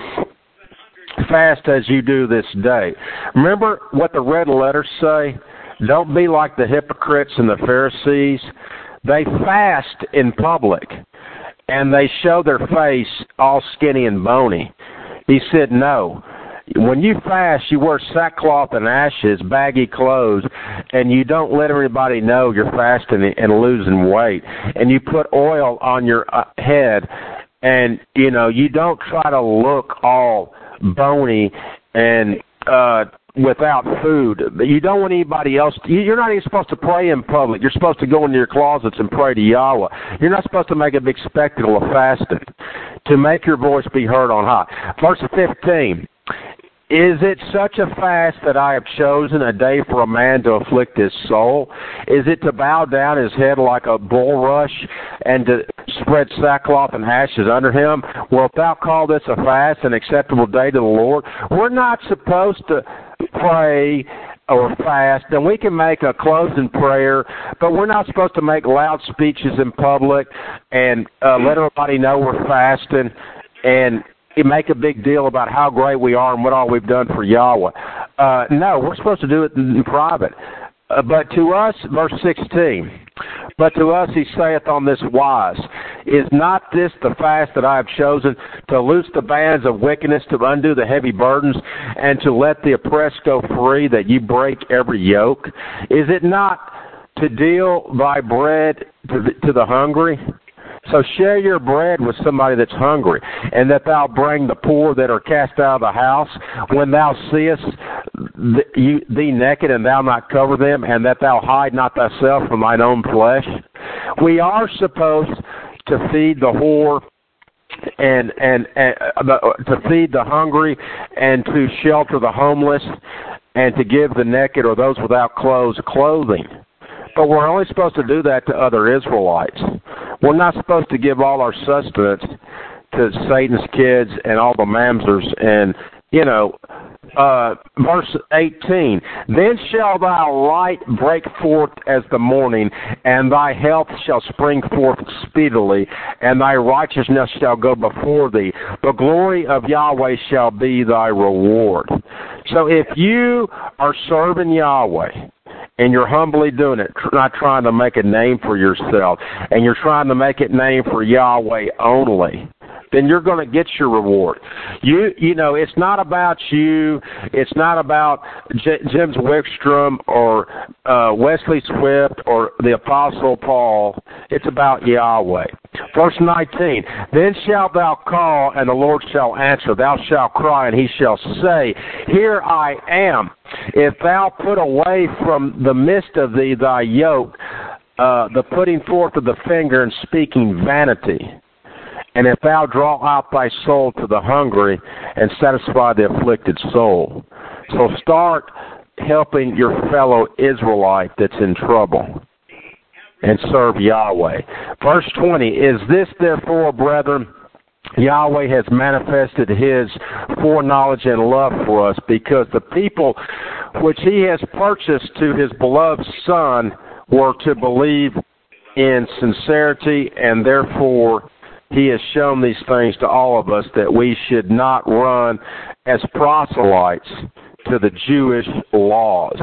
fast as you do this day. Remember what the red letters say? Don't be like the hypocrites and the Pharisees. They fast in public, and they show their face all skinny and bony. He said, no. When you fast, you wear sackcloth and ashes, baggy clothes, and you don't let everybody know you're fasting and losing weight. And you put oil on your head, and, you know, you don't try to look all bony and uh without food. You don't want anybody else. You're not even supposed to pray in public. You're supposed to go into your closets and pray to Yahweh. You're not supposed to make a big spectacle of fasting to make your voice be heard on high. Verse fifteen, is it such a fast that I have chosen, a day for a man to afflict his soul? Is it to bow down his head like a bulrush and to spread sackcloth and ashes under him? Wilt thou call this a fast, an acceptable day to the Lord? We're not supposed to pray or fast, and we can make a closing prayer, but we're not supposed to make loud speeches in public and uh, let everybody know we're fasting and make a big deal about how great we are and what all we've done for Yahweh. Uh, no, we're supposed to do it in private. Uh, but to us, verse sixteen, but to us he saith on this wise, is not this the fast that I have chosen, to loose the bands of wickedness, to undo the heavy burdens, and to let the oppressed go free, that you break every yoke? Is it not to deal thy bread to the, to the hungry? So share your bread with somebody that's hungry, and that thou bring the poor that are cast out of the house, when thou seest th- you, thee naked, and thou not cover them, and that thou hide not thyself from thine own flesh. We are supposed to feed the poor, and and, and uh, to feed the hungry, and to shelter the homeless, and to give the naked or those without clothes clothing. But we're only supposed to do that to other Israelites. We're not supposed to give all our sustenance to Satan's kids and all the mamzers. And, you know, uh, verse eighteen, then shall thy light break forth as the morning, and thy health shall spring forth speedily, and thy righteousness shall go before thee. The glory of Yahweh shall be thy reward. So if you are serving Yahweh, and you're humbly doing it, not trying to make a name for yourself, and you're trying to make a name for Yahweh only, then you're going to get your reward. You you know, it's not about you. It's not about J- James Wickstrom or uh, Wesley Swift or the Apostle Paul. It's about Yahweh. Verse nineteen, then shalt thou call, and the Lord shall answer. Thou shalt cry, and he shall say, here I am. If thou put away from the midst of thee thy yoke, uh, the putting forth of the finger and speaking vanity, and if thou draw out thy soul to the hungry and satisfy the afflicted soul. So start helping your fellow Israelite that's in trouble and serve Yahweh. Verse twenty, is this therefore, brethren, Yahweh has manifested his foreknowledge and love for us, because the people which he has purchased to his beloved Son were to believe in sincerity, and therefore he has shown these things to all of us, that we should not run as proselytes to the Jewish laws.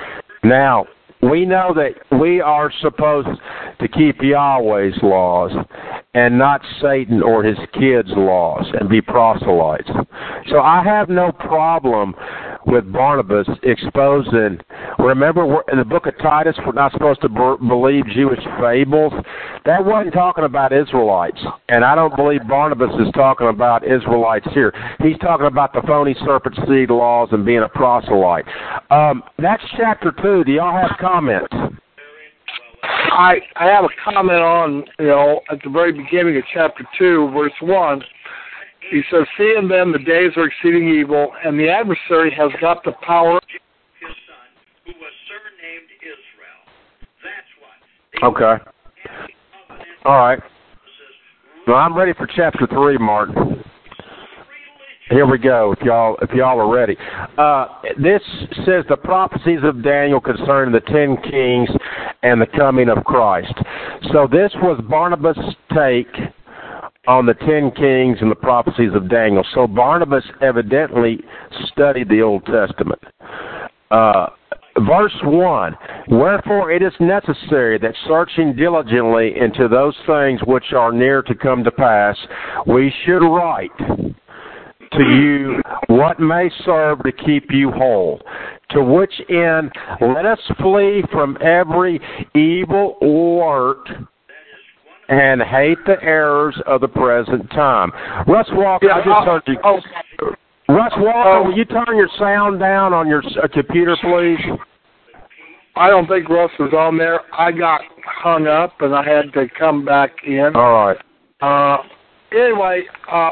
Now, we know that we are supposed to keep Yahweh's laws and not Satan or his kids' laws and be proselytes. So I have no problem with Barnabas exposing. Remember, in the book of Titus, we're not supposed to b- believe Jewish fables. That wasn't talking about Israelites, and I don't believe Barnabas is talking about Israelites here. He's talking about the phony serpent seed laws and being a proselyte. Um, that's chapter two. Do y'all have comments? I I have a comment on, you know, at the very beginning of chapter two, verse one. He says, seeing then the days are exceeding evil, and the adversary has got the power. His son, who was surnamed Israel. That's what. Okay. All right. Well, I'm ready for chapter three, Martin. Here we go. If y'all, if y'all are ready, uh, this says the prophecies of Daniel concerning the ten kings and the coming of Christ. So this was Barnabas' take on the ten kings and the prophecies of Daniel. So Barnabas evidently studied the Old Testament. Uh, verse one, wherefore it is necessary that searching diligently into those things which are near to come to pass, we should write to you what may serve to keep you whole, to which end let us flee from every evil work and hate the errors of the present time. Russ Walker, yeah, I just heard you. Oh, Russ Walker, oh, will you turn your sound down on your uh, computer, please? I don't think Russ was on there. I got hung up, and I had to come back in. All right. Uh, anyway, uh,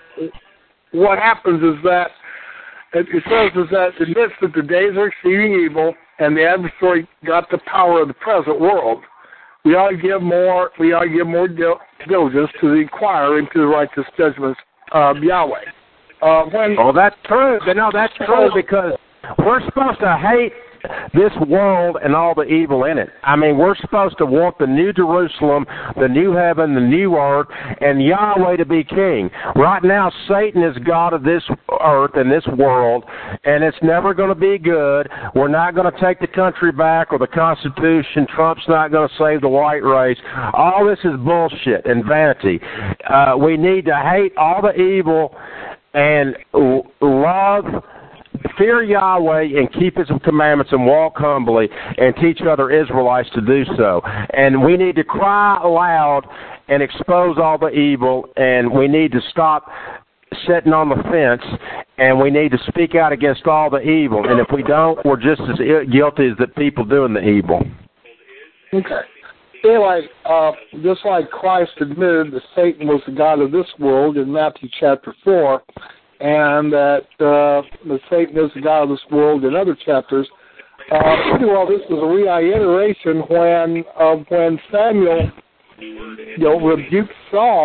what happens is that it says is that it admits that the days are exceeding evil, and the adversary got the power of the present world. We ought to give more. We ought to give more diligence to the inquiry into the righteous judgments of Yahweh. Uh, when oh, that's true. No, that's true, because we're supposed to hate this world and all the evil in it. I mean, we're supposed to want the new Jerusalem, the new heaven, the new earth, and Yahweh to be king. Right now, Satan is God of this earth and this world, and it's never going to be good. We're not going to take the country back or the Constitution. Trump's not going to save the white race. All this is bullshit and vanity. Uh, we need to hate all the evil and love, fear Yahweh, and keep His commandments and walk humbly and teach other Israelites to do so. And we need to cry aloud and expose all the evil, and we need to stop sitting on the fence, and we need to speak out against all the evil. And if we don't, we're just as guilty as the people doing the evil. Okay. Anyway, uh, just like Christ admitted that Satan was the god of this world in Matthew chapter four, and that, uh, that Satan is the god of this world in other chapters, uh, pretty well this was a reiteration when uh, when Samuel, you know, rebuked Saul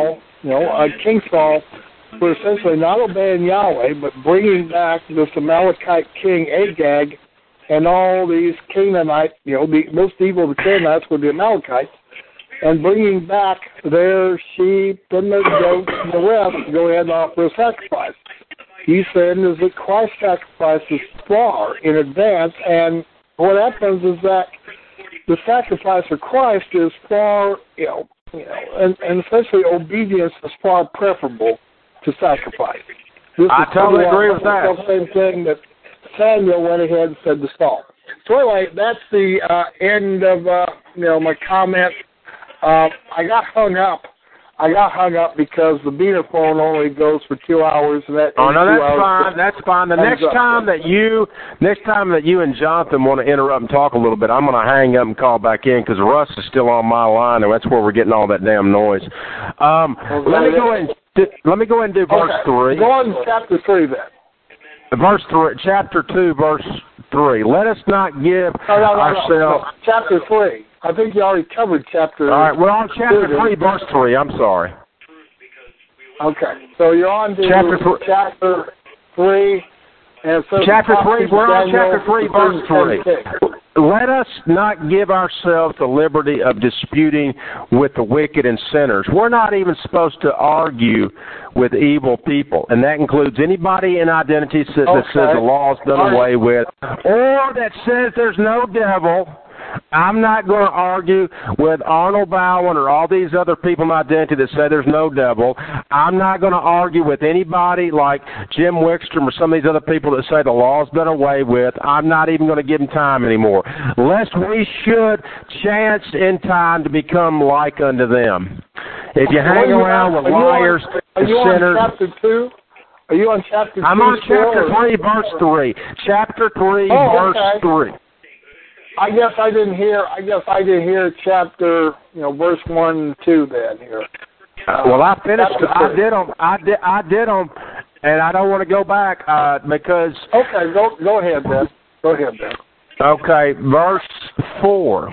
you know, uh, King Saul, for essentially not obeying Yahweh, but bringing back this Amalekite king Agag and all these Canaanite, you know, the most evil of the Canaanites were the Amalekites, and bringing back their sheep and their goats and the rest to go ahead and offer a sacrifice. He's saying is that Christ's sacrifice is far in advance, and what happens is that the sacrifice of Christ is far, you know, you know, and, and essentially obedience is far preferable to sacrifice. This I totally agree with that. The same thing that Samuel went ahead and said to Saul. So anyway, that's the uh, end of uh, you know my comment. Uh, I got hung up. I got hung up because the Beaner phone only goes for two hours. And that oh no, that's hours fine. That's fine. The next time that you, next time that you and Jonathan want to interrupt and talk a little bit, I'm going to hang up and call back in because Russ is still on my line, and that's where we're getting all that damn noise. Um, okay. Let me go ahead. And do, let me go ahead and do verse okay. three. Go on to chapter three then. Verse three, chapter two, verse three. Let us not give no, no, no, ourselves. No, no. Chapter three. I think you already covered chapter. All right, we're on chapter two, three, verse three. I'm sorry. Okay, so you're on to chapter, th- chapter three. And so chapter three, we're on chapter three, verse three. Let us not give ourselves the liberty of disputing with the wicked and sinners. We're not even supposed to argue with evil people, and that includes anybody in identity that okay. says the law's done away with, or that says there's no devil. I'm not going to argue with Arnold Bowen or all these other people in identity that say there's no devil. I'm not going to argue with anybody like Jim Wickstrom or some of these other people that say the law's done away with. I'm not even going to give them time anymore, lest we should chance in time to become like unto them. If you hang you around on, with liars and sinners... Are you on chapter two? Are you on chapter two? I'm on chapter three, verse three. Chapter three, oh, verse okay. three. I guess I didn't hear. I guess I didn't hear chapter, you know, verse one and two. Then here. Uh, well, I finished. I did them. I did. I did them, and I don't want to go back uh, because. Okay, go go ahead, Ben. Go ahead, Ben. Okay, verse four.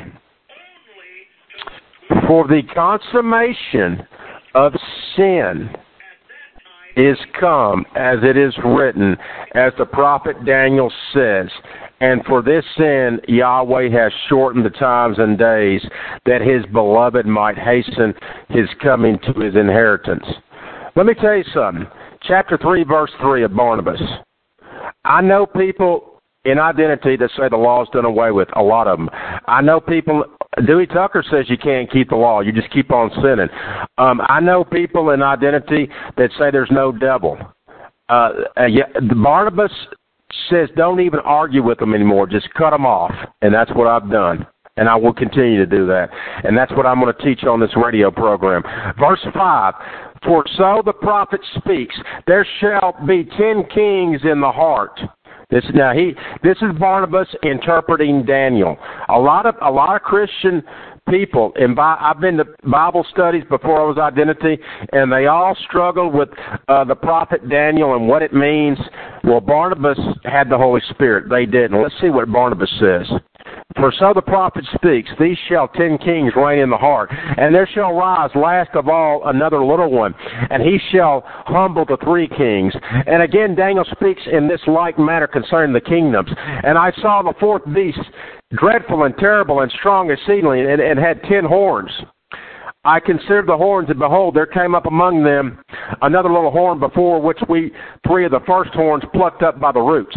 For the consummation of sin is come, as it is written, as the prophet Daniel says. And for this sin, Yahweh has shortened the times and days, that his beloved might hasten his coming to his inheritance. Let me tell you something. Chapter three, verse three of Barnabas. I know people in identity that say the law's done away with, a lot of them. I know people, Dewey Tucker says you can't keep the law, you just keep on sinning. Um, I know people in identity that say there's no devil. Uh, uh, yeah, Barnabas says don't even argue with them anymore. Just cut them off. And that's what I've done. And I will continue to do that. And that's what I'm going to teach on this radio program. Verse five, for so the prophet speaks, there shall be ten kings in the heart. This now he this is Barnabas interpreting Daniel. A lot of a lot of Christian people, and I've been to Bible studies before I was identity, and they all struggled with uh, the prophet Daniel and what it means. Well, Barnabas had the Holy Spirit. They didn't. Let's see what Barnabas says. For so the prophet speaks, these shall ten kings reign in the heart, and there shall rise last of all another little one, and he shall humble the three kings. And again Daniel speaks in this like manner concerning the kingdoms. And I saw the fourth beast, dreadful and terrible and strong exceedingly, and, and had ten horns. I considered the horns, and behold, there came up among them another little horn, before which we three of the first horns plucked up by the roots.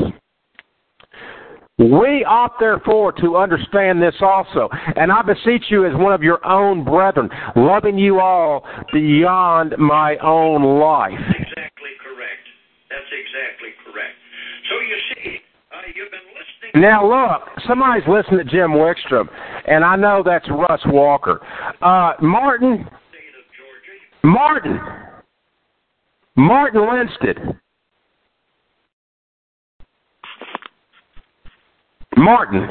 We ought therefore to understand this also, and I beseech you as one of your own brethren, loving you all beyond my own life. That's exactly correct. That's exactly correct. So you see, uh, you've been listening. Now look, somebody's listening to Jim Wickstrom, and I know that's Russ Walker. Uh, Martin, Martin, Martin Linstead. Martin.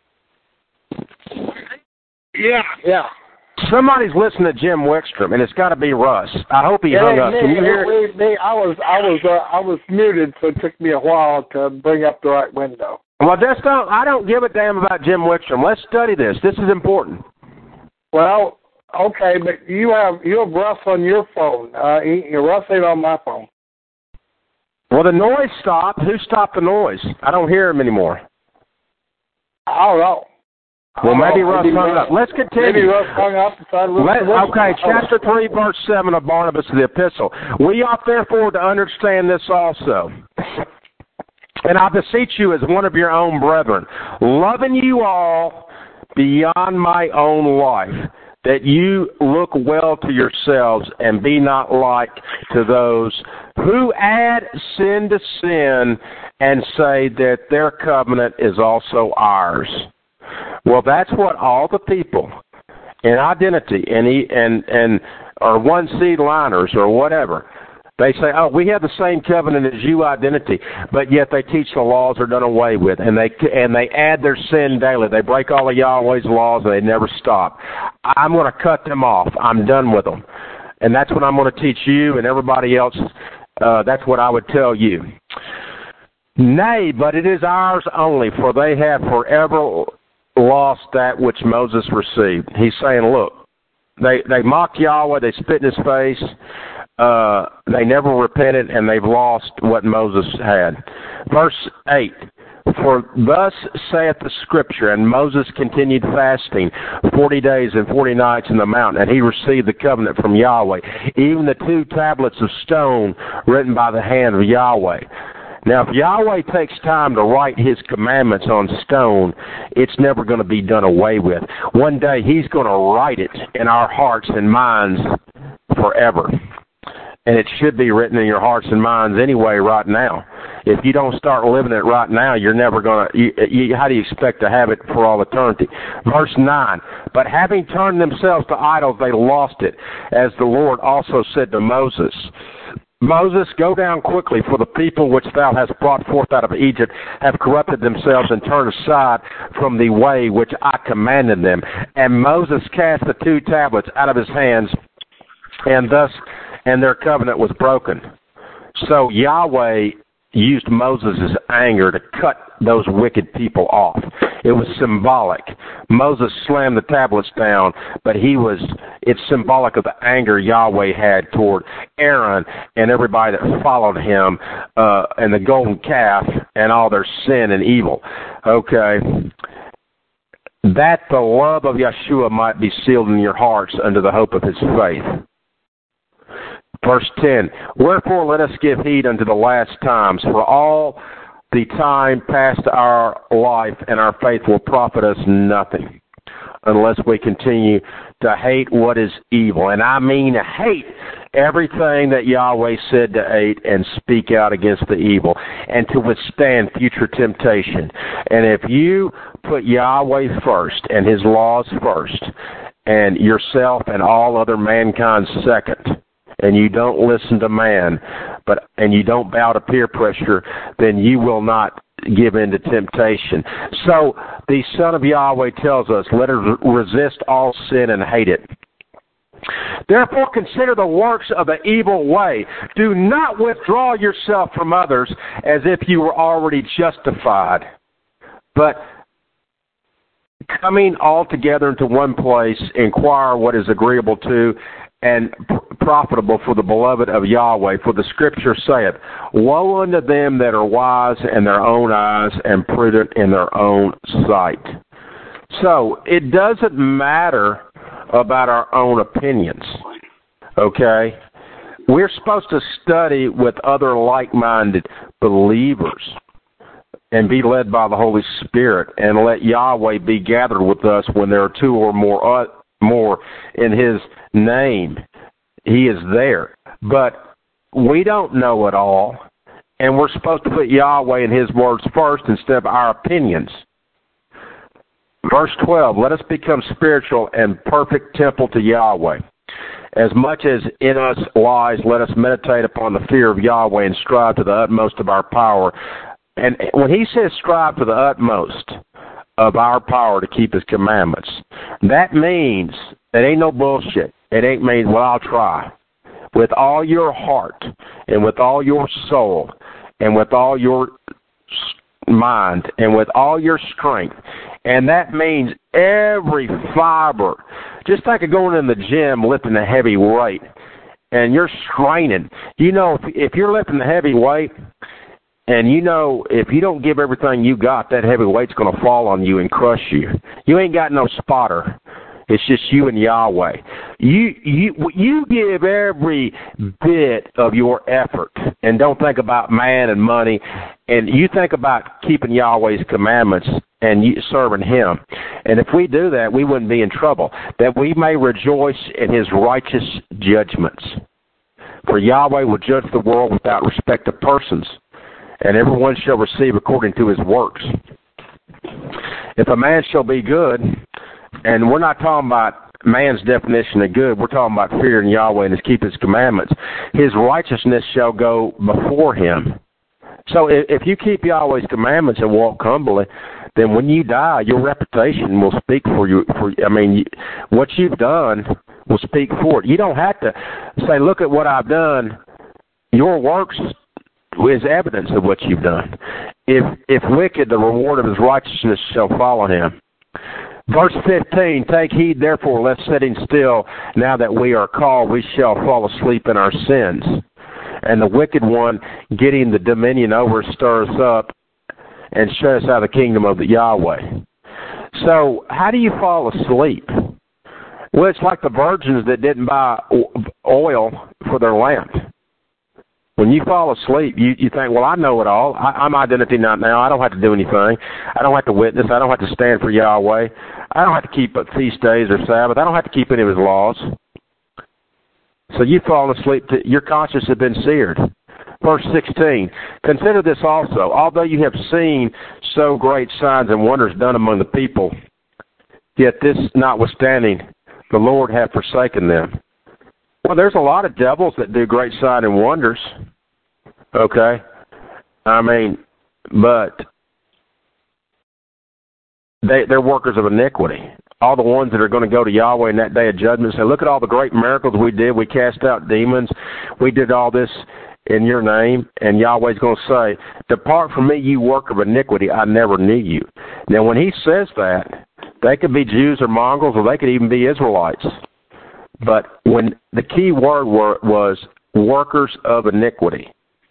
Yeah, yeah. Somebody's listening to Jim Wickstrom, and it's got to be Russ. I hope he yeah, hung up. Me, Can you hear? Me, me, I was, I was, uh, I was muted, so it took me a while to bring up the right window. Well, just don't. I don't give a damn about Jim Wickstrom. Let's study this. This is important. Well, Okay, but you have you have Russ on your phone. Uh, Russ ain't on my phone. Well, the noise stopped. Who stopped the noise? I don't hear him anymore. I don't know. Well, maybe know. Russ maybe hung Russ, up. Let's continue. Maybe Russ hung up and tried to listen Let, to this. okay, chapter three, verse seven of Barnabas of the Epistle. We ought therefore to understand this also. And I beseech you as one of your own brethren, loving you all beyond my own life, that you look well to yourselves and be not like to those who add sin to sin and say that their covenant is also ours. Well, that's what all the people in identity and and and or one seed liners or whatever, they say, oh, we have the same covenant as you identity, but yet they teach the laws are done away with, and they and they add their sin daily. They break all of Yahweh's laws, and they never stop. I'm going to cut them off. I'm done with them. And that's what I'm going to teach you and everybody else. Uh, that's what I would tell you. Nay, but it is ours only, for they have forever lost that which Moses received. He's saying, look, they, they mocked Yahweh, they spit in his face, uh, they never repented, and they've lost what Moses had. Verse eight, for thus saith the Scripture, and Moses continued fasting forty days and forty nights in the mountain, and he received the covenant from Yahweh, even the two tablets of stone written by the hand of Yahweh. Now, if Yahweh takes time to write his commandments on stone, it's never going to be done away with. One day, he's going to write it in our hearts and minds forever. And it should be written in your hearts and minds anyway right now. If you don't start living it right now, you're never going to, you, you, how do you expect to have it for all eternity? Verse nine, but having turned themselves to idols, they lost it, as the Lord also said to Moses, Moses, go down quickly, for the people which thou hast brought forth out of Egypt have corrupted themselves and turned aside from the way which I commanded them. And Moses cast the two tablets out of his hands, and thus, and their covenant was broken. So Yahweh used Moses' anger to cut those wicked people off. It was symbolic. Moses slammed the tablets down, but he was, it's symbolic of the anger Yahweh had toward Aaron and everybody that followed him, uh, and the golden calf and all their sin and evil. Okay. That the love of Yeshua might be sealed in your hearts unto the hope of his faith. Verse ten, wherefore let us give heed unto the last times, for all the time past our life and our faith will profit us nothing, unless we continue to hate what is evil. And I mean hate everything that Yahweh said to hate and speak out against the evil, and to withstand future temptation. And if you put Yahweh first and his laws first, and yourself and all other mankind second, and you don't listen to man, but and you don't bow to peer pressure, then you will not give in to temptation. So the Son of Yahweh tells us, let us resist all sin and hate it. Therefore consider the works of the evil way. Do not withdraw yourself from others as if you were already justified, but coming all together into one place, inquire what is agreeable to and profitable for the beloved of Yahweh. For the Scripture saith, woe unto them that are wise in their own eyes and prudent in their own sight. So it doesn't matter about our own opinions, okay? We're supposed to study with other like-minded believers and be led by the Holy Spirit, and let Yahweh be gathered with us when there are two or more uh, more in his name. He is there. But we don't know it all, and we're supposed to put Yahweh and his words first instead of our opinions. Verse twelve, let us become spiritual and perfect temple to Yahweh. As much as in us lies, let us meditate upon the fear of Yahweh and strive to the utmost of our power. And when he says strive to the utmost of our power to keep his commandments, that means it ain't no bullshit. It ain't mean, well, I'll try. With all your heart and with all your soul and with all your mind and with all your strength, And that means every fiber. Just think of going in the gym lifting a heavy weight, and you're straining. You know, if, if you're lifting a heavy weight, and you know if you don't give everything you got, that heavy weight's going to fall on you and crush you. You ain't got no spotter. It's just you and Yahweh. You you you give every bit of your effort, and don't think about man and money, and you think about keeping Yahweh's commandments and you, serving Him. And if we do that, we wouldn't be in trouble. That we may rejoice in His righteous judgments. For Yahweh will judge the world without respect of persons, and everyone shall receive according to his works. If a man shall be good, and we're not talking about man's definition of good, we're talking about fearing Yahweh and keep His commandments, his righteousness shall go before him. So if you keep Yahweh's commandments and walk humbly, then when you die, your reputation will speak for you. For I mean, what you've done will speak for it. You don't have to say, look at what I've done. Your works is evidence of what you've done. If if wicked, the reward of his righteousness shall follow him. Verse fifteen, take heed therefore, lest sitting still, now that we are called, we shall fall asleep in our sins. And the wicked one, getting the dominion over, stirs up and shut us out of the kingdom of the Yahweh. So how do you fall asleep? Well, it's like the virgins that didn't buy oil for their lamp. When you fall asleep, you, you think, well, I know it all. I, I'm identity not now. I don't have to do anything. I don't have to witness. I don't have to stand for Yahweh. I don't have to keep feast days or Sabbath. I don't have to keep any of His laws. So you've fallen asleep. To, your conscience has been seared. Verse sixteen, consider this also. Although you have seen so great signs and wonders done among the people, yet this notwithstanding, the Lord hath forsaken them. Well, there's a lot of devils that do great signs and wonders. Okay? I mean, but they, they're workers of iniquity. All the ones that are going to go to Yahweh in that day of judgment and say, look at all the great miracles we did. We cast out demons. We did all this in your name. And Yahweh's going to say, depart from me, you worker of iniquity. I never knew you. Now, when He says that, they could be Jews or Mongols, or they could even be Israelites. But when the key word were, was workers of iniquity,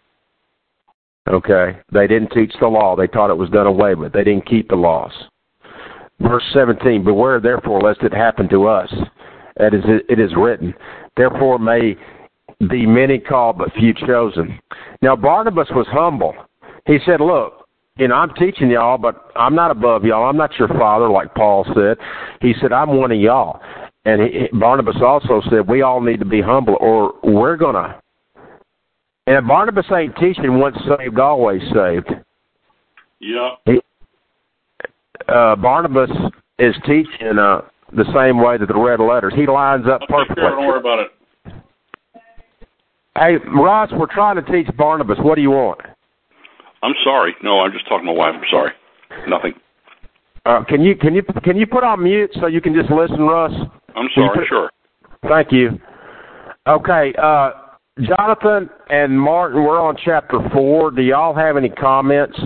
okay, they didn't teach the law. They taught it was done away with. They didn't keep the laws. Verse seventeen, beware therefore lest it happen to us. That is, it is written, therefore may be many called but few chosen. Now Barnabas was humble. He said, look, you know, I'm teaching y'all, but I'm not above y'all. I'm not your father, like Paul said. He said, I'm one of y'all. And he, Barnabas also said, we all need to be humble, or we're going to. And Barnabas ain't teaching once saved, always saved. Yeah. He, uh, Barnabas is teaching uh, the same way that the red letters. He lines up I'll perfectly. Take care, don't worry about it. Hey, Ross, we're trying to teach Barnabas. What do you want? I'm sorry. No, I'm just talking to my wife. I'm sorry. Nothing. Uh, can you can you can you put on mute so you can just listen, Russ? I'm sorry. put, Sure. Thank you. Okay, uh, Jonathan and Martin, we're on chapter four. Do y'all have any comments?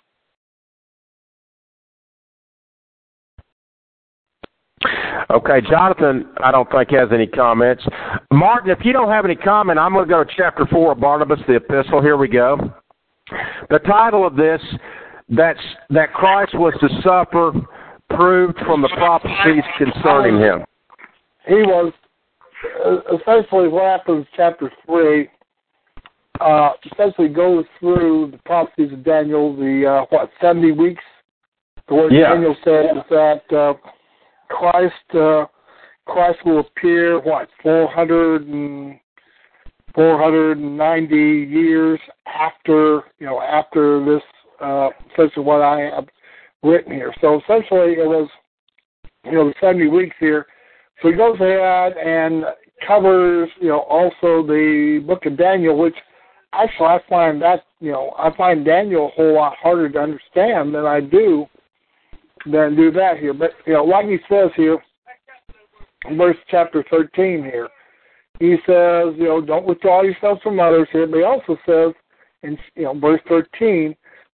Okay, Jonathan, I don't think has any comments. Martin, if you don't have any comment, I'm going to go to chapter four of Barnabas, the epistle. Here we go. The title of this, that's, that Christ was to suffer, proved from the prophecies concerning Him. He was, uh, essentially what happens in chapter three, uh, essentially goes through the prophecies of Daniel, the, uh, what, seventy weeks? The word yeah. Daniel said is that uh, Christ uh, Christ will appear, what, four hundred and four hundred ninety years after, you know, after this, uh, essentially what I have written here. So essentially it was, you know, the seventy weeks here. So he goes ahead and covers, you know, also the book of Daniel, which actually I find that, you know, I find Daniel a whole lot harder to understand than I do than do that here. But, you know, like he says here, in verse chapter thirteen here, he says, you know, don't withdraw yourself from others here. But he also says, in, you know, verse thirteen,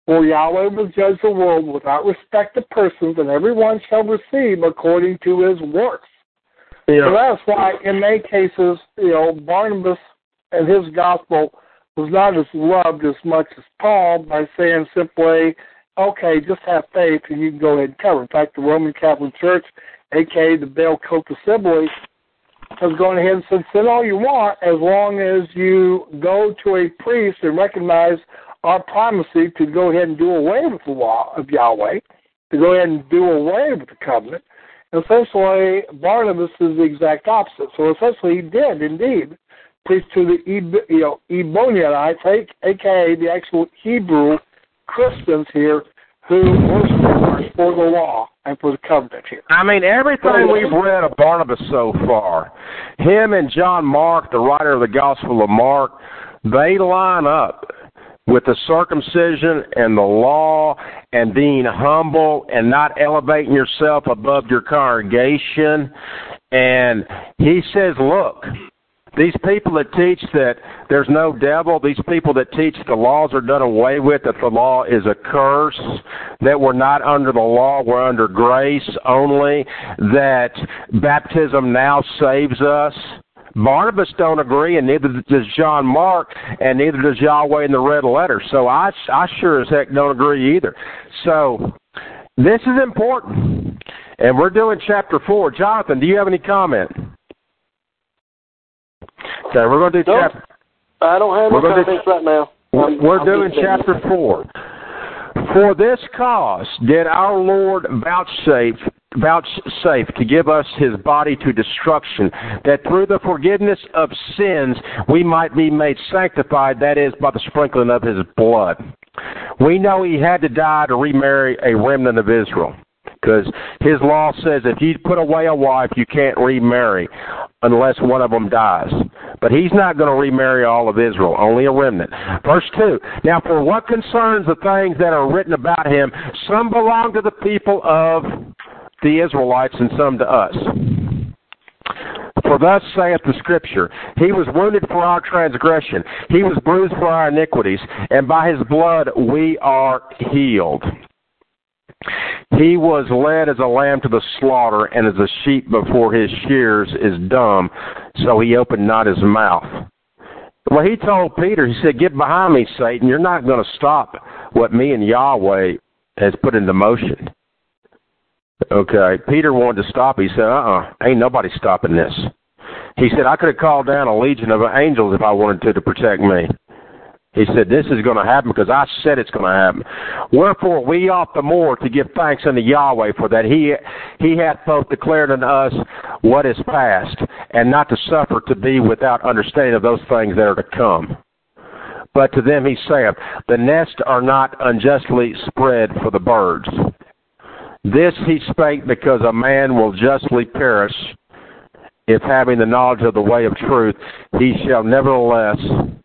For Yahweh will judge the world without respect of persons, and everyone shall receive according to his works. Yeah. So that's why, in many cases, you know, Barnabas and his gospel was not as loved as much as Paul by saying simply, okay, just have faith and you can go ahead and cover. In fact, the Roman Catholic Church, a k a the Baal Cult Assembly, has gone ahead and said, sin all you want as long as you go to a priest and recognize our primacy to go ahead and do away with the law of Yahweh, to go ahead and do away with the covenant. And essentially, Barnabas is the exact opposite. So essentially, he did indeed preach to the you know, Ebonianites, a k a the actual Hebrew Christians here, who were for the law and for the covenant here. I mean, everything we've read of Barnabas so far, him and John Mark, the writer of the Gospel of Mark, they line up with the circumcision and the law and being humble and not elevating yourself above your congregation. And he says, look, these people that teach that there's no devil, these people that teach the laws are done away with, that the law is a curse, that we're not under the law, we're under grace only, that baptism now saves us. Barnabas don't agree, and neither does John Mark, and neither does Yahweh in the red letter. So I, I sure as heck don't agree either. So this is important, and we're doing chapter four. Jonathan, do you have any comment? Okay, we're going to do nope. chapter. I don't have no comments do, right now. I'm, we're I'm doing chapter four. For this cause did our Lord vouchsafe vouchsafe to give us his body to destruction, that through the forgiveness of sins we might be made sanctified, that is, by the sprinkling of his blood. We know he had to die to remarry a remnant of Israel, because his law says if you put away a wife, you can't remarry unless one of them dies. But he's not going to remarry all of Israel, only a remnant. Verse two, now for what concerns the things that are written about him, some belong to the people of the Israelites and some to us. For thus saith the Scripture, he was wounded for our transgression, he was bruised for our iniquities, and by his blood we are healed. He was led as a lamb to the slaughter, and as a sheep before his shears is dumb, so he opened not his mouth. Well, he told Peter, he said, get behind me, Satan. You're not going to stop what me and Yahweh has put into motion. Okay, Peter wanted to stop. He said, uh-uh, ain't nobody stopping this. He said, I could have called down a legion of angels if I wanted to to protect me. He said, this is going to happen because I said it's going to happen. Wherefore we ought the more to give thanks unto Yahweh, for that he he hath both declared unto us what is past, and not to suffer to be without understanding of those things that are to come. But to them he saith, the nests are not unjustly spread for the birds. This he spake because a man will justly perish, if having the knowledge of the way of truth, he shall nevertheless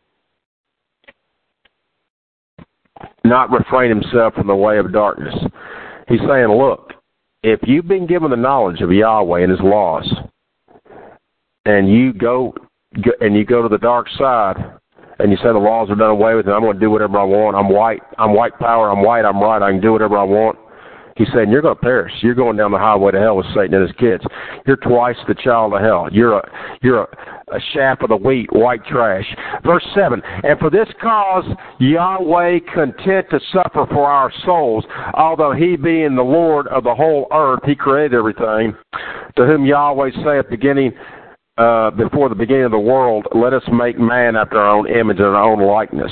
not refrain himself from the way of darkness. He's saying, look, if you've been given the knowledge of Yahweh and his laws, and you go and you go to the dark side, and you say the laws are done away with, and I'm going to do whatever I want, I'm white, I'm white power, I'm white, I'm right, I can do whatever I want. He's saying, you're going to perish. You're going down the highway to hell with Satan and his kids. You're twice the child of hell. You're a you're a, a shaft of the wheat, white trash. Verse seven, and for this cause Yahweh content to suffer for our souls, although he being the Lord of the whole earth, he created everything, to whom Yahweh saith, beginning uh, before the beginning of the world, let us make man after our own image and our own likeness.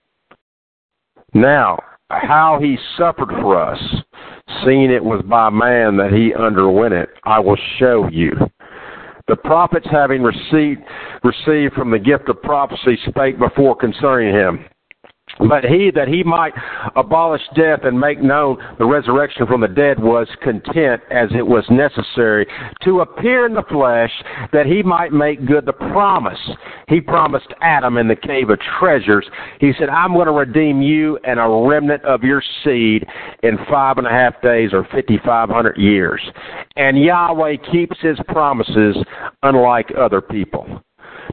Now, how he suffered for us, seeing it was by man that he underwent it, I will show you. The prophets, having received received from the gift of prophecy, spake before concerning him. But he, that he might abolish death and make known the resurrection from the dead, was content, as it was necessary, to appear in the flesh, that he might make good the promise. He promised Adam in the cave of treasures. He said, I'm going to redeem you and a remnant of your seed in five and a half days, or fifty-five hundred years. And Yahweh keeps his promises unlike other people.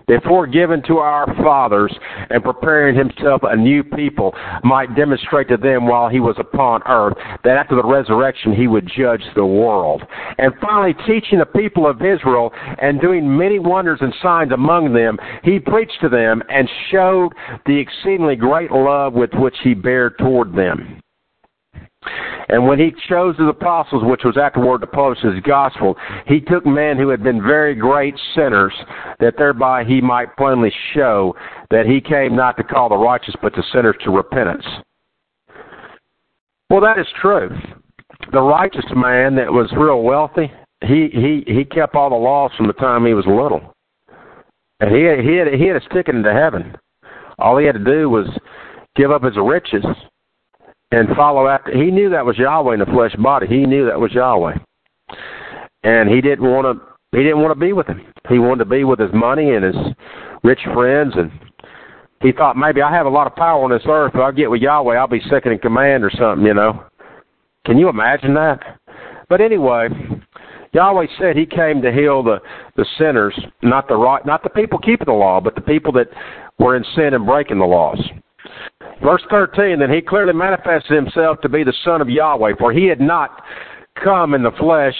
before giving to our fathers and preparing himself a new people, might demonstrate to them while he was upon earth that after the resurrection he would judge the world. And finally, teaching the people of Israel and doing many wonders and signs among them, he preached to them and showed the exceedingly great love with which he bare toward them. And when he chose his apostles, which was afterward to publish his gospel, he took men who had been very great sinners, that thereby he might plainly show that he came not to call the righteous, but the sinners to repentance. Well, that is true. The righteous man that was real wealthy, he he, he kept all the laws from the time he was little. And he had, he had, he had a ticket into heaven. All he had to do was give up his riches and follow after. He knew that was Yahweh in the flesh body. He knew that was Yahweh, and he didn't want to. He didn't want to be with him. He wanted to be with his money and his rich friends, and he thought maybe I have a lot of power on this earth. If I get with Yahweh, I'll be second in command or something. You know? Can you imagine that? But anyway, Yahweh said He came to heal the the sinners, not the right, not the people keeping the law, but the people that were in sin and breaking the laws. Verse thirteen, then he clearly manifested himself to be the Son of Yahweh, for he had not come in the flesh.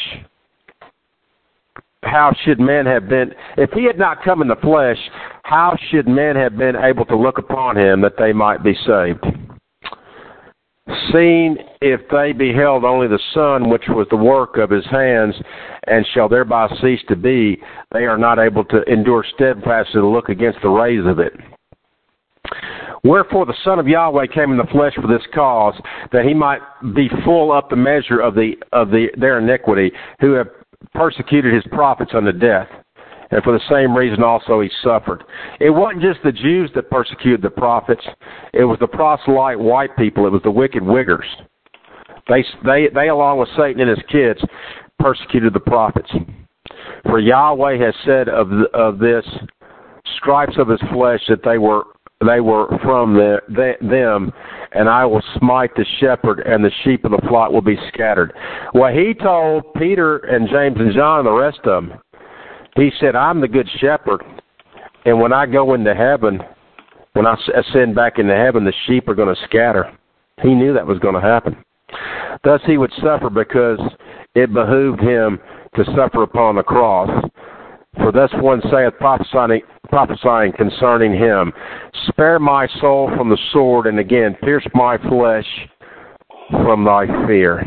How should men have been, if he had not come in the flesh, how should men have been able to look upon him that they might be saved? Seeing if they beheld only the Son, which was the work of his hands, and shall thereby cease to be, they are not able to endure steadfastly to look against the rays of it. Wherefore the Son of Yahweh came in the flesh for this cause, that he might be full up the measure of the of the their iniquity, who have persecuted his prophets unto death. And for the same reason also he suffered. It wasn't just the Jews that persecuted the prophets. It was the proselyte white people. It was the wicked wiggers. They, they, they along with Satan and his kids, persecuted the prophets. For Yahweh has said of, the, of this, stripes of his flesh, that they were they were from the, the, them, and I will smite the shepherd, and the sheep of the flock will be scattered. Well, he told Peter and James and John and the rest of them, he said, I'm the good shepherd, and when I go into heaven, when I ascend back into heaven, the sheep are going to scatter. He knew that was going to happen. Thus he would suffer, because it behooved him to suffer upon the cross. For thus one saith, prophesying, prophesying concerning him, spare my soul from the sword, and again, pierce my flesh from thy fear.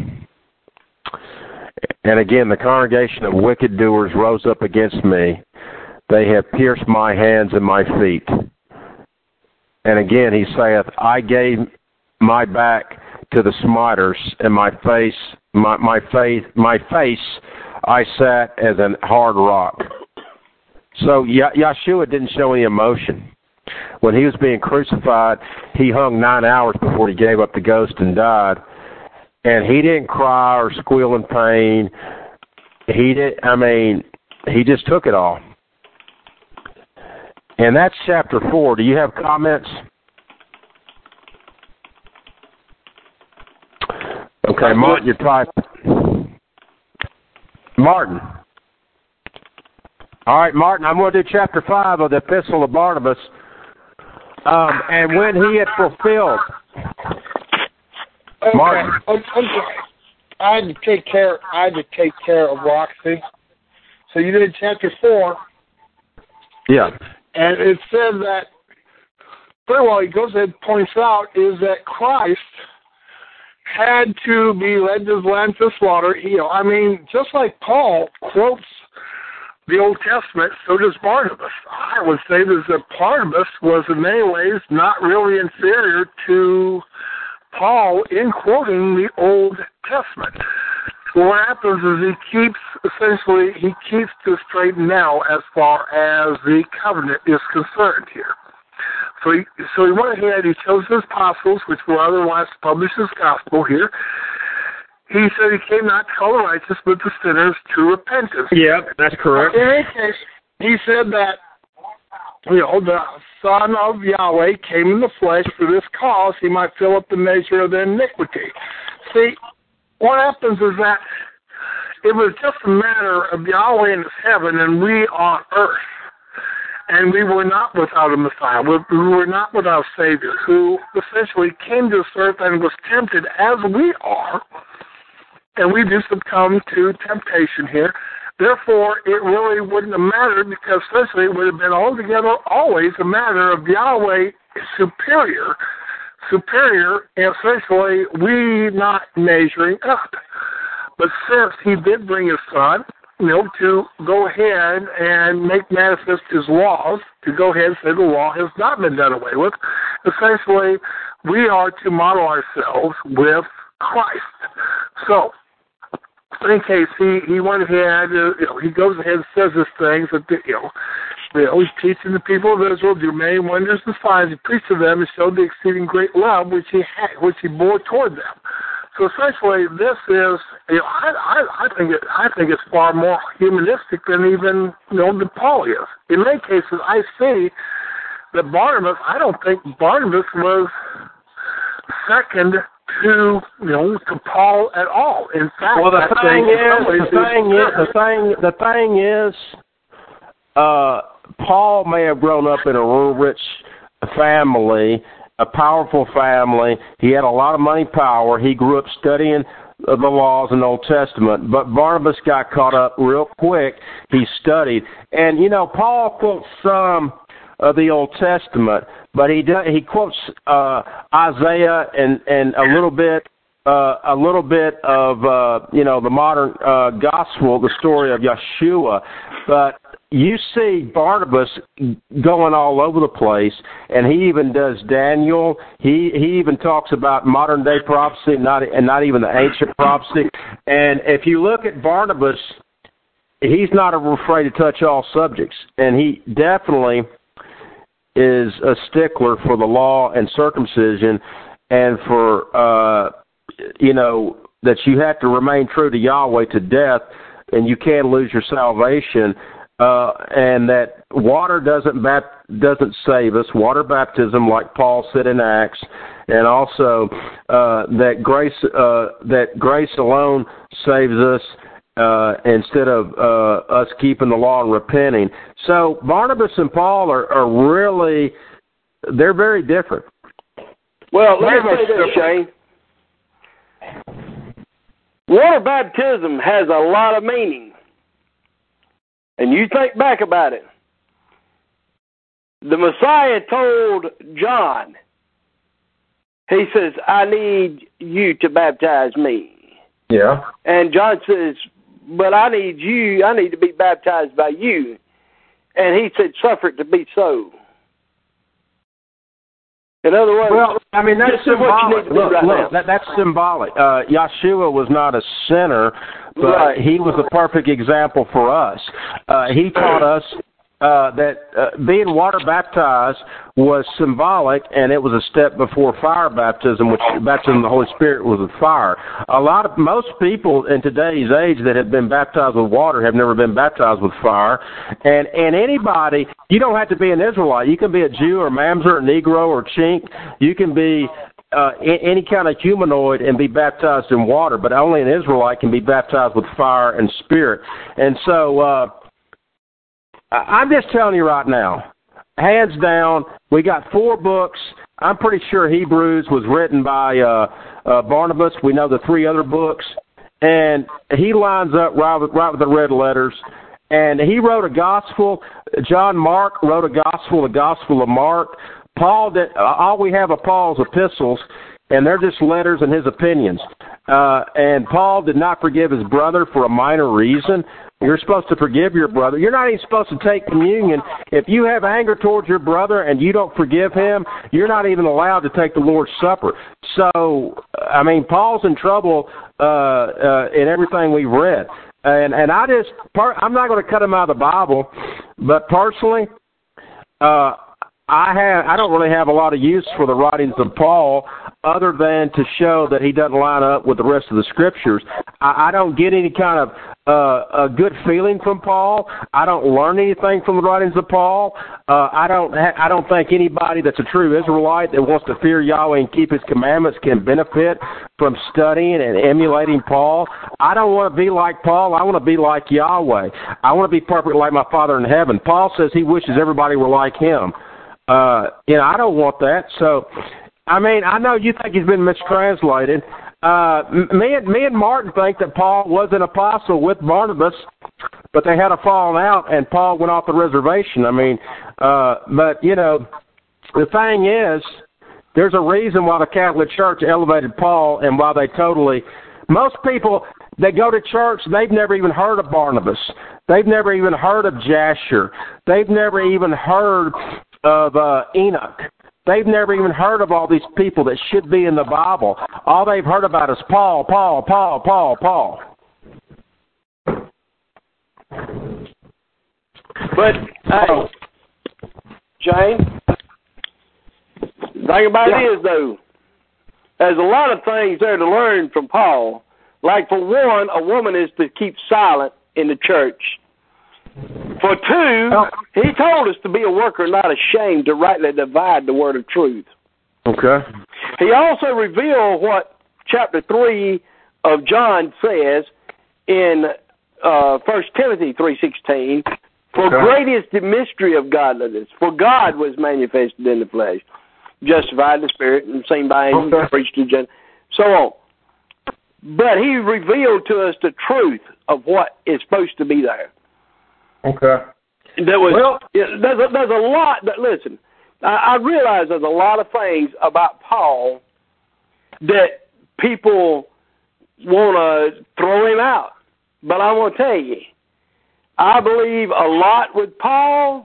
And again, the congregation of wicked doers rose up against me. They have pierced my hands and my feet. And again he saith, I gave my back to the smiters, and my face, my, my face, my face, I sat as an hard rock. So Yeshua didn't show any emotion. When he was being crucified, he hung nine hours before he gave up the ghost and died. And he didn't cry or squeal in pain. He did. I mean, he just took it all. And that's chapter four. Do you have comments? Okay, Martin, you're typing. Martin. All right, Martin, I'm going to do chapter five of the Epistle of Barnabas. Um, and when he had fulfilled... Okay. Martin. I'm, I'm sorry. I had to take care. I had to take care of Roxy. So you did chapter four. Yeah. And it said that very well. He goes ahead and points out is that Christ had to be led to the land to slaughter. You know, I mean, just like Paul quotes the Old Testament, so does Barnabas. I would say that Barnabas was in many ways not really inferior to Paul in quoting the Old Testament. So what happens is he keeps, essentially, he keeps the straight and narrow as far as the covenant is concerned here. So he, so he went ahead, he chose his apostles, which will otherwise publish his gospel here. He said he came not to call the righteous, but the sinners to repentance. Yeah, that's correct. In any case, he said that, you know, the Son of Yahweh came in the flesh for this cause, he might fill up the measure of the iniquity. See, what happens is that it was just a matter of Yahweh in his heaven and we on earth. And we were not without a Messiah. We were not without a Savior who essentially came to this earth and was tempted as we are. And we do succumb to temptation here. Therefore, it really wouldn't have mattered because essentially it would have been altogether always a matter of Yahweh superior, superior, and essentially we not measuring up. But since he did bring his son, you know, to go ahead and make manifest his laws, to go ahead and say the law has not been done away with, essentially we are to model ourselves with Christ. So, in case he, he went ahead, uh, you know, he goes ahead and says these things that, the, you know, you know, he's teaching the people of Israel, do many wonders and signs, he preached to them and showed the exceeding great love which he had, which he bore toward them. So essentially, this is, you know, I, I, I think it, I think it's far more humanistic than even, you know, than Paul is. In many cases, I see that Barnabas, I don't think Barnabas was second to, you know, to Paul at all. In fact, well, the I thing think is, the thing is, the thing, the thing is, uh, Paul may have grown up in a rural, rich family, a powerful family. He had a lot of money, power. He grew up studying the laws in the Old Testament. But Barnabas got caught up real quick. He studied, and you know, Paul quotes some of the Old Testament, but he does, he quotes uh, Isaiah and and a little bit uh, a little bit of uh, you know the modern uh, gospel, the story of Yeshua. But you see Barnabas going all over the place, and he even does Daniel. He he even talks about modern day prophecy, not and not even the ancient prophecy. And if you look at Barnabas, he's not afraid to touch all subjects, and he definitely is a stickler for the law and circumcision, and for uh, you know that you have to remain true to Yahweh to death, and you can't lose your salvation. Uh, and that water doesn't bap- doesn't save us. Water baptism, like Paul said in Acts, and also uh, that grace uh, that grace alone saves us uh, instead of uh, us keeping the law and repenting. So Barnabas and Paul are, are really they're very different. Well, let me say this, Shane. Water baptism has a lot of meaning. And you think back about it. The Messiah told John, he says, I need you to baptize me. Yeah. And John says, but I need you, I need to be baptized by you. And he said, suffer it to be so. In other words, well, I mean, that's symbolic. Look, right look that, that's symbolic. Uh, Yeshua was not a sinner, but right. he was a perfect example for us. Uh, he taught us uh, that uh, being water baptized was symbolic, and it was a step before fire baptism, which baptism of the Holy Spirit was with fire. A lot of most people in today's age that have been baptized with water have never been baptized with fire. And and anybody, you don't have to be an Israelite. You can be a Jew or Mamzer or Negro or Chink. You can be uh, any kind of humanoid and be baptized in water, but only an Israelite can be baptized with fire and spirit. And so uh, I'm just telling you right now, hands down, we got four books. I'm pretty sure Hebrews was written by uh, uh, Barnabas. We know the three other books. And he lines up right with, right with the red letters. And he wrote a gospel. John Mark wrote a gospel, the Gospel of Mark. Paul did. All we have are Paul's epistles, and they're just letters and his opinions. Uh, and Paul did not forgive his brother for a minor reason. You're supposed to forgive your brother. You're not even supposed to take communion. If you have anger towards your brother and you don't forgive him, you're not even allowed to take the Lord's Supper. So, I mean, Paul's in trouble uh, uh, in everything we've read. And and I just, I'm not going to cut him out of the Bible, but personally, uh, I have I don't really have a lot of use for the writings of Paul. other than to show that he doesn't line up with the rest of the scriptures. I, I don't get any kind of uh, a good feeling from Paul. I don't learn anything from the writings of Paul. Uh, I don't. Ha- I don't think anybody that's a true Israelite that wants to fear Yahweh and keep His commandments can benefit from studying and emulating Paul. I don't want to be like Paul. I want to be like Yahweh. I want to be perfect like my Father in heaven. Paul says he wishes everybody were like him. Uh, you know, I don't want that. So, I mean, I know you think he's been mistranslated. Uh, me and me and Martin think that Paul was an apostle with Barnabas, but they had a falling out, and Paul went off the reservation. I mean, uh, but you know, the thing is, there's a reason why the Catholic Church elevated Paul, and why they totally. Most people, they go to church, they've never even heard of Barnabas. They've never even heard of Jasher. They've never even heard of uh, Enoch. They've never even heard of all these people that should be in the Bible. All they've heard about is Paul, Paul, Paul, Paul, Paul. But, hey, Jane, the thing about yeah. it is, though, there's a lot of things there to learn from Paul. Like, for one, a woman is to keep silent in the church. For two, he told us to be a worker not ashamed to rightly divide the word of truth. Okay. He also revealed what chapter three of John says in uh, First Timothy three sixteen. For okay. great is the mystery of godliness. For God was manifested in the flesh, justified in the spirit, and seen by angels, okay. preached to Gentiles, so on. But he revealed to us the truth of what is supposed to be there. Okay. There was well, there's a, there's a lot that listen. I, I realize there's a lot of things about Paul that people want to throw him out, but I want to tell you, I believe a lot with Paul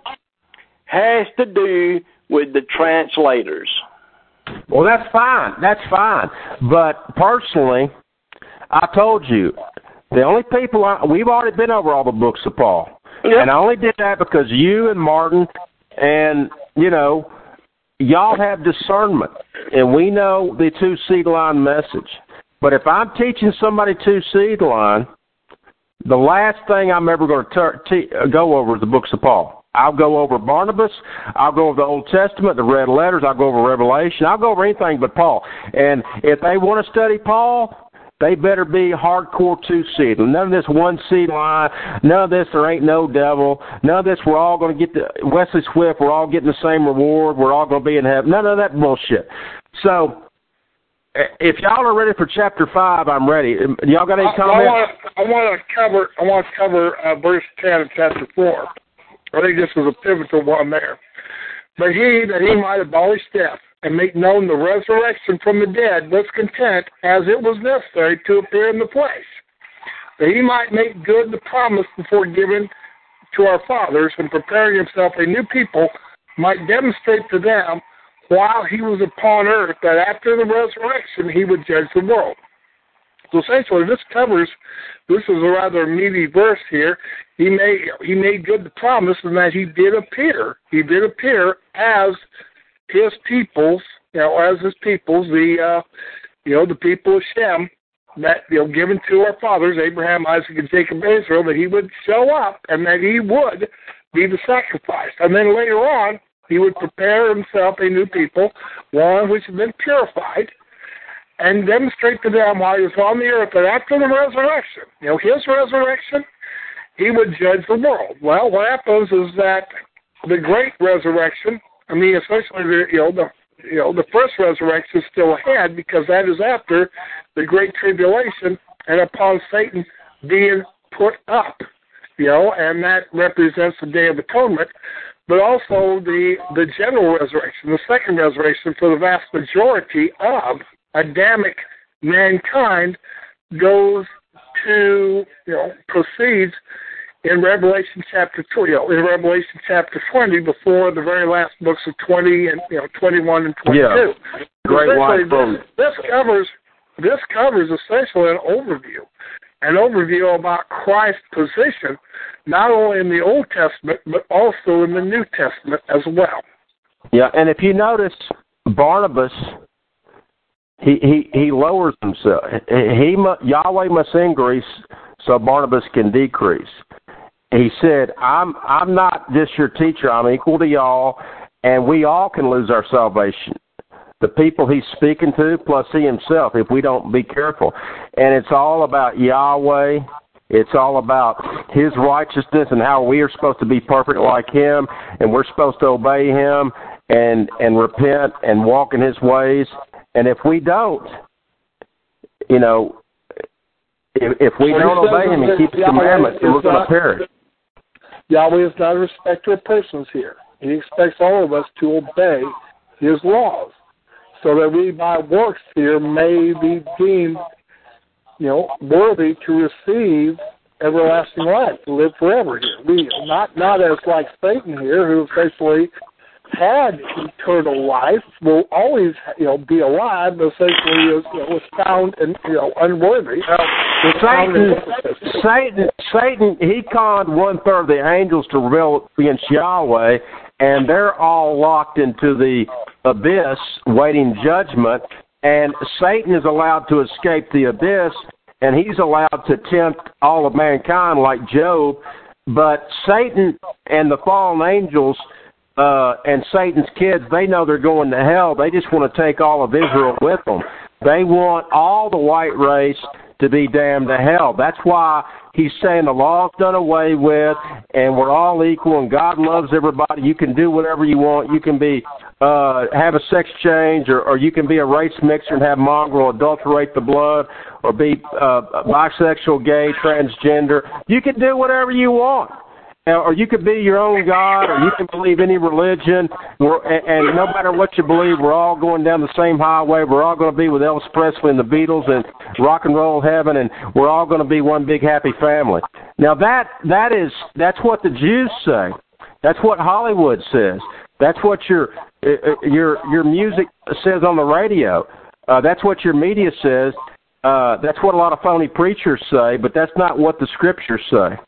has to do with the translators. Well, that's fine. That's fine. But personally, I told you, the only people I, we've already been over all the books of Paul. Yep. And I only did that because you and Martin and, you know, y'all have discernment. And we know the two-seed line message. But if I'm teaching somebody two-seed line, the last thing I'm ever going to ter- te- go over is the books of Paul. I'll go over Barnabas. I'll go over the Old Testament, the red letters. I'll go over Revelation. I'll go over anything but Paul. And if they want to study Paul, they better be hardcore two-seed. None of this one-seed line. None of this there ain't no devil. None of this we're all going to get the Wesley Swift. We're all getting the same reward. We're all going to be in heaven. None of that bullshit. So if y'all are ready for chapter five, I'm ready. Y'all got any comments? I want to cover. I want to cover uh, verse ten of chapter four. I think this was a pivotal one there. But he, that he might abolish death and make known the resurrection from the dead, was content, as it was necessary, to appear in the flesh, that he might make good the promise before given to our fathers, and preparing himself a new people, might demonstrate to them while he was upon earth that after the resurrection he would judge the world. So essentially, this covers, this is a rather meaty verse here. He made, he made good the promise, and that he did appear. He did appear as his peoples, you know, as his peoples, the, uh, you know, the people of Shem, that, you know, given to our fathers, Abraham, Isaac, and Jacob, Israel, that he would show up and that he would be the sacrifice. And then later on, he would prepare himself a new people, one which had been purified, and demonstrate to them while he was on the earth that after the resurrection, you know, his resurrection, he would judge the world. Well, what happens is that the great resurrection, I mean, especially the, you know, the, you know, the first resurrection is still ahead, because that is after the great tribulation and upon Satan being put up, you know, and that represents the Day of Atonement, but also the, the general resurrection, the second resurrection for the vast majority of Adamic mankind goes to, you know, proceeds in Revelation chapter two, you know, in Revelation chapter twenty, before the very last books of twenty and, you know, twenty-one and twenty-two. Yeah. Great line from this, this covers this covers essentially an overview, an overview about Christ's position, not only in the Old Testament but also in the New Testament as well. Yeah, and if you notice, Barnabas he, he, he lowers himself. He, he Yahweh must increase so Barnabas can decrease. He said, I'm I'm not just your teacher. I'm equal to y'all, and we all can lose our salvation. The people he's speaking to, plus he himself, if we don't be careful. And it's all about Yahweh. It's all about his righteousness and how we are supposed to be perfect like him, and we're supposed to obey him and and repent and walk in his ways. And if we don't, you know, if, if we don't obey him and keep his commandments, we're going to perish. Yahweh is not a respecter of persons here. He expects all of us to obey his laws, so that we by works here may be deemed, you know, worthy to receive everlasting life, to live forever here. We not not as like Satan here, who essentially had eternal life, will always, you know, be alive, but essentially is, you know, was found and, you know, unworthy. Well, Satan, Satan, Satan, he conned one third of the angels to rebel against Yahweh, and they're all locked into the abyss, waiting judgment. And Satan is allowed to escape the abyss, and he's allowed to tempt all of mankind like Job. But Satan and the fallen angels uh, and Satan's kids, they know they're going to hell. They just want to take all of Israel with them. They want all the white race to be damned to hell. That's why he's saying the law's done away with, and we're all equal, and God loves everybody. You can do whatever you want. You can be uh, have a sex change, or, or you can be a race mixer and have mongrel, adulterate the blood, or be uh, bisexual, gay, transgender. You can do whatever you want. Or you could be your own God, or you can believe any religion. We're, and, and no matter what you believe, we're all going down the same highway. We're all going to be with Elvis Presley and the Beatles and rock and roll heaven, and we're all going to be one big happy family. Now that that is that's what the Jews say. That's what Hollywood says. That's what your your your music says on the radio. Uh, that's what your media says. Uh, that's what a lot of phony preachers say. But that's not what the scriptures say.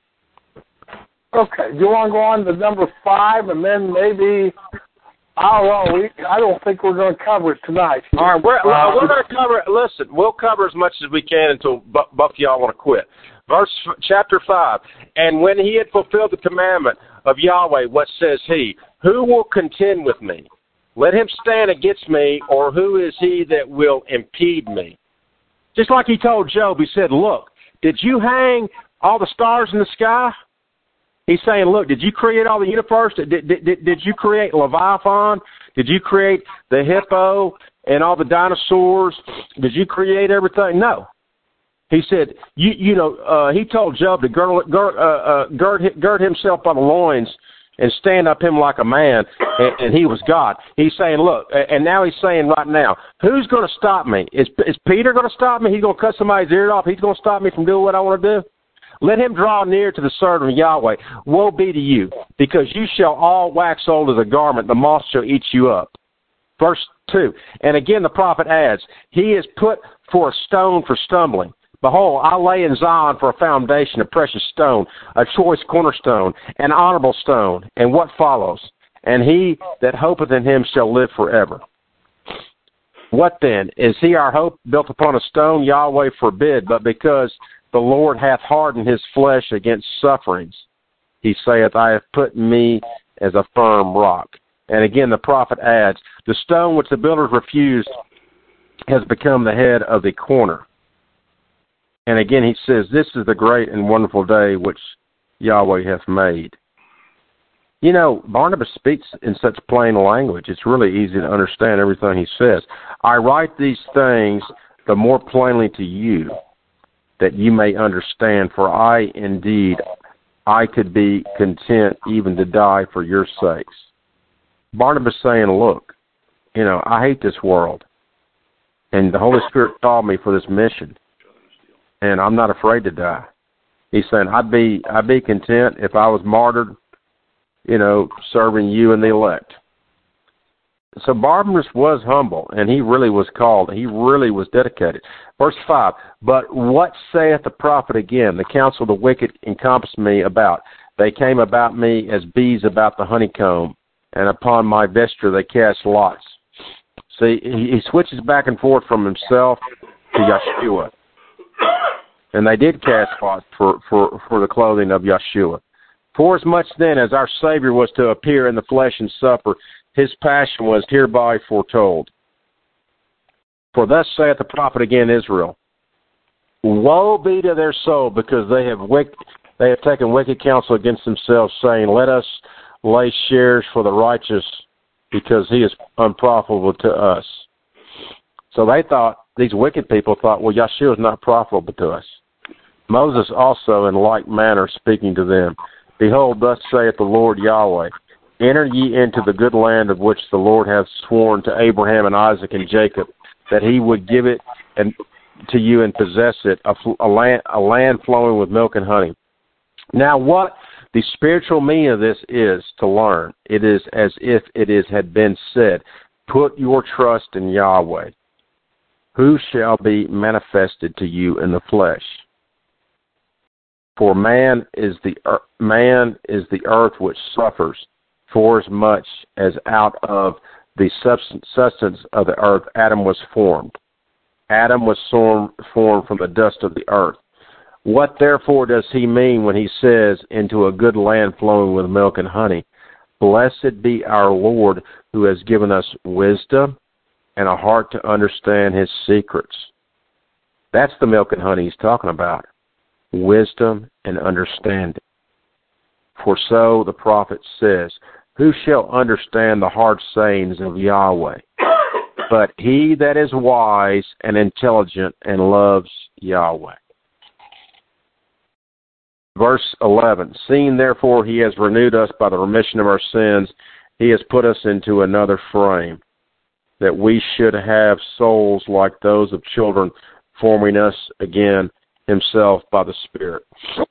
Okay, do you want to go on to number five, and then maybe, I don't know, we, I don't think we're going to cover it tonight. All right, we're, uh, we're going to cover it. Listen, we'll cover as much as we can until both of y'all want to quit. Verse, chapter five, and when he had fulfilled the commandment of Yahweh, what says he? Who will contend with me? Let him stand against me, or who is he that will impede me? Just like he told Job, he said, look, did you hang all the stars in the sky? He's saying, look, did you create all the universe? Did, did, did, did you create Leviathan? Did you create the hippo and all the dinosaurs? Did you create everything? No. He said, you you know, uh, he told Job to gird, gird, uh, uh, gird, gird himself by the loins and stand up him like a man, and, and he was God. He's saying, look, and now he's saying right now, who's going to stop me? Is, is Peter going to stop me? He's going to cut somebody's ear off? He's going to stop me from doing what I want to do? Let him draw near to the servant of Yahweh. Woe be to you, because you shall all wax old as a garment. The moth shall eat you up. Verse two. And again the prophet adds, he is put for a stone for stumbling. Behold, I lay in Zion for a foundation, a precious stone, a choice cornerstone, an honorable stone. And what follows? And he that hopeth in him shall live forever. What then? Is he our hope built upon a stone? Yahweh forbid, but because the Lord hath hardened his flesh against sufferings, he saith, I have put me as a firm rock. And again the prophet adds, the stone which the builders refused has become the head of the corner. And again he says, this is the great and wonderful day which Yahweh hath made. You know, Barnabas speaks in such plain language, it's really easy to understand everything he says. I write these things the more plainly to you, that you may understand, for I indeed, I could be content even to die for your sakes. Barnabas saying, look, you know, I hate this world, and the Holy Spirit called me for this mission, and I'm not afraid to die. He's saying, I'd be, I'd be content if I was martyred, you know, serving you and the elect. So Barnabas was humble, and he really was called. He really was dedicated. Verse five, but what saith the prophet again? The counsel of the wicked encompassed me about. They came about me as bees about the honeycomb, and upon my vesture they cast lots. See, he, he switches back and forth from himself to Yeshua. And they did cast lots for, for, for the clothing of Yeshua. Forasmuch then as our Savior was to appear in the flesh and suffer, his passion was hereby foretold. For thus saith the prophet again Israel, woe be to their soul, because they have wick, they have taken wicked counsel against themselves, saying, let us lay shares for the righteous, because he is unprofitable to us. So they thought, these wicked people thought, well, Yeshua is not profitable to us. Moses also in like manner speaking to them, behold, thus saith the Lord Yahweh, enter ye into the good land of which the Lord hath sworn to Abraham and Isaac and Jacob, that he would give it and to you and possess it, a, a, land, a land flowing with milk and honey. Now what the spiritual meaning of this is to learn, it is as if it is had been said, put your trust in Yahweh, who shall be manifested to you in the flesh. For man is the man is the earth which suffers, forasmuch as out of the substance of the earth Adam was formed. Adam was formed from the dust of the earth. What therefore does he mean when he says, into a good land flowing with milk and honey? Blessed be our Lord, who has given us wisdom and a heart to understand his secrets. That's the milk and honey he's talking about. Wisdom and understanding. For so the prophet says, who shall understand the hard sayings of Yahweh? But he that is wise and intelligent and loves Yahweh. Verse eleven, seeing therefore he has renewed us by the remission of our sins, he has put us into another frame, that we should have souls like those of children, forming us again himself by the Spirit.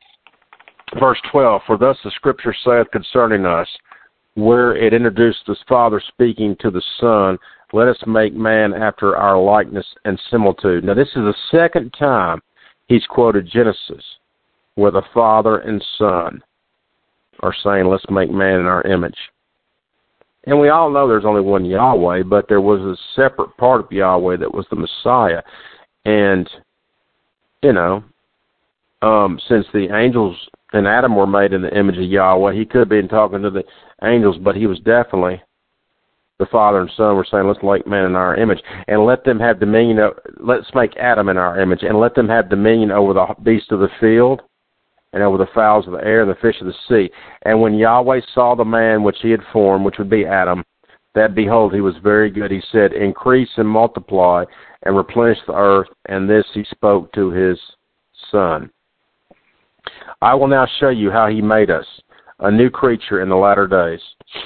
Verse twelve, for thus the Scripture saith concerning us, where it introduced the Father speaking to the Son, let us make man after our likeness and similitude. Now this is the second time he's quoted Genesis, where the Father and Son are saying, let's make man in our image. And we all know there's only one Yahweh, but there was a separate part of Yahweh that was the Messiah. And, you know, um, since the angels and Adam were made in the image of Yahweh, he could have been talking to the angels, but he was definitely, the Father and Son were saying, let's make man in our image, and let them have dominion, let's make Adam in our image, and let them have dominion over the beasts of the field, and over the fowls of the air and the fish of the sea. And when Yahweh saw the man which he had formed, which would be Adam, that behold, he was very good, he said, increase and multiply and replenish the earth, and this he spoke to his Son. I will now show you how he made us, a new creature in the latter days.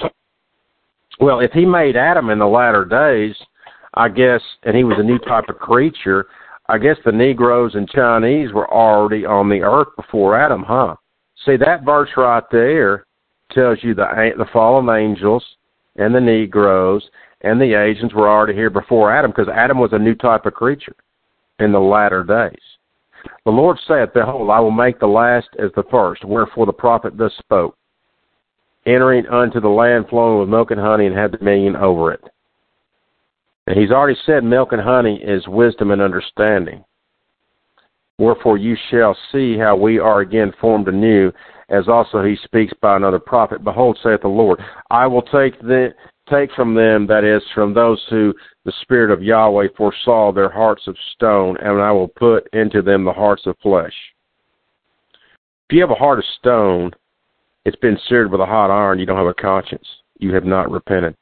Well, if he made Adam in the latter days, I guess, and he was a new type of creature, I guess the Negroes and Chinese were already on the earth before Adam, huh? See, that verse right there tells you the the fallen angels and the Negroes and the Asians were already here before Adam, because Adam was a new type of creature in the latter days. The Lord saith, behold, I will make the last as the first, wherefore the prophet thus spoke, entering unto the land flowing with milk and honey, and have dominion over it. And he's already said milk and honey is wisdom and understanding. Wherefore you shall see how we are again formed anew, as also he speaks by another prophet. Behold, saith the Lord, I will take the, take from them, that is, from those who the Spirit of Yahweh foresaw their hearts of stone, and I will put into them the hearts of flesh. If you have a heart of stone, it's been seared with a hot iron, you don't have a conscience. You have not repented.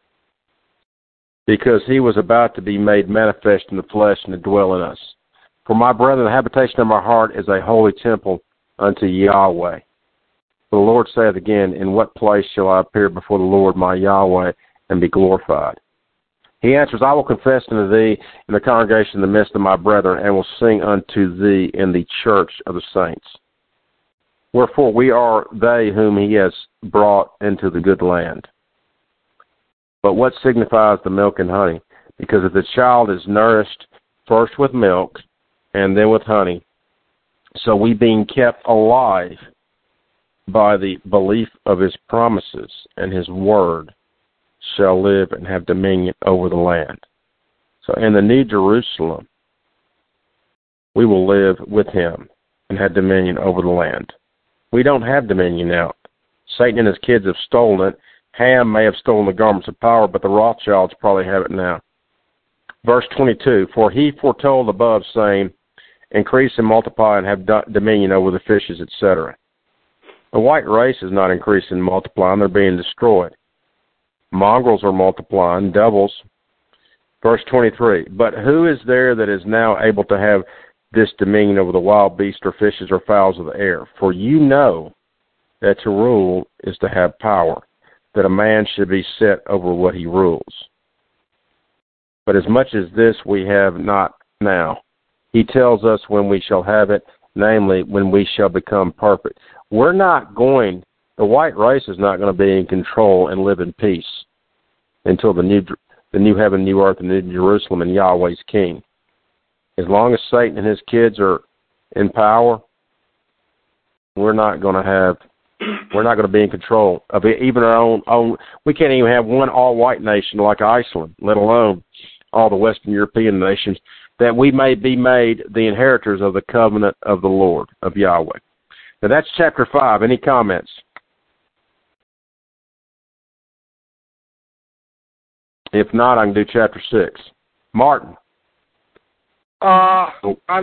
Because he was about to be made manifest in the flesh and to dwell in us. For my brethren, the habitation of my heart is a holy temple unto Yahweh. For the Lord saith again, in what place shall I appear before the Lord my Yahweh and be glorified? He answers, I will confess unto thee in the congregation in the midst of my brethren, and will sing unto thee in the church of the saints. Wherefore we are they whom he has brought into the good land. But what signifies the milk and honey? Because if the child is nourished first with milk and then with honey, so we being kept alive by the belief of his promises and his word shall live and have dominion over the land. So in the New Jerusalem, we will live with him and have dominion over the land. We don't have dominion now. Satan and his kids have stolen it. Ham may have stolen the garments of power, but the Rothschilds probably have it now. Verse twenty-two, for he foretold above, saying, increase and multiply and have do- dominion over the fishes, et cetera. The white race is not increasing and multiplying. They're being destroyed. Mongrels are multiplying, devils. Verse twenty-three, but who is there that is now able to have this dominion over the wild beasts or fishes or fowls of the air? For you know that to rule is to have power, that a man should be set over what he rules. But as much as this we have not now. He tells us when we shall have it, namely when we shall become perfect. We're not going, the white race is not going to be in control and live in peace until the new the new heaven, new earth, and new Jerusalem and Yahweh's king. As long as Satan and his kids are in power, we're not going to have, we're not going to be in control of it, even our own, own. We can't even have one all-white nation like Iceland, let alone all the Western European nations, that we may be made the inheritors of the covenant of the Lord, of Yahweh. Now that's chapter five. Any comments? If not, I can do chapter six. Martin. Uh, I'm,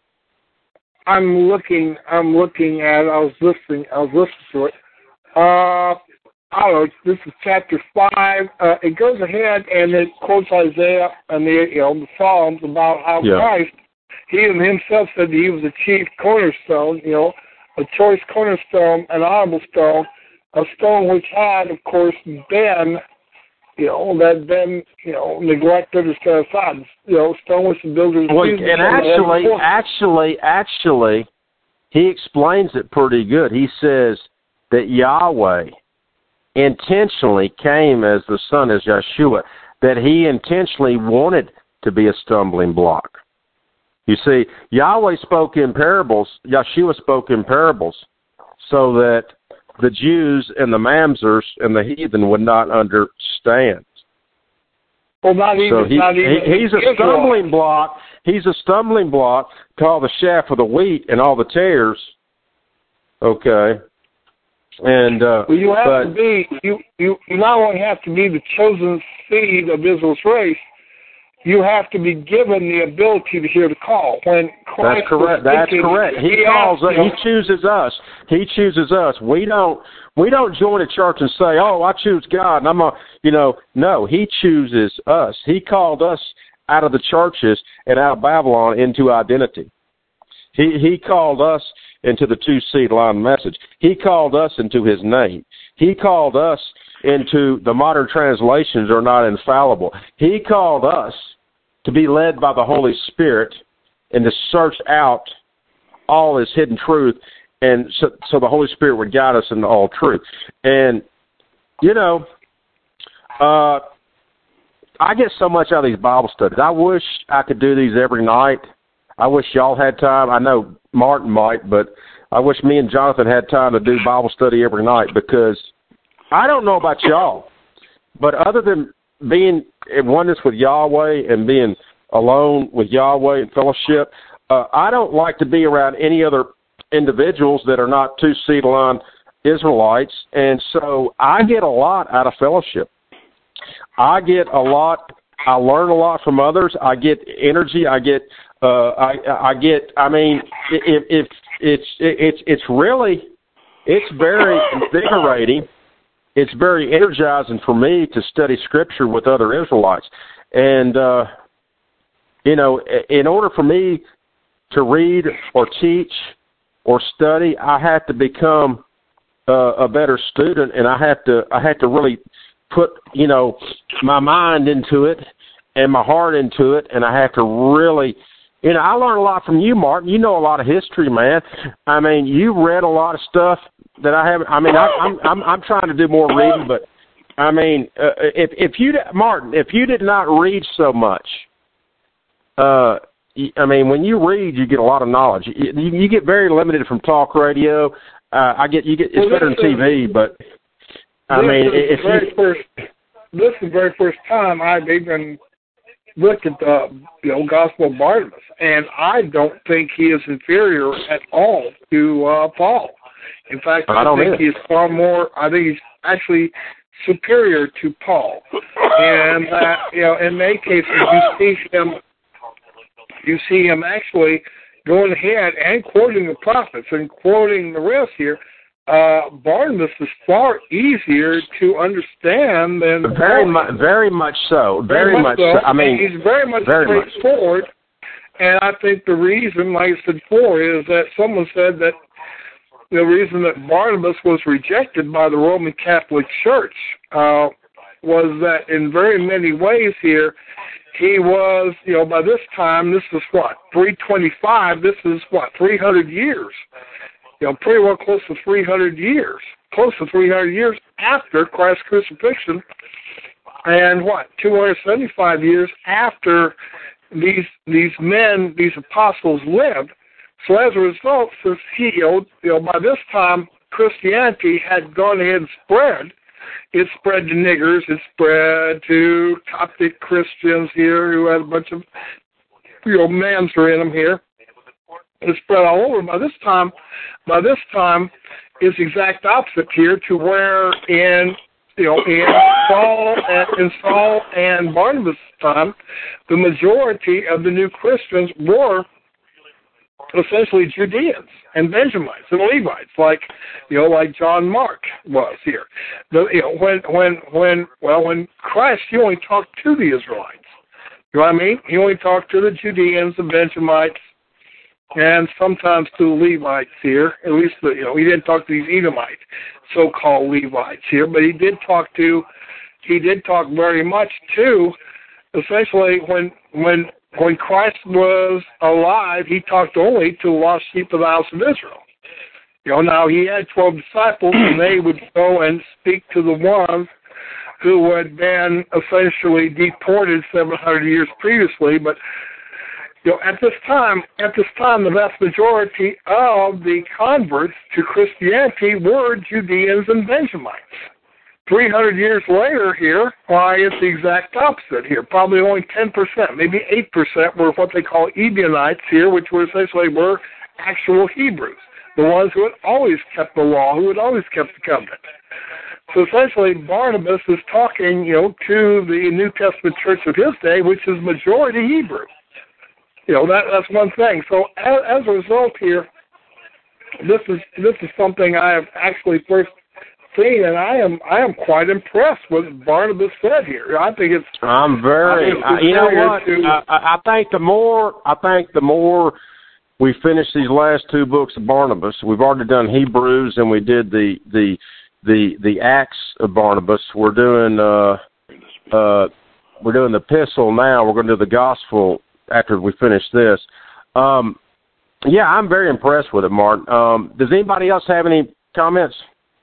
I'm looking, I'm looking at, I was listening, I was listening to it. Uh, I don't know, this is chapter five. Uh, it goes ahead and it quotes Isaiah and the, you know, the Psalms about how yeah. Christ, he himself said that he was a chief cornerstone, you know, a choice cornerstone, an honorable stone, a stone which had, of course, been, you know, that had been, you know, neglected or set aside. You know, stone which the builders well, used. And actually, actually, actually, he explains it pretty good. He says that Yahweh intentionally came as the son, as Yeshua, that he intentionally wanted to be a stumbling block. You see, Yahweh spoke in parables, Yeshua spoke in parables, so that the Jews and the Mamzers and the heathen would not understand. Well, not even, so he, not even he, he's a stumbling block. He's a stumbling block to all the chaff of the wheat and all the tares. Okay. And uh, well, you have but, to be you, you you not only have to be the chosen seed of Israel's race, you have to be given the ability to hear the call. When Christ that's correct. That's thinking, correct. He, he calls. Asked, he chooses us. He chooses us. We don't. We don't join a church and say, "Oh, I choose God," and I'm a. You know, no. He chooses us. He called us out of the churches and out of Babylon into identity. He he called us into the two-seed line message. He called us into his name. He called us into the modern translations are not infallible. He called us to be led by the Holy Spirit and to search out all his hidden truth, and so, so the Holy Spirit would guide us into all truth. And, you know, uh, I get so much out of these Bible studies. I wish I could do these every night. I wish y'all had time. I know Martin might, but I wish me and Jonathan had time to do Bible study every night, because I don't know about y'all, but other than being in oneness with Yahweh and being alone with Yahweh in fellowship, uh, I don't like to be around any other individuals that are not two-seed line Israelites, and so I get a lot out of fellowship. I get a lot. I learn a lot from others. I get energy. I get. Uh, I. I get. I mean, if, if it's it's it's really, it's very invigorating. It's very energizing for me to study Scripture with other Israelites, and uh, you know, in order for me to read or teach or study, I have to become uh, a better student, and I have to. I have to really put, you know, my mind into it and my heart into it, and I have to really, you know, I learned a lot from you, Martin. You know a lot of history, man. I mean, you read a lot of stuff that I haven't. I mean, I, I'm I'm I'm trying to do more reading, but I mean, uh, if if you, Martin, if you did not read so much, uh, I mean, when you read, you get a lot of knowledge. You, you get very limited from talk radio. Uh, I get you get it's better than T V, but. I this mean, is if the very you, first, this is the very first time I've even look at the you know Gospel of Barnabas, and I don't think he is inferior at all to uh, Paul. In fact, I, I think he's far more. I think he's actually superior to Paul. And uh, you know, in many cases, you see him. You see him actually going ahead and quoting the prophets and quoting the rest here. Uh, Barnabas is far easier to understand than very much, very much so, very, very much. So. so. I mean, he's very much very straightforward. Much. And I think the reason, like I said before, is that someone said that the reason that Barnabas was rejected by the Roman Catholic Church uh, was that in very many ways here, he was, you know, by this time, this is what, three twenty-five, this is what, three hundred years. You know, pretty well close to three hundred years, close to three hundred years after Christ's crucifixion, and what, two hundred seventy-five years after these these men, these apostles lived. So as a result, since he, you know, by this time Christianity had gone ahead and spread, it spread to niggers, it spread to Coptic Christians here who had a bunch of, you know, Manser in them here. It spread all over. By this time, by this time, it's the exact opposite here to where in, you know, in Saul and, in Saul and Barnabas' time, the majority of the new Christians were essentially Judeans and Benjamites and Levites, like, you know, like John Mark was here. The, you know, when, when, when, well, when Christ, he only talked to the Israelites. You know what I mean? He only talked to the Judeans, the Benjamites, and sometimes to the Levites here. At least, the, you know, he didn't talk to these Edomite so-called Levites here, but he did talk to, he did talk very much to, essentially, when, when, when Christ was alive, he talked only to the lost sheep of the house of Israel. You know, now he had twelve disciples, and they would go and speak to the ones who had been essentially deported seven hundred years previously, but you know, at this time, at this time, the vast majority of the converts to Christianity were Judeans and Benjamites. three hundred years later here, why, it's the exact opposite here. Probably only ten percent, maybe eight percent were what they call Ebionites here, which were essentially were actual Hebrews, the ones who had always kept the law, who had always kept the covenant. So essentially, Barnabas is talking, you know, to the New Testament church of his day, which is majority Hebrew. You know, that that's one thing. So as, as a result here, this is this is something I have actually first seen, and I am I am quite impressed with what Barnabas said here. I think it's. I'm very. I uh, you know what? To, I, I think the more I think the more we finish these last two books of Barnabas, we've already done Hebrews and we did the the the the Acts of Barnabas. We're doing uh uh we're doing the epistle now. We're going to do the gospel after we finish this. Um, yeah, I'm very impressed with it, Martin. Um, does anybody else have any comments?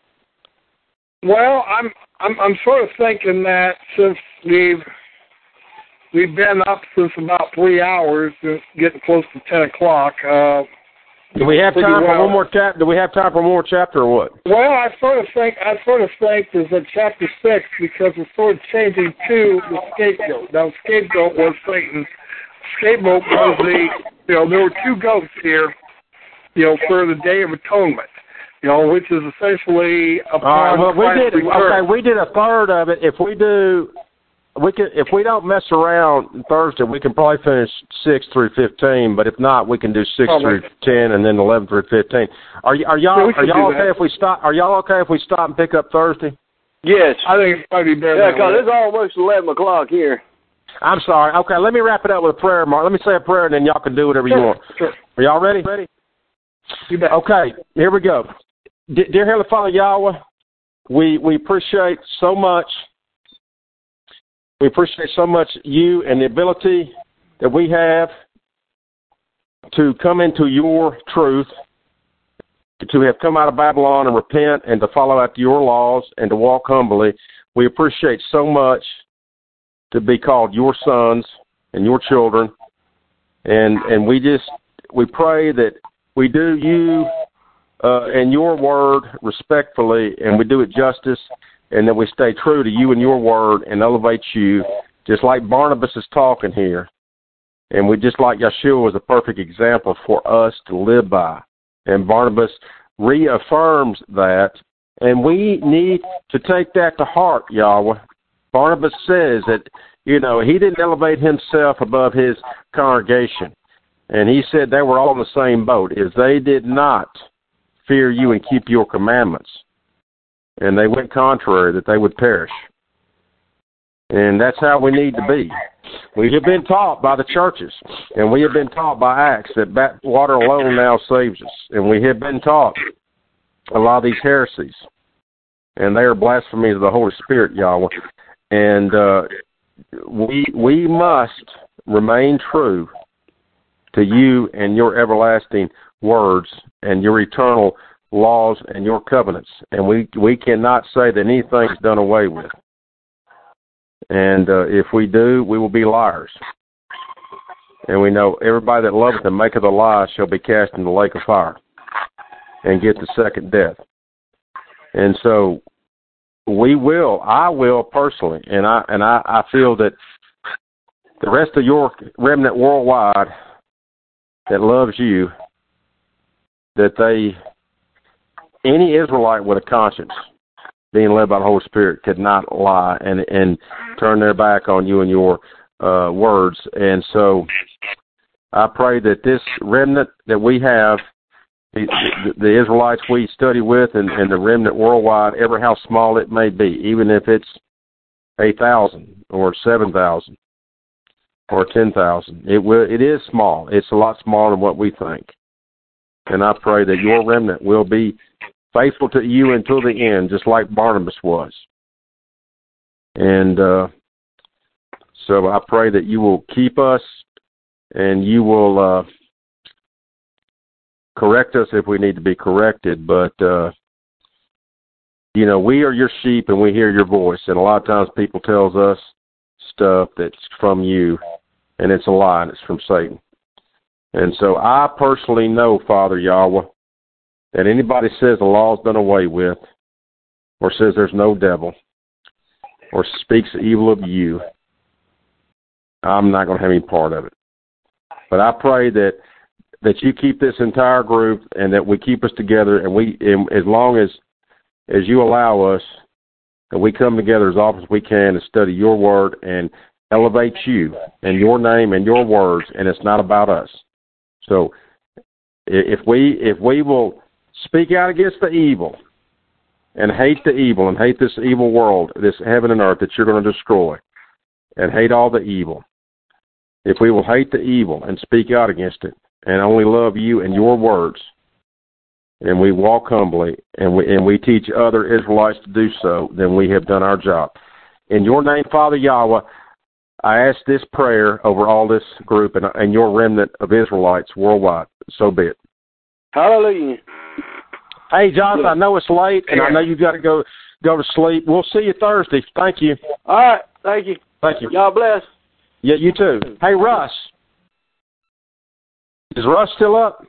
Well, I'm I'm I'm sort of thinking that since we've we've been up since about three hours, it's getting close to ten o'clock. Uh, do we have time well. for one more chapter? Do we have time for one more chapter or what? Well, I sort of think I sort of think there's a chapter six because it's sort of changing to the scapegoat. Now, scapegoat was Satan. Scapegoat was the you know there were two goats here, you know, for the Day of Atonement. You know, which is essentially upon uh, well, we did return. Okay, we did a third of it. If we do, we can. If we don't mess around Thursday, we can probably finish six through fifteen. But if not, we can do six oh, through ten, and then eleven through fifteen. Are y- are y'all yeah, are y'all okay if we stop? Are y'all okay if we stop and pick up Thursday? Yes, I think it's probably better. Yeah, because it's almost eleven o'clock here. I'm sorry. Okay, let me wrap it up with a prayer, Mark. Let me say a prayer, and then y'all can do whatever sure, you want. Sure. Are y'all ready? Ready? You bet. Okay, here we go. Dear Heavenly Father Yahweh, we, we appreciate so much, we appreciate so much you and the ability that we have to come into your truth, to have come out of Babylon and repent and to follow after your laws and to walk humbly. We appreciate so much to be called your sons and your children. And, and we just, we pray that we do you Uh, and your word respectfully, and we do it justice, and that we stay true to you and your word and elevate you just like Barnabas is talking here, and we just like Yeshua was a perfect example for us to live by. And Barnabas reaffirms that, and we need to take that to heart, Yahweh. Barnabas says that, you know, he didn't elevate himself above his congregation. And he said they were all in the same boat, is they did not fear you and keep your commandments. And they went contrary, that they would perish. And that's how we need to be. We have been taught by the churches, and we have been taught by Acts that water alone now saves us. And we have been taught a lot of these heresies. And they are blasphemies of the Holy Spirit, Yahweh. And uh, we we must remain true to you and your everlasting words and your eternal laws and your covenants. And we, we cannot say that anything's done away with. And uh, if we do, we will be liars. And we know everybody that loveth and maketh a lie shall be cast in the lake of fire and get the second death. And so we will, I will personally, and I and I, I feel that the rest of your remnant worldwide that loves you, that they, any Israelite with a conscience, being led by the Holy Spirit, could not lie and and turn their back on you and your uh, words. And so I pray that this remnant that we have, the, the, the Israelites we study with, and, and the remnant worldwide, ever how small it may be, even if it's eight thousand or seven thousand or ten thousand, it will. It is small. It's a lot smaller than what we think. And I pray that your remnant will be faithful to you until the end, just like Barnabas was. And uh, so I pray that you will keep us, and you will uh, correct us if we need to be corrected. But, uh, you know, we are your sheep, and we hear your voice. And a lot of times people tells us stuff that's from you, and it's a lie, and it's from Satan. And so I personally know, Father Yahweh, that anybody says the law's done away with, or says there's no devil, or speaks evil of you, I'm not going to have any part of it. But I pray that that you keep this entire group, and that we keep us together, and we, and as long as as you allow us, that we come together as often as we can to study your word and elevate you and your name and your words, and it's not about us. So if we if we will speak out against the evil and hate the evil and hate this evil world, this heaven and earth that you're going to destroy, and hate all the evil, if we will hate the evil and speak out against it and only love you and your words, and we walk humbly, and we and we teach other Israelites to do so, then we have done our job. In your name, Father Yahweh, I ask this prayer over all this group and, and your remnant of Israelites worldwide. So be it. Hallelujah. Hey, Jonathan, I know it's late, and I know you've got to go go to sleep. We'll see you Thursday. Thank you. All right. Thank you. Thank you. God bless. Yeah, you too. Hey, Russ. Is Russ still up?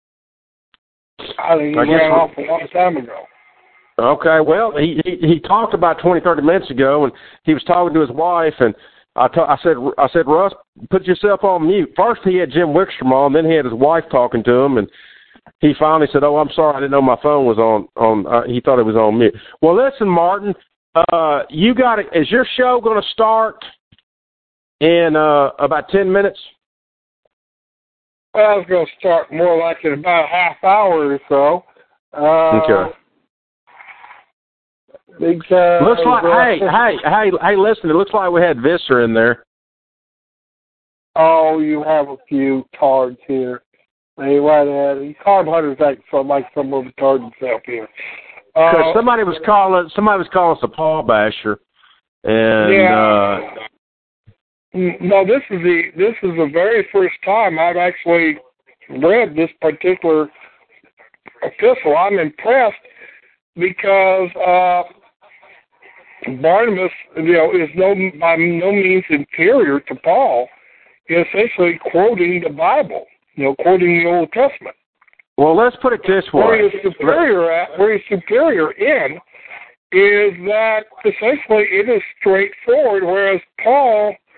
I think he I ran guess off a long time ago. Okay, well, he, he he talked about twenty, thirty minutes ago, and he was talking to his wife, and I, t- I said, I said, Russ, put yourself on mute. First he had Jim Wickstrom on, then he had his wife talking to him, and he finally said, oh, I'm sorry, I didn't know my phone was on, on uh, he thought it was on mute. Well, listen, Martin, uh, you got it. Is your show going to start in uh, about ten minutes? Well, I was going to start more like in about a half hour or so. Uh, Okay. Because, Looks like, uh, hey, hey, hey, hey, listen, it looks like we had Visser in there. Oh, you have a few tards here. They right at it. Carb Hunters act so like some of the tard himself here. Because Uh, somebody was calling, somebody was calling us a Paul Basher, and yeah. uh, No, this is the this is the very first time I've actually read this particular epistle. I'm impressed because uh, Barnabas, you know, is no by no means inferior to Paul. He's essentially quoting the Bible, you know, quoting the Old Testament. well, let's put it this Where way. he's superior at, where he's superior in, is that essentially it is straightforward, whereas Paul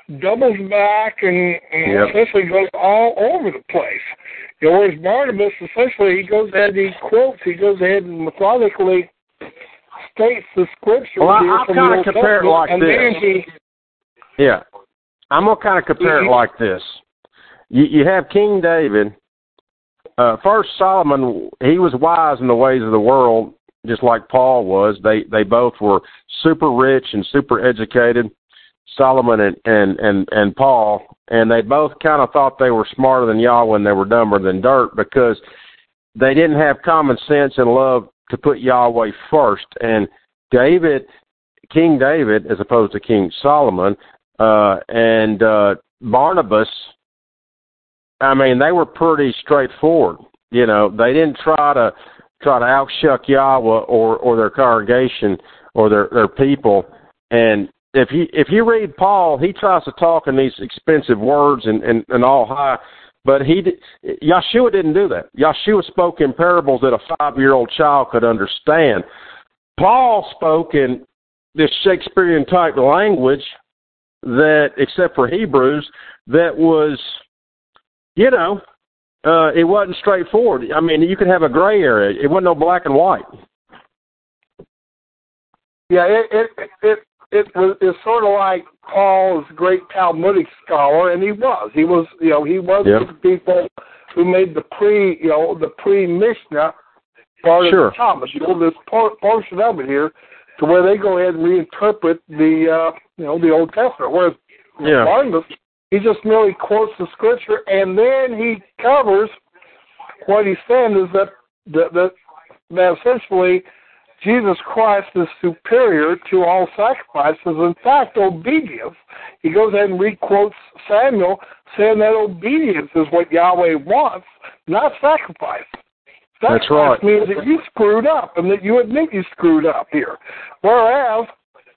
doubles back and, and Yep. essentially goes all over the place. You know, whereas Barnabas, essentially, he goes ahead and he quotes, he goes ahead and methodically states the scripture Well, I- here I'll from the kinda Old compare it Testament, like and this. then he, Yeah. I'm going to kind of compare it like this. You, you have King David. Uh, first, Solomon, he was wise in the ways of the world, just like Paul was. They they both were super rich and super educated, Solomon and, and, and, and Paul, and they both kind of thought they were smarter than Yahweh and they were dumber than dirt because they didn't have common sense and love to put Yahweh first. And David, King David, as opposed to King Solomon, uh, and uh, Barnabas, I mean, they were pretty straightforward. You know, they didn't try to try to outshuck Yahweh or, or their congregation or their, their people. And if you if you read Paul, he tries to talk in these expensive words and, and, and all high, but he did, Yeshua didn't do that. Yeshua spoke in parables that a five-year-old child could understand. Paul spoke in this Shakespearean type language that, except for Hebrews, that was, you know, uh, it wasn't straightforward. I mean, you could have a gray area. It wasn't no black and white. yeah, it it it it was it's sort of like Paul is a great Talmudic scholar, and he was. He was, you know, he was Yep. the people who made the pre, you know, the pre-Mishnah part Sure. of the Talmud. You know, this por- portion of it here, to where they go ahead and reinterpret the, uh, you know, the Old Testament. Whereas Yeah. Barnabas, he just merely quotes the scripture, and then he covers what he's saying is that that, that, that essentially Jesus Christ is superior to all sacrifices. In fact, obedience. He goes ahead and requotes Samuel, saying that obedience is what Yahweh wants, not sacrifice. That's Sacrifice right. means that you screwed up and that you admit you screwed up here. Whereas,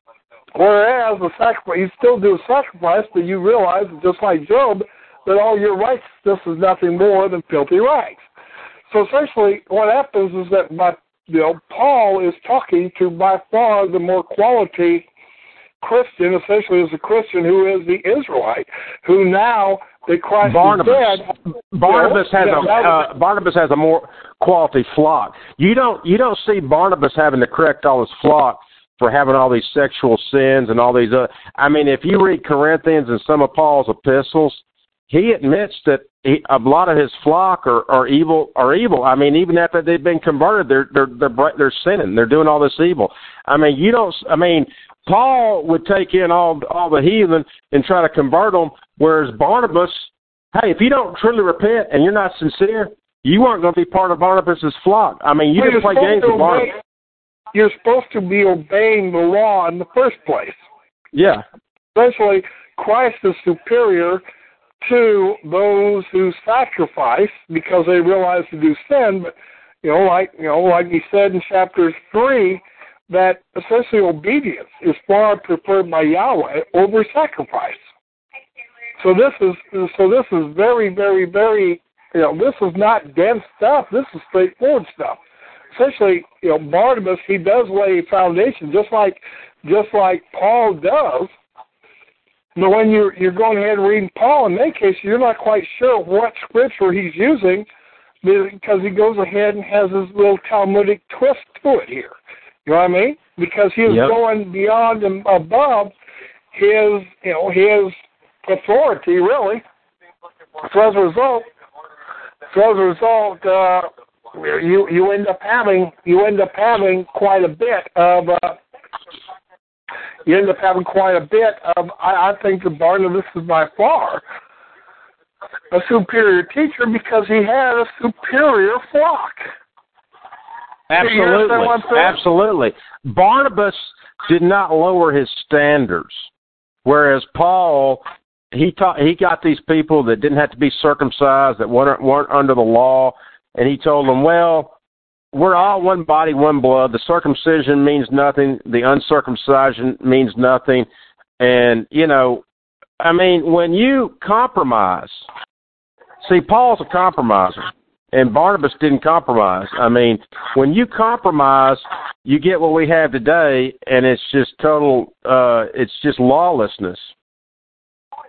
whereas the sacrifice, you still do a sacrifice, but you realize, just like Job, that all your righteousness is nothing more than filthy rags. So essentially, what happens is that by, you know, Paul is talking to by far the more quality Christian, essentially, is a Christian who is the Israelite, who now that Christ Barnabas. is dead. Barnabas you know, has a that- uh, Barnabas has a more quality flock. You don't you don't see Barnabas having to correct all his flock for having all these sexual sins and all these other. I mean, if you read Corinthians and some of Paul's epistles, he admits that he, a lot of his flock are, are evil. Are evil. I mean, even after they've been converted, they're they're they're they're sinning. They're doing all this evil. I mean, you don't. I mean, Paul would take in all all the heathen and try to convert them, whereas Barnabas, hey, if you don't truly repent and you're not sincere, you aren't going to be part of Barnabas's flock. I mean, you Well, didn't you're play games supposed with to obey- Barnabas. You're supposed to be obeying the law in the first place. Yeah. Essentially, Christ is superior to those who sacrifice because they realize to do sin. But you know, like you know, like he said in chapter three, that essentially obedience is far preferred by Yahweh over sacrifice. So this is so this is very, very, very you know, this is not dense stuff. This is straightforward stuff. Essentially, you know, Barnabas, he does lay a foundation just like just like Paul does. But when you're you're going ahead and reading Paul, in that case, you're not quite sure what scripture he's using because he goes ahead and has his little Talmudic twist to it here. You know what I mean? Because he is Yep. going beyond and above his, you know, his authority, really. So as a result, so as a result, uh, you you end up having you end up having quite a bit of. Uh, You end up having quite a bit of, I, I think that Barnabas is by far a superior teacher because he had a superior flock. Absolutely. Absolutely. Barnabas did not lower his standards, whereas Paul, he taught, he got these people that didn't have to be circumcised, that weren't, weren't under the law, and he told them, well, we're all one body, one blood. The circumcision means nothing. The uncircumcision means nothing. And, you know, I mean, when you compromise, see, Paul's a compromiser, and Barnabas didn't compromise. I mean, when you compromise, you get what we have today, and it's just total, uh, it's just lawlessness.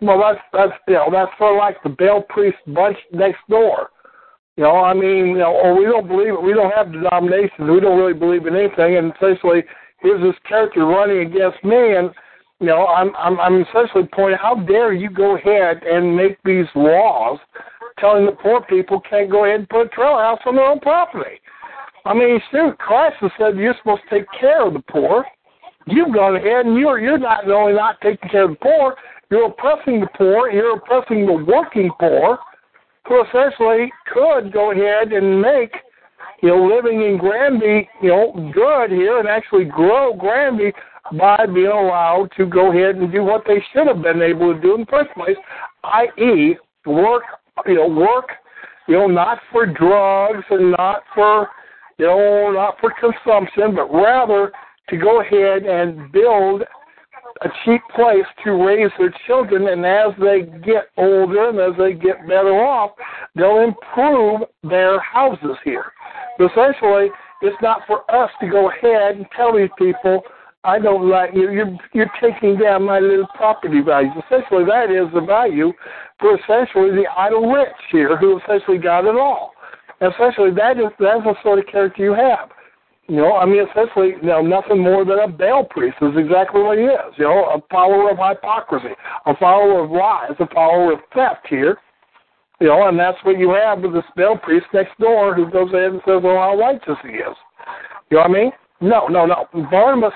well, that's that's you know that's sort of like the Baal priest bunch next door. You know, I mean, you know, or we don't believe it. We don't have denominations. We don't really believe in anything. And essentially, here's this character running against me, and you know, I'm I'm I'm essentially pointing, how dare you go ahead and make these laws telling the poor people can't go ahead and put a trailer house on their own property. I mean, shoot, Christ has said you're supposed to take care of the poor. You've gone ahead and you're you're not only not taking care of the poor, you're oppressing the poor, you're oppressing the working poor, who essentially could go ahead and make, you know, living in Granby, you know, good here and actually grow Granby by being allowed to go ahead and do what they should have been able to do in the first place, that is work, you know, work, you know, not for drugs and not for, you know, not for consumption, but rather to go ahead and build a cheap place to raise their children, and as they get older and as they get better off, they'll improve their houses here. But essentially, it's not for us to go ahead and tell these people, I don't like you, you're, you're taking down my little property values. Essentially, that is the value for essentially the idle rich here who essentially got it all. Essentially, that is, that's the sort of character you have. You know, I mean, essentially, you know, nothing more than a Baal priest is exactly what he is. You know, a follower of hypocrisy, a follower of lies, a follower of theft here. You know, and that's what you have with this Baal priest next door who goes ahead and says, oh, how righteous he is. You know what I mean? No, no, no. Barnabas,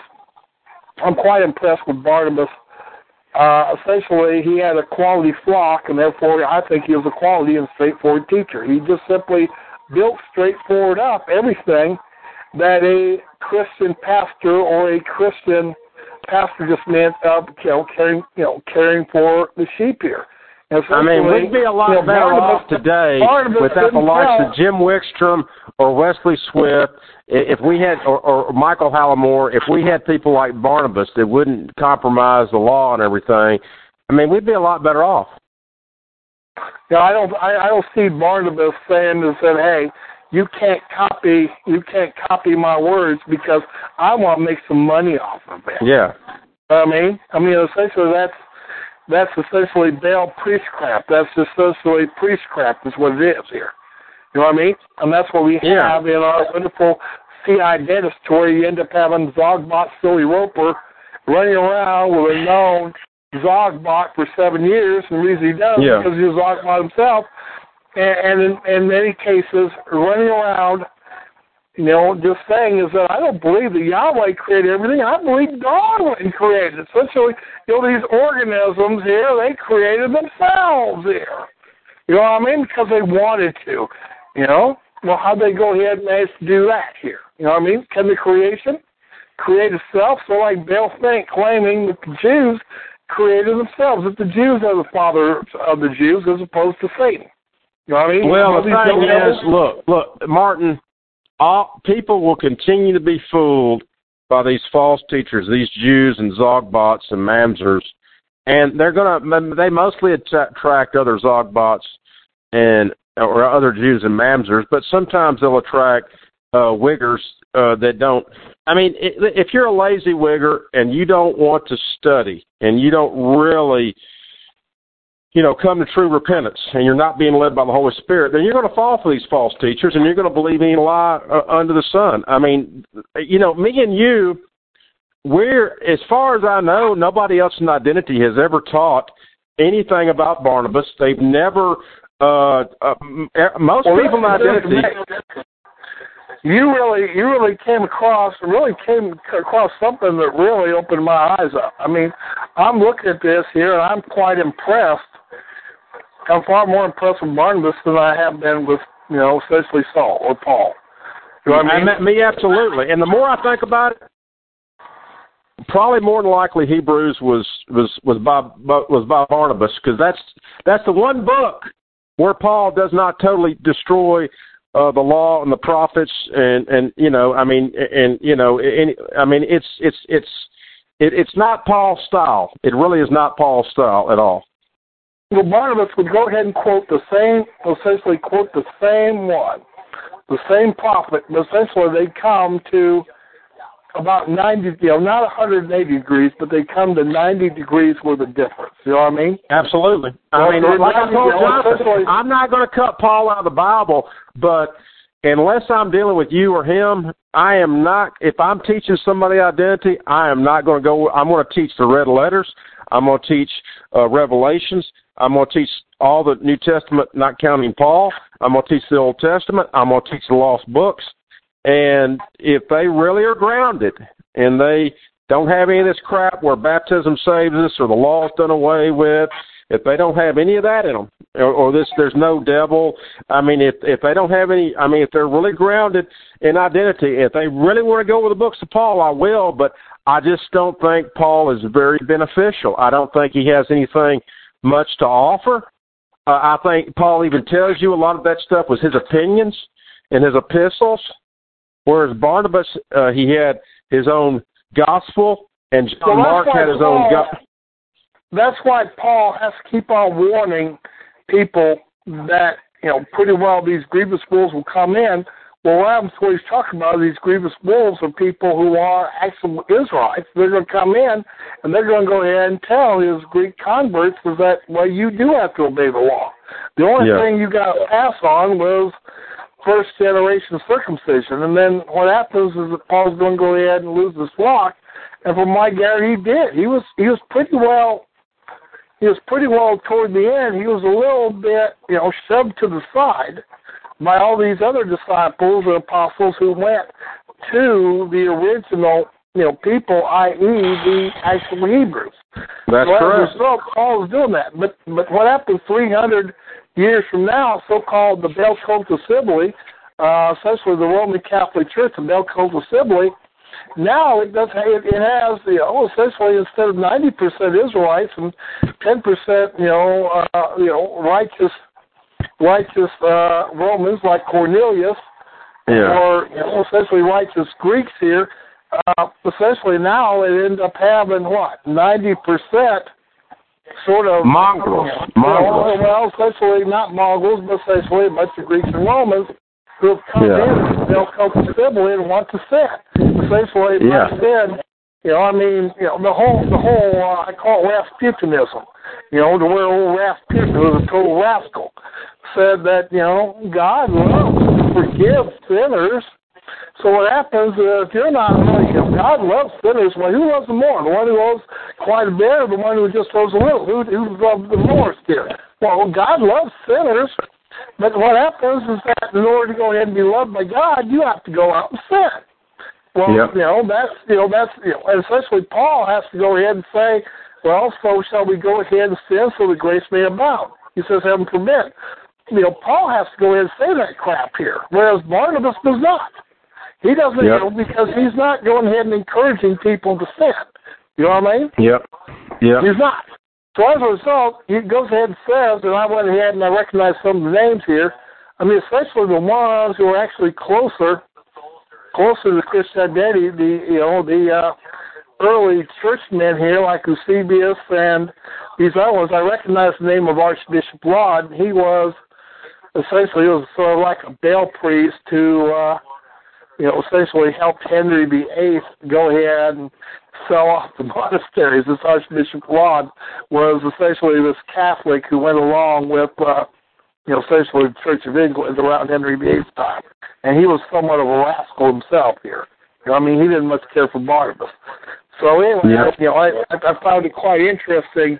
I'm quite impressed with Barnabas. Uh, essentially, he had a quality flock, and therefore I think he was a quality and straightforward teacher. He just simply built straightforward up everything that a Christian pastor or a Christian pastor just meant of, you know, caring, you know, caring for the sheep here. I mean, we'd be a lot you know, better Barnabas, off today Barnabas without the likes of Jim Wickstrom or Wesley Swift, if we had, or, or Michael Hallamore, if we had people like Barnabas that wouldn't compromise the law and everything. I mean, we'd be a lot better off. Yeah, I don't, I, I don't see Barnabas saying and said, hey, you can't copy, you can't copy my words because I want to make some money off of it. Yeah. I mean, I mean, essentially that's that's essentially Baal priestcraft. That's essentially priestcraft is what it is here. You know what I mean? And that's what we yeah. have in our wonderful C I dentist where you end up having Zogbot Silly Roper running around with a known Zogbot for seven years, and the reason he does yeah. because he's Zogbot himself. And in, in many cases, running around, you know, just saying is that I don't believe that Yahweh created everything. I believe Darwin created it. Essentially, you know, these organisms here, they created themselves here. You know what I mean? Because they wanted to. You know? Well, how'd they go ahead and manage to do that here? You know what I mean? Can the creation create itself? So like Bill Fink claiming that the Jews created themselves, that the Jews are the father of the Jews as opposed to Satan. You know what I mean? Well, the thing is, look, look, Martin, all, people will continue to be fooled by these false teachers, these Jews and Zogbots and Mamzers, and they're gonna, they mostly attract other Zogbots and or other Jews and Mamzers, but sometimes they'll attract uh, Wiggers uh, that don't. I mean, if you're a lazy Wigger and you don't want to study and you don't really, you know, come to true repentance, and you're not being led by the Holy Spirit, then you're going to fall for these false teachers, and you're going to believe any lie uh, under the sun. I mean, you know, me and you, we're, as far as I know, nobody else in Identity has ever taught anything about Barnabas. They've never, uh, uh most well, people in Identity. You really, you really came across, really came across something that really opened my eyes up. I mean, I'm looking at this here, and I'm quite impressed. I'm far more impressed with Barnabas than I have been with, you know, especially Saul or Paul. You know what I mean? I, me, absolutely. And the more I think about it, probably more than likely Hebrews was was was by was by Barnabas, because that's that's the one book where Paul does not totally destroy uh, the law and the prophets, and, and you know, I mean, and you know, and, I mean, it's it's it's it, it's not Paul's style. It really is not Paul's style at all. Well, Barnabas would go ahead and quote the same, essentially quote the same one, the same prophet, but essentially they come to about ninety, you know, not one hundred eighty degrees, but they come to ninety degrees with a difference. You know what I mean? Absolutely. I Well, mean, they're like I ninety, told you know, Jonathan, especially- I'm not going to cut Paul out of the Bible, but unless I'm dealing with you or him, I am not, if I'm teaching somebody identity, I am not going to go, I'm going to teach the red letters. I'm going to teach uh, Revelations. I'm going to teach all the New Testament, not counting Paul. I'm going to teach the Old Testament. I'm going to teach the lost books. And if they really are grounded and they don't have any of this crap where baptism saves us or the law's done away with, if they don't have any of that in them, or, or this, there's no devil. I mean, if if they don't have any, I mean, if they're really grounded in identity, if they really want to go with the books of Paul, I will. But I just don't think Paul is very beneficial. I don't think he has anything much to offer. Uh, I think Paul even tells you a lot of that stuff was his opinions in his epistles, whereas Barnabas, uh, he had his own gospel, and John well, Mark had his Paul, own gospel. That's why Paul has to keep on warning people that, you know, pretty well these grievous wolves will come in. Well, what happens, what he's talking about, these grievous wolves are people who are actual Israelites. They're going to come in, and they're going to go ahead and tell his Greek converts that, well, you do have to obey the law. The only Yeah. thing you got to pass on was first generation circumcision. And then what happens is that Paul's going to go ahead and lose his flock. And from my guarantee, he did. He was he was pretty well. He was pretty well toward the end. He was a little bit, you know, shoved to the side by all these other disciples and apostles who went to the original, you know, people, that is the actual Hebrews. That's so correct. As a result, Paul was doing that. But but what happened three hundred years from now, so-called the Bel Cult of Sibylle, uh, essentially the Roman Catholic Church, the Bel Cult of Sibylle, now it does it, it has, you know, essentially instead of ninety percent Israelites and ten percent, you know, uh, you know, righteous righteous uh, Romans like Cornelius, Yeah. or you know, essentially righteous Greeks here. Uh, essentially now it ends up having what ninety percent sort of Mongrels. You know, Mongrels. well, essentially not Mongols, but essentially a bunch of Greeks and Romans who have come Yeah. in, they'll come to Sibylle and want to sin. Essentially, Yeah. back then, you know, I mean, you know, the whole, the whole, uh, I call it Rasputianism. You know, to where old Rasputin, who was a total rascal, said that, you know, God loves to forgive sinners. So what happens uh, if you're not really, you know, God loves sinners. Well, who loves them more? The one who loves quite a bit, or the one who just loves a little? Who, who loves the more here? Well, God loves sinners. But what happens is that in order to go ahead and be loved by God, you have to go out and sin. Well, Yep. you know, that's, you know, that's, you know, and essentially Paul has to go ahead and say, well, so shall we go ahead and sin so the grace may abound? He says, heaven forbid. You know, Paul has to go ahead and say that crap here, whereas Barnabas does not. He doesn't, Yep. you know, because he's not going ahead and encouraging people to sin. You know what I mean? Yep. Yep. He's not. So as a result, he goes ahead and says, and I went ahead and I recognized some of the names here. I mean, especially the ones who are actually closer, closer to Christianity, the you know the uh, early churchmen here, like Eusebius and these other ones. I recognize the name of Archbishop Laud. He was essentially he was sort of like a Baal priest who, uh, you know, essentially helped Henry the Eighth go ahead and sell off the monasteries. This Archbishop Laud was essentially this Catholic who went along with, uh, you know, essentially the Church of England around Henry the Eighth's time. And he was somewhat of a rascal himself here. You know, I mean, he didn't much care for Barnabas. So anyway, Yeah. you know, I, I found it quite interesting.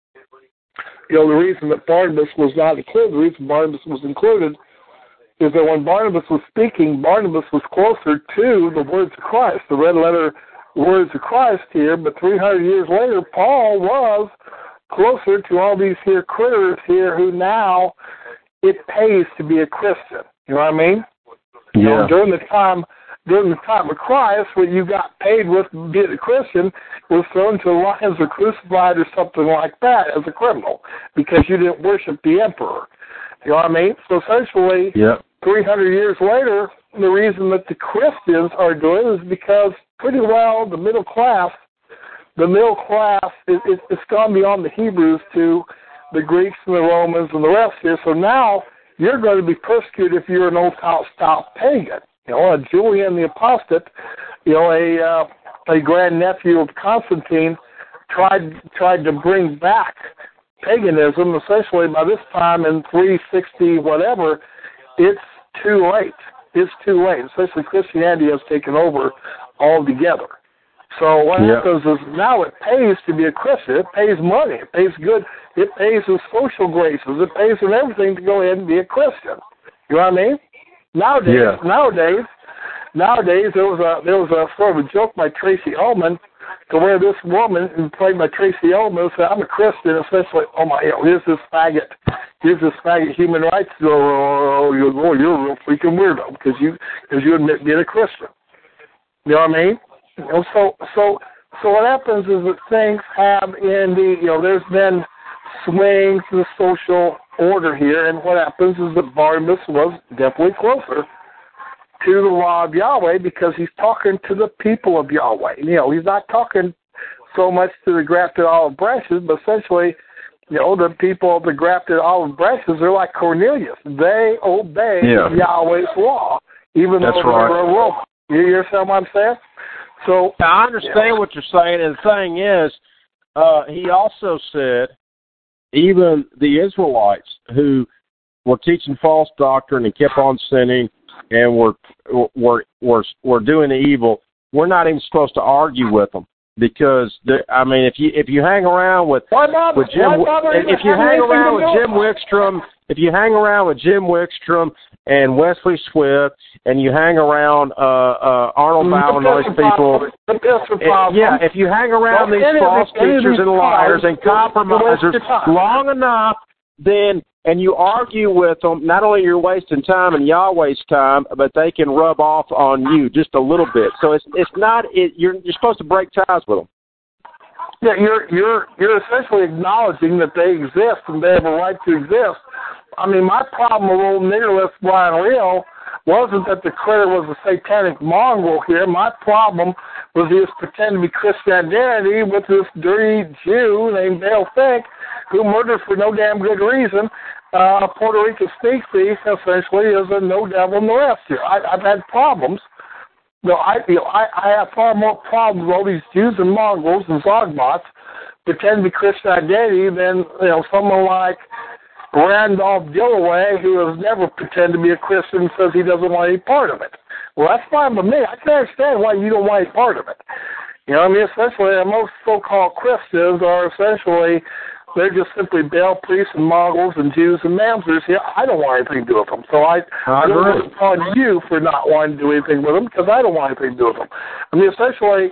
You know, the reason that Barnabas was not included, the reason Barnabas was included is that when Barnabas was speaking, Barnabas was closer to the words of Christ, the red letter words of Christ here, but three hundred years later, Paul was closer to all these here critters here who now it pays to be a Christian. You know what I mean? You know, Yeah. during the time during the time of Christ, when you got paid with being a Christian, was thrown to the lions or crucified or something like that as a criminal because you didn't worship the emperor. You know what I mean? So essentially, Yep. three hundred years later, the reason that the Christians are doing it is because pretty well the middle class, the middle class, is it, it's gone beyond the Hebrews to the Greeks and the Romans and the rest here. So now you're going to be persecuted if you're an old-style pagan. You know, a Julian the Apostate, you know, a uh, a grandnephew of Constantine tried tried to bring back paganism. Essentially, by this time in three sixty whatever, it's too late. It's too late. Essentially, Christianity has taken over altogether. So what yep. happens is now it pays to be a Christian. It pays money. It pays good. It pays in social graces. It pays in everything to go ahead and be a Christian. You know what I mean? Nowadays, yeah. nowadays, nowadays there was a there was a sort of a joke by Tracy Ullman to where this woman who played by Tracy Ullman said, "I'm a Christian." Essentially, oh my, you know, here's this faggot, here's this faggot human rights. Oh, oh, you're, oh, you're a real freaking weirdo because you because you admit being a Christian. You know what I mean? You know, so so so what happens is that things have in the you know there's been swings in the social order here, and what happens is that Barnabas was definitely closer to the law of Yahweh because he's talking to the people of Yahweh. You know, he's not talking so much to the grafted olive branches, but essentially, you know, the people of the grafted olive branches are like Cornelius. They obey yeah. Yahweh's law, even That's though they're right. a Roman. You understand what I'm saying? So I understand yeah. what you're saying, and the thing is, uh, he also said even the Israelites who were teaching false doctrine and kept on sinning and were were were were doing the evil, we're not even supposed to argue with them because I mean, if you if you hang around with bother, with Jim, if you hang around with Jim Wickstrom, if you hang around with Jim Wickstrom and Wesley Swift, and you hang around uh, uh, Arnold Bowell and all these people, and, yeah, if you hang around these false teachers and liars and compromisers long enough, then and you argue with them, not only you're wasting time and Yahweh's time, but they can rub off on you just a little bit. So it's it's not it, you're you're supposed to break ties with them. Yeah, you're you're you're essentially acknowledging that they exist and they have a right to exist. I mean, my problem with old niggerless Brian Real wasn't that the critter was a satanic mongrel here. My problem was he was pretending to be Christian identity with this dirty Jew named Dale Fink who murdered for no damn good reason. Uh, Puerto Rican sneak thief essentially is a no devil in the rest here. I, I've had problems. No, I, you know, I, I have far more problems with all these Jews and mongrels and Zogbots pretend to be Christian identity than, you know, someone like Randolph Dillaway, who has never pretended to be a Christian and says he doesn't want any part of it. Well, that's fine with me. I can understand why you don't want any part of it. You know, I mean, essentially, most so-called Christians are essentially, they're just simply Baal priests and mongrels and Jews and mamzers. Yeah, I don't want anything to do with them. So I, I, I don't want to call you for not wanting to do anything with them because I don't want anything to do with them. I mean, essentially,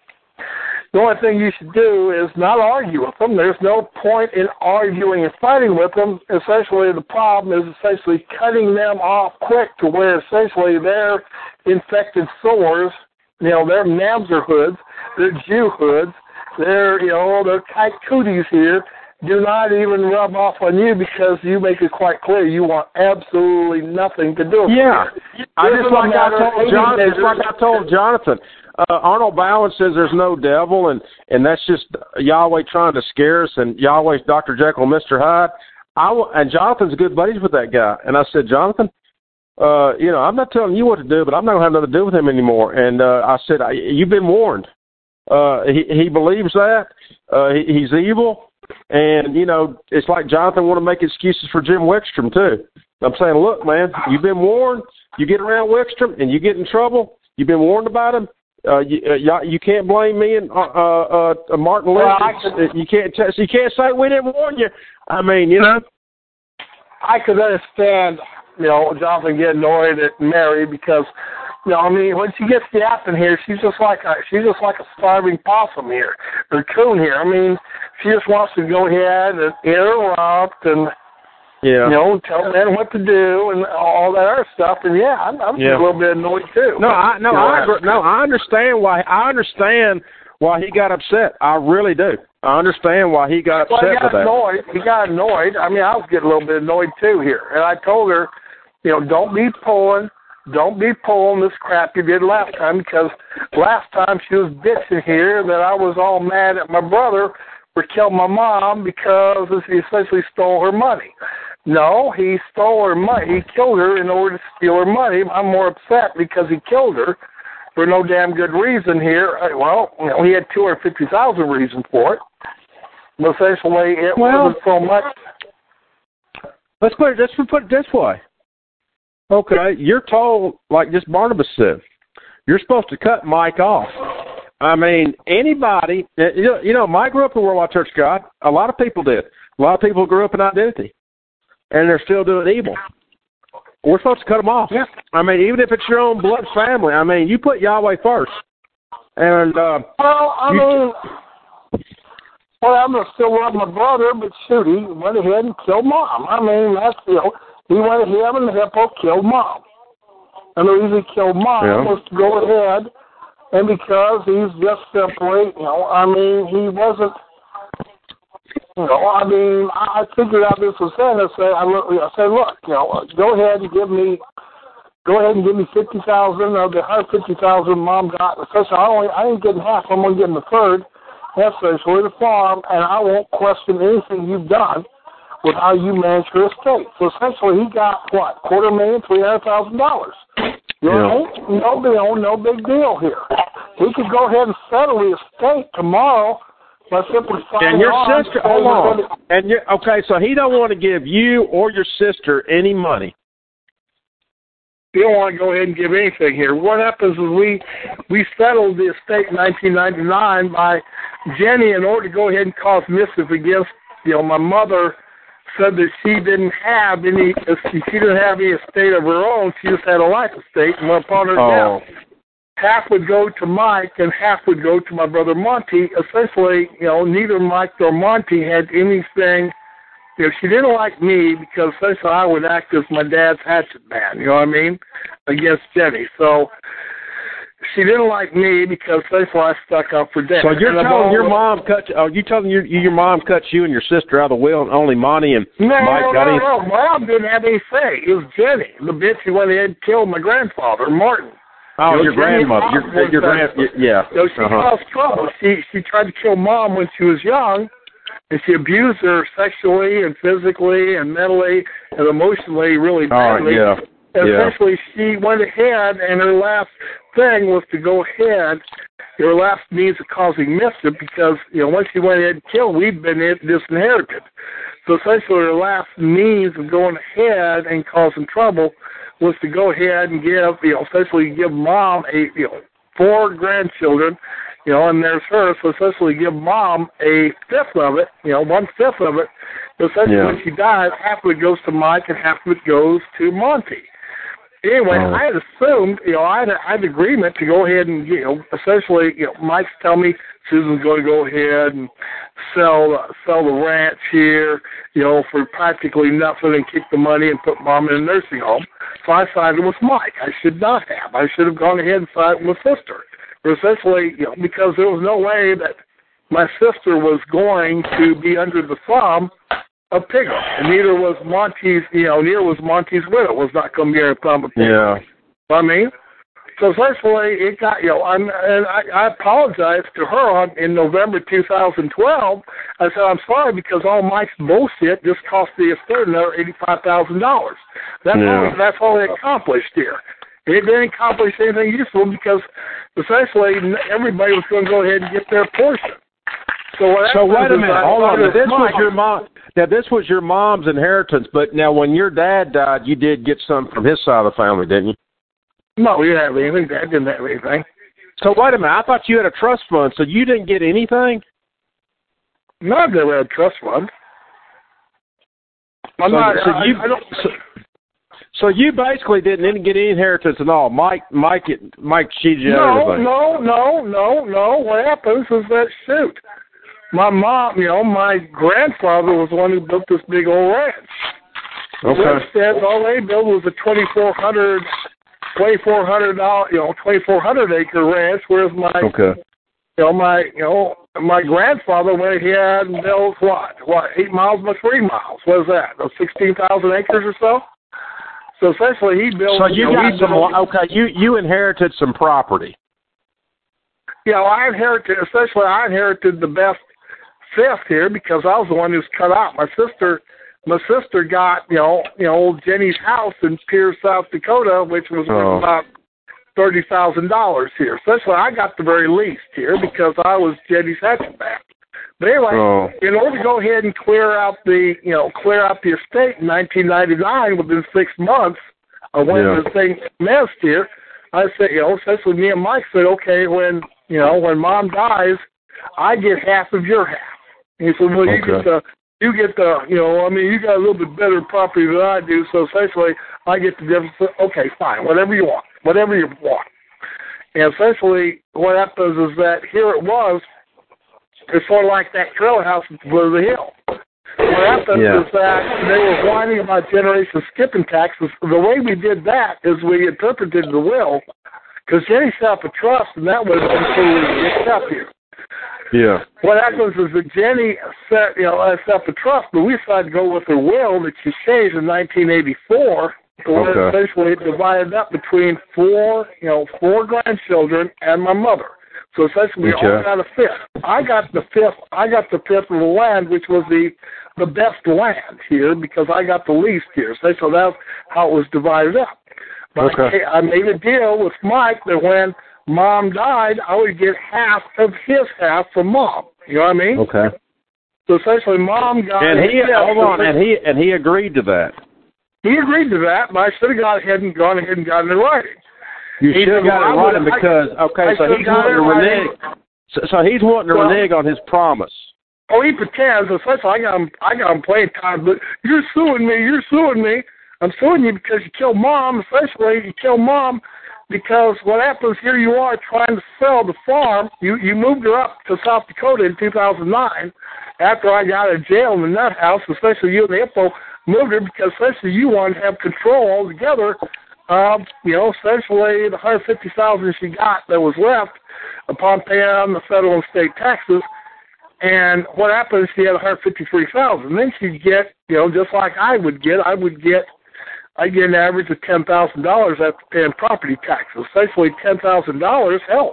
the only thing you should do is not argue with them. There's no point in arguing and fighting with them. Essentially, the problem is essentially cutting them off quick to where essentially their infected sores, you know, their mamzer hoods, their Jew hoods, their, you know, their kite cooties here do not even rub off on you because you make it quite clear you want absolutely nothing to do with yeah. it. Yeah, I just like I told Jonathan. Just like I told Jonathan. Uh, Arnold Bowen says there's no devil, and, and that's just Yahweh trying to scare us, and Yahweh's Doctor Jekyll and Mister Hyde. I w- and Jonathan's good buddies with that guy. And I said, Jonathan, uh, you know, I'm not telling you what to do, but I'm not going to have nothing to do with him anymore. And uh, I said, I, you've been warned. Uh, he, he believes that. Uh, he, he's evil. And, you know, it's like Jonathan want to make excuses for Jim Wickstrom, too. I'm saying, look, man, you've been warned. You get around Wickstrom and you get in trouble. You've been warned about him. Uh, you, uh, you can't blame me and uh, uh, uh, Martin Lynch. Well, you can't t- you can't say we didn't warn you. I mean, you know. I could understand, you know, Jonathan getting annoyed at Mary because, you know, I mean, when she gets yapping here, she's just like a, she's just like a starving possum here, or coon here. I mean, she just wants to go ahead and interrupt and, yeah. you know, tell men what to do and all that other stuff. And yeah, I'm, I'm yeah. a little bit annoyed too. No, I no, you know, I agree. no, I understand why. I understand why he got upset. I really do. I understand why he got upset well, he got with that. Annoyed. He got annoyed. I mean, I was getting a little bit annoyed too here, and I told her, you know, don't be pulling. Don't be pulling this crap you did last time because last time she was bitching here that I was all mad at my brother for killing my mom because he essentially stole her money. No, he stole her money. He killed her in order to steal her money. I'm more upset because he killed her for no damn good reason here. Well, you know, he had two hundred fifty thousand reasons for it. But essentially, it well, wasn't so much. Let's put it, let's put it this way. Okay, you're told, like this Barnabas said, you're supposed to cut Mike off. I mean, anybody, you know, you know, Mike grew up in Worldwide Church of God. A lot of people did. A lot of people grew up in identity, and they're still doing evil. We're supposed to cut them off. Yeah. I mean, even if it's your own blood family, I mean, you put Yahweh first. And, uh, well, I you, mean, well, I'm going to still love my brother, but shoot, he went ahead and killed Mom. I mean, that's, you know, he went ahead and the hippo killed Mom. And the reason he killed Mom yeah. was to go ahead, and because he's just simply, you know, I mean, he wasn't, you know, I mean, I figured out this was saying, I said, I, I said, look, you know, go ahead and give me, go ahead and give me fifty thousand of the one hundred fifty thousand Mom got. Essentially, I only, I ain't getting half. I'm only getting the third. Essentially, the farm, and I won't question anything you've done with how you manage your estate. So essentially, he got what, quarter million, three hundred thousand dollars. You know, yeah. no deal, no big deal here. He could go ahead and settle the estate tomorrow. And your sister, hold on. And you okay, so he don't want to give you or your sister any money. You don't want to go ahead and give anything here. What happens is we we settled the estate in nineteen ninety-nine by Jenny, in order to go ahead and cause mischief against, you know, my mother said that she didn't have any, she didn't have any estate of her own. She just had a life estate, and upon her oh. death, half would go to Mike and half would go to my brother Monty. Essentially, you know, neither Mike nor Monty had anything. You know, she didn't like me because essentially I would act as my dad's hatchet man, you know what I mean, against Jenny. So she didn't like me because essentially I stuck up for Dad. So you're and telling your mom cut, are you telling your your mom cut you and your sister out of the will and only Monty and no, Mike got no, any? No, no, Mom didn't have any say. It was Jenny, the bitch who went ahead and killed my grandfather, Martin. Oh, you know, your grandmother. Your, your grand, yeah. You know, she uh-huh. caused trouble. She she tried to kill Mom when she was young, and she abused her sexually and physically and mentally and emotionally really badly. Oh, yeah. And yeah. essentially, she went ahead, and her last thing was to go ahead, her last means of causing mischief, because, you know, once she went ahead and killed, we'd been disinherited. So essentially, her last means of going ahead and causing trouble was to go ahead and give, you know, essentially give Mom a, you know, four grandchildren, you know, and there's her, so essentially give Mom a fifth of it, you know, one-fifth of it. So essentially, yeah. when she dies, half of it goes to Mike and half of it goes to Monty. Anyway, oh. I had assumed, you know, I had, I had agreement to go ahead and, you know, essentially, you know, Mike's telling me Susan's going to go ahead and sell uh, sell the ranch here, you know, for practically nothing and kick the money and put Mom in a nursing home. So I sided with Mike. I should not have. I should have gone ahead and sided with sister. But essentially, you know, because there was no way that my sister was going to be under the thumb of Piggle, and neither was Monty's, you know, neither was Monty's widow was not going to be under the thumb of Piggle. Yeah. You know what I mean? So essentially, it got, you know, I'm, and I, I apologized to her on, in November two thousand twelve. I said, I'm sorry because all Mike's bullshit just cost the estate another eighty-five thousand dollars. That's, yeah. all, that's all they accomplished here. It didn't accomplish anything useful because essentially everybody was going to go ahead and get their portion. So, what so wait a minute, I, hold on. Now, this Mike, was your mom. Now this was your mom's inheritance, but now when your dad died, you did get some from his side of the family, didn't you? No, we didn't have anything. Dad didn't have anything. So wait a minute, I thought you had a trust fund, so you didn't get anything? No, I've never had a trust fund. I'm so, not. So I, you, I don't. So, so you basically didn't get any inheritance at all. Mike, Mike, Mike cheated you out of everything. No, no, no, no. What happens is that shoot, my mom, you know, my grandfather was the one who built this big old ranch. Okay. Instead, all they built was a twenty-four hundred, twenty-four hundred dollar, you know, twenty-four hundred acre ranch. Whereas my, okay. you know, my, you know, my grandfather went ahead and built what, what, eight miles by three miles. What is that? Those sixteen thousand acres or so. So essentially, he built. So you, you know, got some. Built, okay, you you inherited some property. Yeah, well, I inherited. Essentially, I inherited the best fifth here because I was the one who's cut out. My sister, my sister got you know, you know, old Jenny's house in Pierce, South Dakota, which was worth oh. about thirty thousand dollars here. Essentially, I got the very least here because I was Jenny's hatching back. But anyway, oh. in order to go ahead and clear out the, you know, clear out the estate in nineteen ninety-nine, within six months of when yeah. the thing commenced here, I said, you know, essentially me and Mike said, okay, when, you know, when Mom dies, I get half of your half. And he said, well, you okay. get the, you get the, you know, I mean, you got a little bit better property than I do, so essentially I get the difference. Okay, fine, whatever you want, whatever you want. And essentially what happens is that here it was, it's sort of like that trailer house at the foot of the hill. What happened yeah. is that they were whining about generation skipping taxes. The way we did that is we interpreted the will, because Jenny set up a trust, and that was until we get up here. Yeah. What happens is that Jenny set, you know, set up a trust, but we decided to go with her will that she changed in nineteen eighty-four, where okay. essentially it divided up between four, you know, four grandchildren and my mother. So essentially, we okay. all got a fifth. I got the fifth. I got the fifth of the land, which was the the best land here because I got the least here. So that's how it was divided up. But okay. I, I made a deal with Mike that when Mom died, I would get half of his half from Mom. You know what I mean? Okay. So essentially, Mom got. And he yeah, hold on, and he and he agreed to that. He agreed to that, but I should have gone ahead and gone ahead and gotten it right. You he should have got it right because okay, I so he's wanting to renege. So, so he's wanting to well, renege on his promise. Oh, he pretends. Essentially, I got him. I got him playing time, but you're suing me. You're suing me. I'm suing you because you killed Mom. Essentially, you killed Mom because what happens here? You are trying to sell the farm. You you moved her up to South Dakota in two thousand nine after I got out of jail in the nut house. Especially you and the info moved her because essentially you wanted to have control altogether. Um, you know, essentially the one hundred fifty thousand dollars she got that was left upon paying on the federal and state taxes. And what happens? She had one hundred fifty-three thousand dollars. Then she'd get, you know, just like I would get. I would get, I get an average of ten thousand dollars after paying property taxes. Essentially, ten thousand dollars. Hell,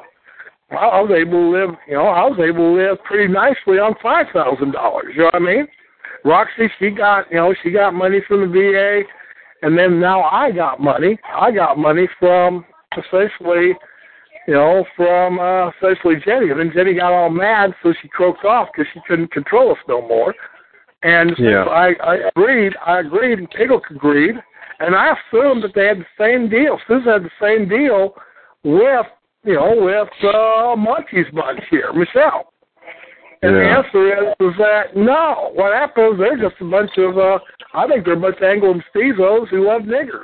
I was able to live. You know, I was able to live pretty nicely on five thousand dollars. You know what I mean? Roxy, she got, you know, she got money from the V A. And then now I got money. I got money from essentially, you know, from uh, essentially Jenny. And then Jenny got all mad, so she croaked off because she couldn't control us no more. And yeah. so I, I agreed. I agreed, and Piggle agreed. And I assumed that they had the same deal. Susan had the same deal with, you know, with uh, Monty's bunch here, Michelle. And yeah. the answer is, is that no. What happens? They're just a bunch of. Uh, I think they're a bunch of Anglo mestizos who love niggers,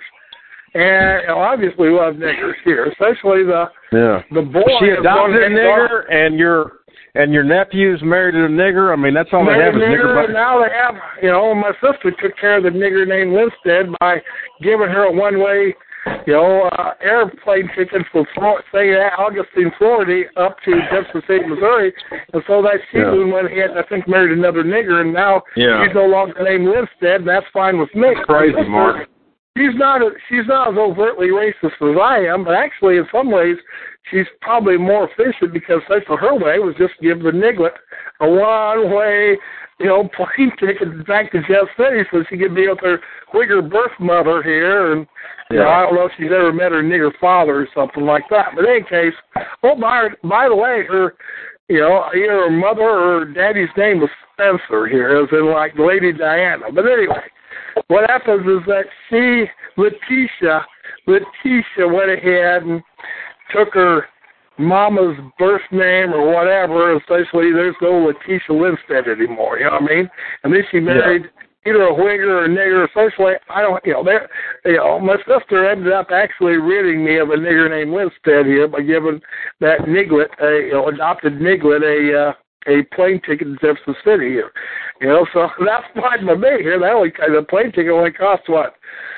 and you know, obviously love niggers here, especially the yeah. the boy. She adopted a nigger, and your and your nephew's married a nigger. I mean, that's all they have is nigger. nigger and now they have, you know, my sister took care of the nigger named Linstead by giving her a one-way, you know, uh, airplane ticket from say Augustine, Florida, up to Jefferson City, Missouri, and so that she yeah. went ahead and I think married another nigger, and now yeah. she's no longer named Linstead, and that's fine with me. That's crazy, Mark. She's not a, she's not as overtly racist as I am, but actually in some ways she's probably more efficient because that's her way was just give the niglet a one-way, you know, plane ticket back to Jeff City so she could be with her Whigger birth mother here. And you yeah. know, I don't know if she's ever met her nigger father or something like that. But in any case, oh, by, by the way, her, you know, either her mother or her daddy's name was Spencer here, as in like Lady Diana. But anyway, what happens is that she, Letitia, Letitia went ahead and took her mama's birth name or whatever. Essentially, there's no Letitia Linstead anymore. You know what I mean? And then she married yeah. either a Whigger or a nigger. Essentially, I don't. You know, you know, my sister ended up actually ridding me of a nigger named Linstead here by giving that niglet, a you know, adopted niglet, a uh, a plane ticket to Jefferson City here. You know, so that's fine by me here. That only the plane ticket only costs what?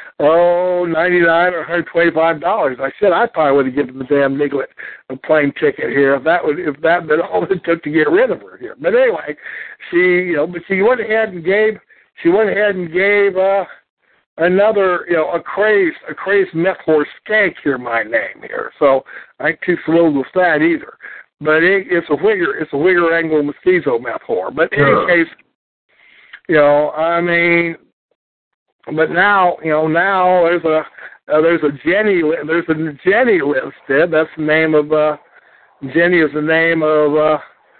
Oh, ninety-nine or one hundred twenty-five dollars. I said I probably would have given the damn niglet a plane ticket here if that would if that had been all it took to get rid of her here. But anyway, she you know, but she went ahead and gave she went ahead and gave uh, another you know a crazed a crazed meth horse skank here my name here. So I ain't too thrilled with that either. But it, it's a Whigger it's a Whigger Anglo mestizo meth whore. But in sure. any case, you know, I mean. But now, you know, now there's a Uh, there's a Jenny. There's a Jenny Linstead. That's the name of uh, Jenny is the name of. Uh,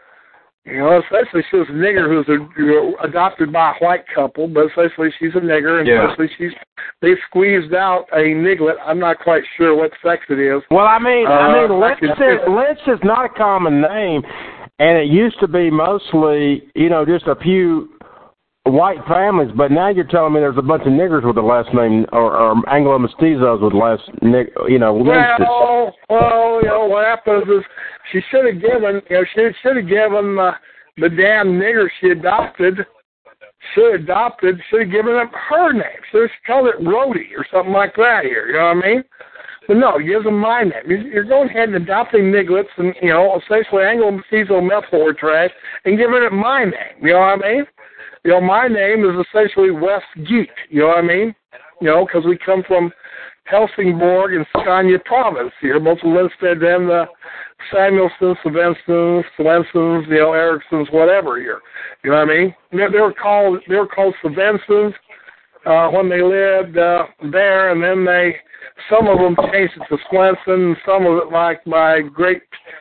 You know, essentially she was a nigger who was a, you know, adopted by a white couple, but essentially she's a nigger, and yeah. essentially she's they squeezed out a niglet. I'm not quite sure what sex it is. Well, I mean, uh, I mean, Lynch I is, Lynch is not a common name, and it used to be mostly, you know, just a few white families, but now you're telling me there's a bunch of niggers with the last name, or, or Anglo-mestizos with the last, you know, Lynch. Well, well, you know, what happens is she should have given, you know, she should have given uh, the damn nigger she adopted, should have adopted, should have given up her name. Should have called it Rhodey or something like that here, you know what I mean? But no, he gives them my name. You're going ahead and adopting nigglets and, you know, essentially Anglo-mestizo metaphor trash and giving it my name, you know what I mean? You know, my name is essentially West Geek, you know what I mean? You know, because we come from Helsingborg and Scania province here, both the Linstead and the Samuelsons, Svensons, Svensons, you know, Ericssons, whatever here. You know what I mean? They, they were called they were called Svensons uh, when they lived uh, there, and then they some of them changed it to Swenson, some of it, like my great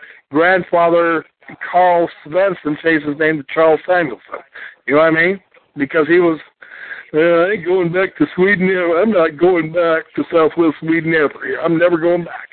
grandfather Carl Svensson, changed his name to Charles Samuelson. You know what I mean? Because he was. Uh, I ain't going back to Sweden. I'm not going back to Southwest Sweden ever. I'm never going back.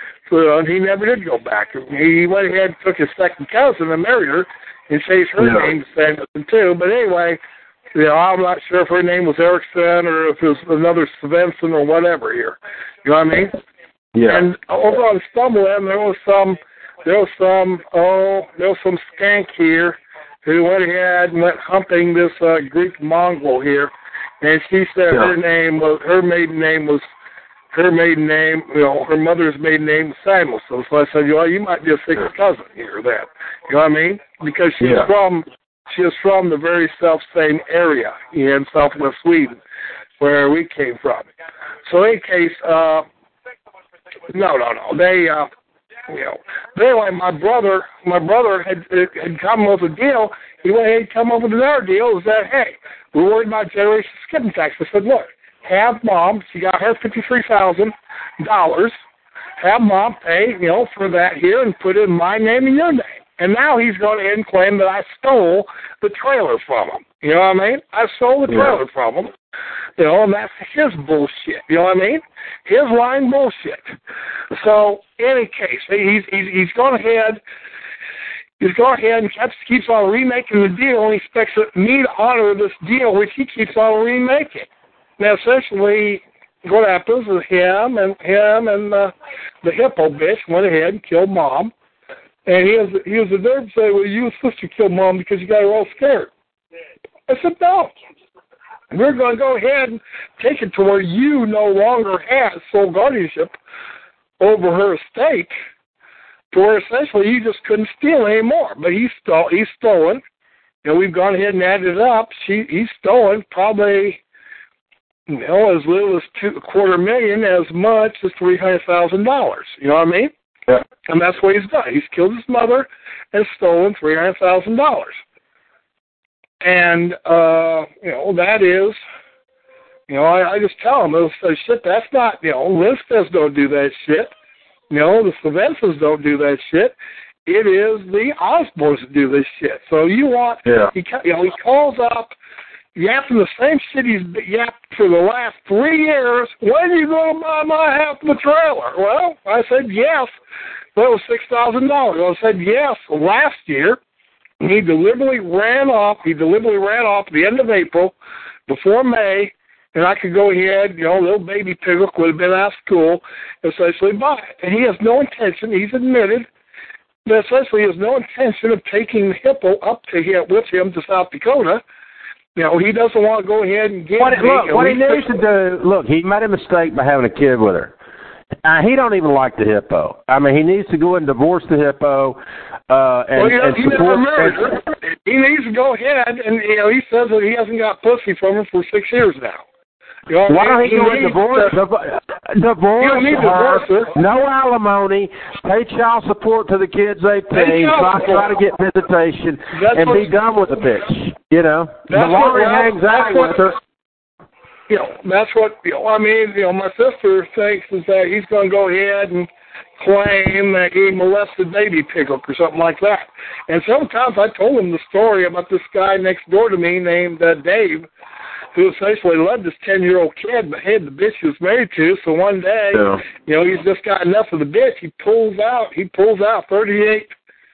So uh, he never did go back. He went ahead and took his second cousin and married her and changed her yeah. name to Samuelson too. But anyway, you know, I'm not sure if her name was Erickson or if it was another Svensson or whatever here. You know what I mean? Yeah. And over on Stumbleland, there was some, there was some, oh, there was some skank here who went ahead and went humping this uh, Greek mongrel here. And she said yeah. her name was, her maiden name was, her maiden name, you know, her mother's maiden name was Samuelson. So I said, you know, you might be a second cousin here, that. You know what I mean? Because she's yeah. from, she is from the very self-same area in southwest Sweden where we came from. So in any case, uh, no, no, no, they, uh, you know, but anyway, my brother, my brother had had come up with a deal. He went ahead and come up with another deal. Was that, hey, we're worried about generation skipping tax. I said, look, have mom. She got her fifty-three thousand dollars. Have mom pay, you know, for that here and put in my name and your name. And now he's going ahead and claim that I stole the trailer from him. You know what I mean? I stole the trailer yeah. from him. You know, and that's his bullshit. You know what I mean? His lying bullshit. So, in any case, he's he's he's gone ahead. He's gone ahead and keeps keeps on remaking the deal, and he expects me to honor this deal, which he keeps on remaking. Now, essentially, what happens is him and him and uh, the hippo bitch went ahead and killed mom, and he has he has the nerve to say, "Well, you were supposed to kill mom because you got her all scared." I said, "No. We're going to go ahead and take it to where you no longer have sole guardianship over her estate, to where essentially you just couldn't steal anymore." But he's stole, he's stolen. You know, we've gone ahead and added it up. She, he's stolen probably, you know, as little as two, a quarter million, as much as three hundred thousand dollars. You know what I mean? Yeah. And that's what he's done. He's killed his mother and stolen three hundred thousand dollars. And, uh, you know, that is, you know, I, I just tell them, say, shit, that's not, you know, Linsteads don't do that shit. You know, the Svensons don't do that shit. It is the Osborns that do this shit. So you want, yeah. he, you know, he calls up, yapping the same shit he's yapped for the last three years. When are you going to buy my half of the trailer? Well, I said yes. That was six thousand dollars. I said yes last year. He deliberately ran off. He deliberately ran off at the end of April, before May, and I could go ahead, you know, little baby Piglet would have been out of school, essentially buy it. And he has no intention, he's admitted, that essentially he has no intention of taking the hippo up to him, with him to South Dakota. You know, he doesn't want to go ahead and get what, me. Look, you know, what he needs to do, look, he made a mistake by having a kid with her. Uh, he don't even like the hippo. I mean, he needs to go and divorce the hippo. Uh, and, well, you know, and he support, never married her. He needs to go ahead, and you know, he says that he hasn't got pussy from her for six years now. You know, why don't he, he go and divorce, to, div- divorce, you need her, divorce her, no alimony, pay child support to the kids eighteen, try, try to get visitation, that's and what, be done with the bitch. You know, the that's longer what, he hangs out what, with her. you know, that's what, you know, I mean, you know, my sister thinks is that he's going to go ahead and claim that he molested baby Piglet or something like that. And sometimes I told him the story about this guy next door to me named uh, Dave, who essentially loved this ten-year-old kid, but hated the bitch he was married to. So one day, yeah. you know, he's just got enough of the bitch. He pulls out, he pulls out thirty-eight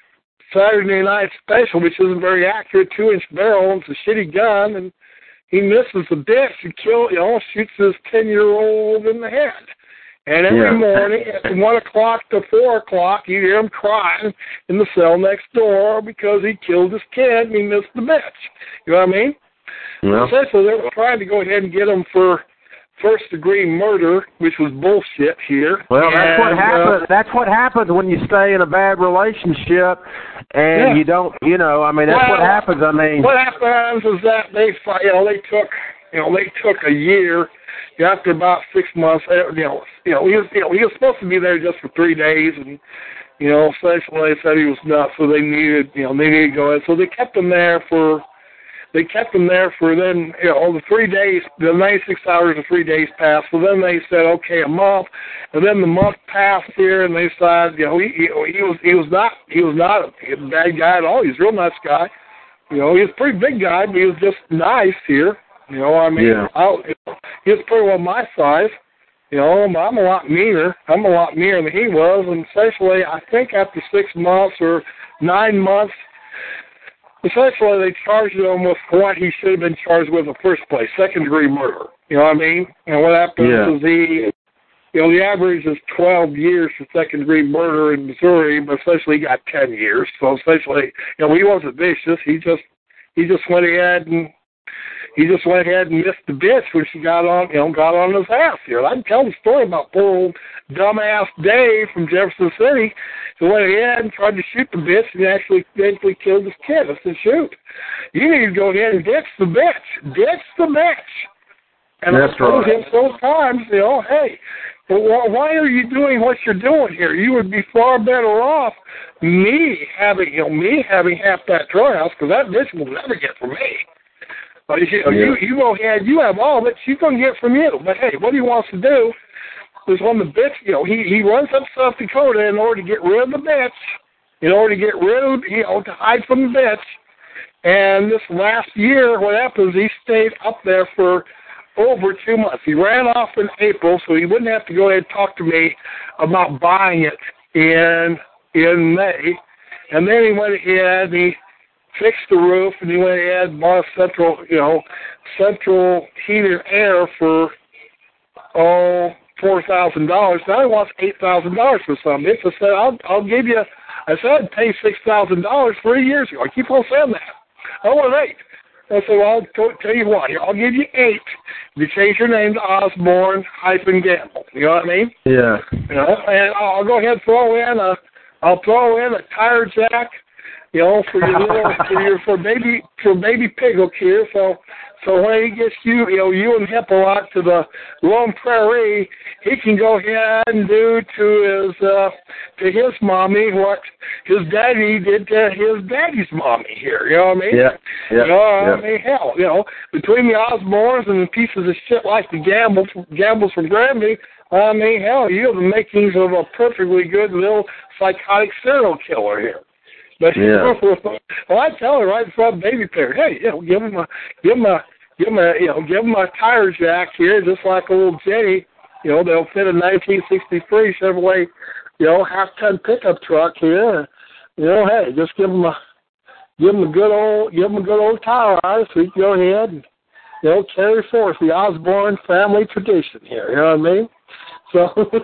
Saturday Night Special, which isn't very accurate, two-inch barrel. It's a shitty gun, and he misses the bitch and kill, you know, shoots his ten-year-old in the head. And every yeah. morning at one o'clock to four o'clock, you hear him crying in the cell next door because he killed his kid and he missed the bitch. You know what I mean? Yeah. Essentially, they were trying to go ahead and get him for first-degree murder, which was bullshit here. Well, and, that's what happens. Uh, that's what happens when you stay in a bad relationship and yeah. you don't. You know, I mean, that's well, what happens. I mean, what happens is that they, you know, they took, you know, they took a year. After about six months, you know, you know, he was, you know, he was supposed to be there just for three days, and you know, essentially they said he was nuts, so they needed, you know, they needed to go in. So they kept him there for. They kept him there for then, you know, the three days, the ninety-six hours of three days passed. So then they said, okay, a month, and then the month passed here, and they decided, you know, he, he, he was, he was not, he was not a bad guy at all. He was a real nice guy. You know, he was a pretty big guy, but he was just nice here. You know, I mean, yeah. I, you know, he was pretty well my size. You know, I'm a lot meaner. I'm a lot meaner than he was, and essentially, I think after six months or nine months. Essentially, they charged him with what he should have been charged with in the first place, second-degree murder. You know what I mean? And what happens yeah. is he, you know, the average is twelve years for second-degree murder in Missouri, but essentially he got ten years. So essentially, you know, he wasn't vicious. He just, he just went ahead and he just went ahead and missed the bitch when she got on, you know, got on his ass here. I can tell the story about poor old dumbass Dave from Jefferson City who went ahead and tried to shoot the bitch and actually eventually killed his kid. I said, shoot, you need to go ahead and ditch the bitch. Ditch the bitch. And That's I told right. him so times, you know, hey, well, why are you doing what you're doing here? You would be far better off me having, you know, me having half that drug house, because that bitch will never get from me. But you, yeah. you, you go ahead, you have all of it, she's going to get from you. But, hey, what he wants to do is when the bitch, you know, he, he runs up South Dakota in order to get rid of the bitch, in order to get rid of, you know, to hide from the bitch. And this last year, what happens, he stayed up there for over two months. He ran off in April, so he wouldn't have to go ahead and talk to me about buying it in in May. And then he went ahead and he fixed the roof, and he went ahead and bought a central, you know, central heated air for, oh, four thousand dollars. Now he wants eight thousand dollars for something. I said, I'll, I'll give you, I said I'd pay six thousand dollars three years ago. I keep on saying that. I want eight. I said, well, I'll tell you what, I'll give you eight if you change your name to Osborne hyphen Gamble. You know what I mean? Yeah. You know, and I'll go ahead and throw in a, I'll throw in a tire jack, you know, for your little, for your, for baby, for baby Piglet here. So, so when he gets you, you know, you and Hippolyte to the Lone Prairie, he can go ahead and do to his, uh, to his mommy what his daddy did to his daddy's mommy here. You know what I mean? Yeah. Yeah. You know, yeah. I mean, hell, you know, between the Osbornes and the pieces of shit like the Gambles, Gambles from Granby, I mean, hell, you have the makings of a perfectly good little psychotic serial killer here. But yeah. well, I tell her right in front of baby pair, hey, you know, give him a, give him a, give him a, you know, give him a tire jack here, just like old Jenny. You know, they'll fit a nineteen sixty-three Chevrolet, you know, half-ton pickup truck here. You know, hey, just give him a, give him a good old, give him a good old tire iron, so he can go ahead and, you know, carry forth the Osborne family tradition here. You know what I mean? So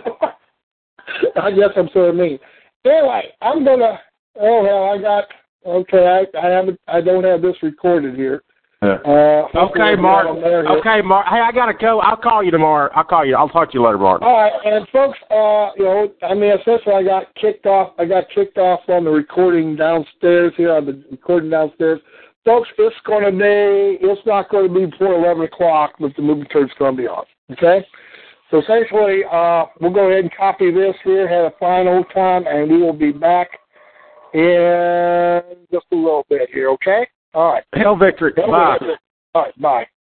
I guess I'm sort of mean. Anyway, I'm gonna. Oh hell, I got okay. I I haven't. I don't have this recorded here. Yeah. Uh, okay, Mark. Okay, Mark. Hey, I gotta go. I'll call you tomorrow. I'll call you. I'll talk to you later, Mark. All right, and folks, uh, you know, I mean, essentially, I got kicked off. I got kicked off on the recording downstairs here. On the recording downstairs, folks. It's going to be. It's not going to be before eleven o'clock, but the movie curtain's going to be on. Okay. So essentially, uh, we'll go ahead and copy this here. Have a fine old time, and we will be back in just a little bit here, okay? All right. Hail victory. Hail Bye. victory. All right, bye.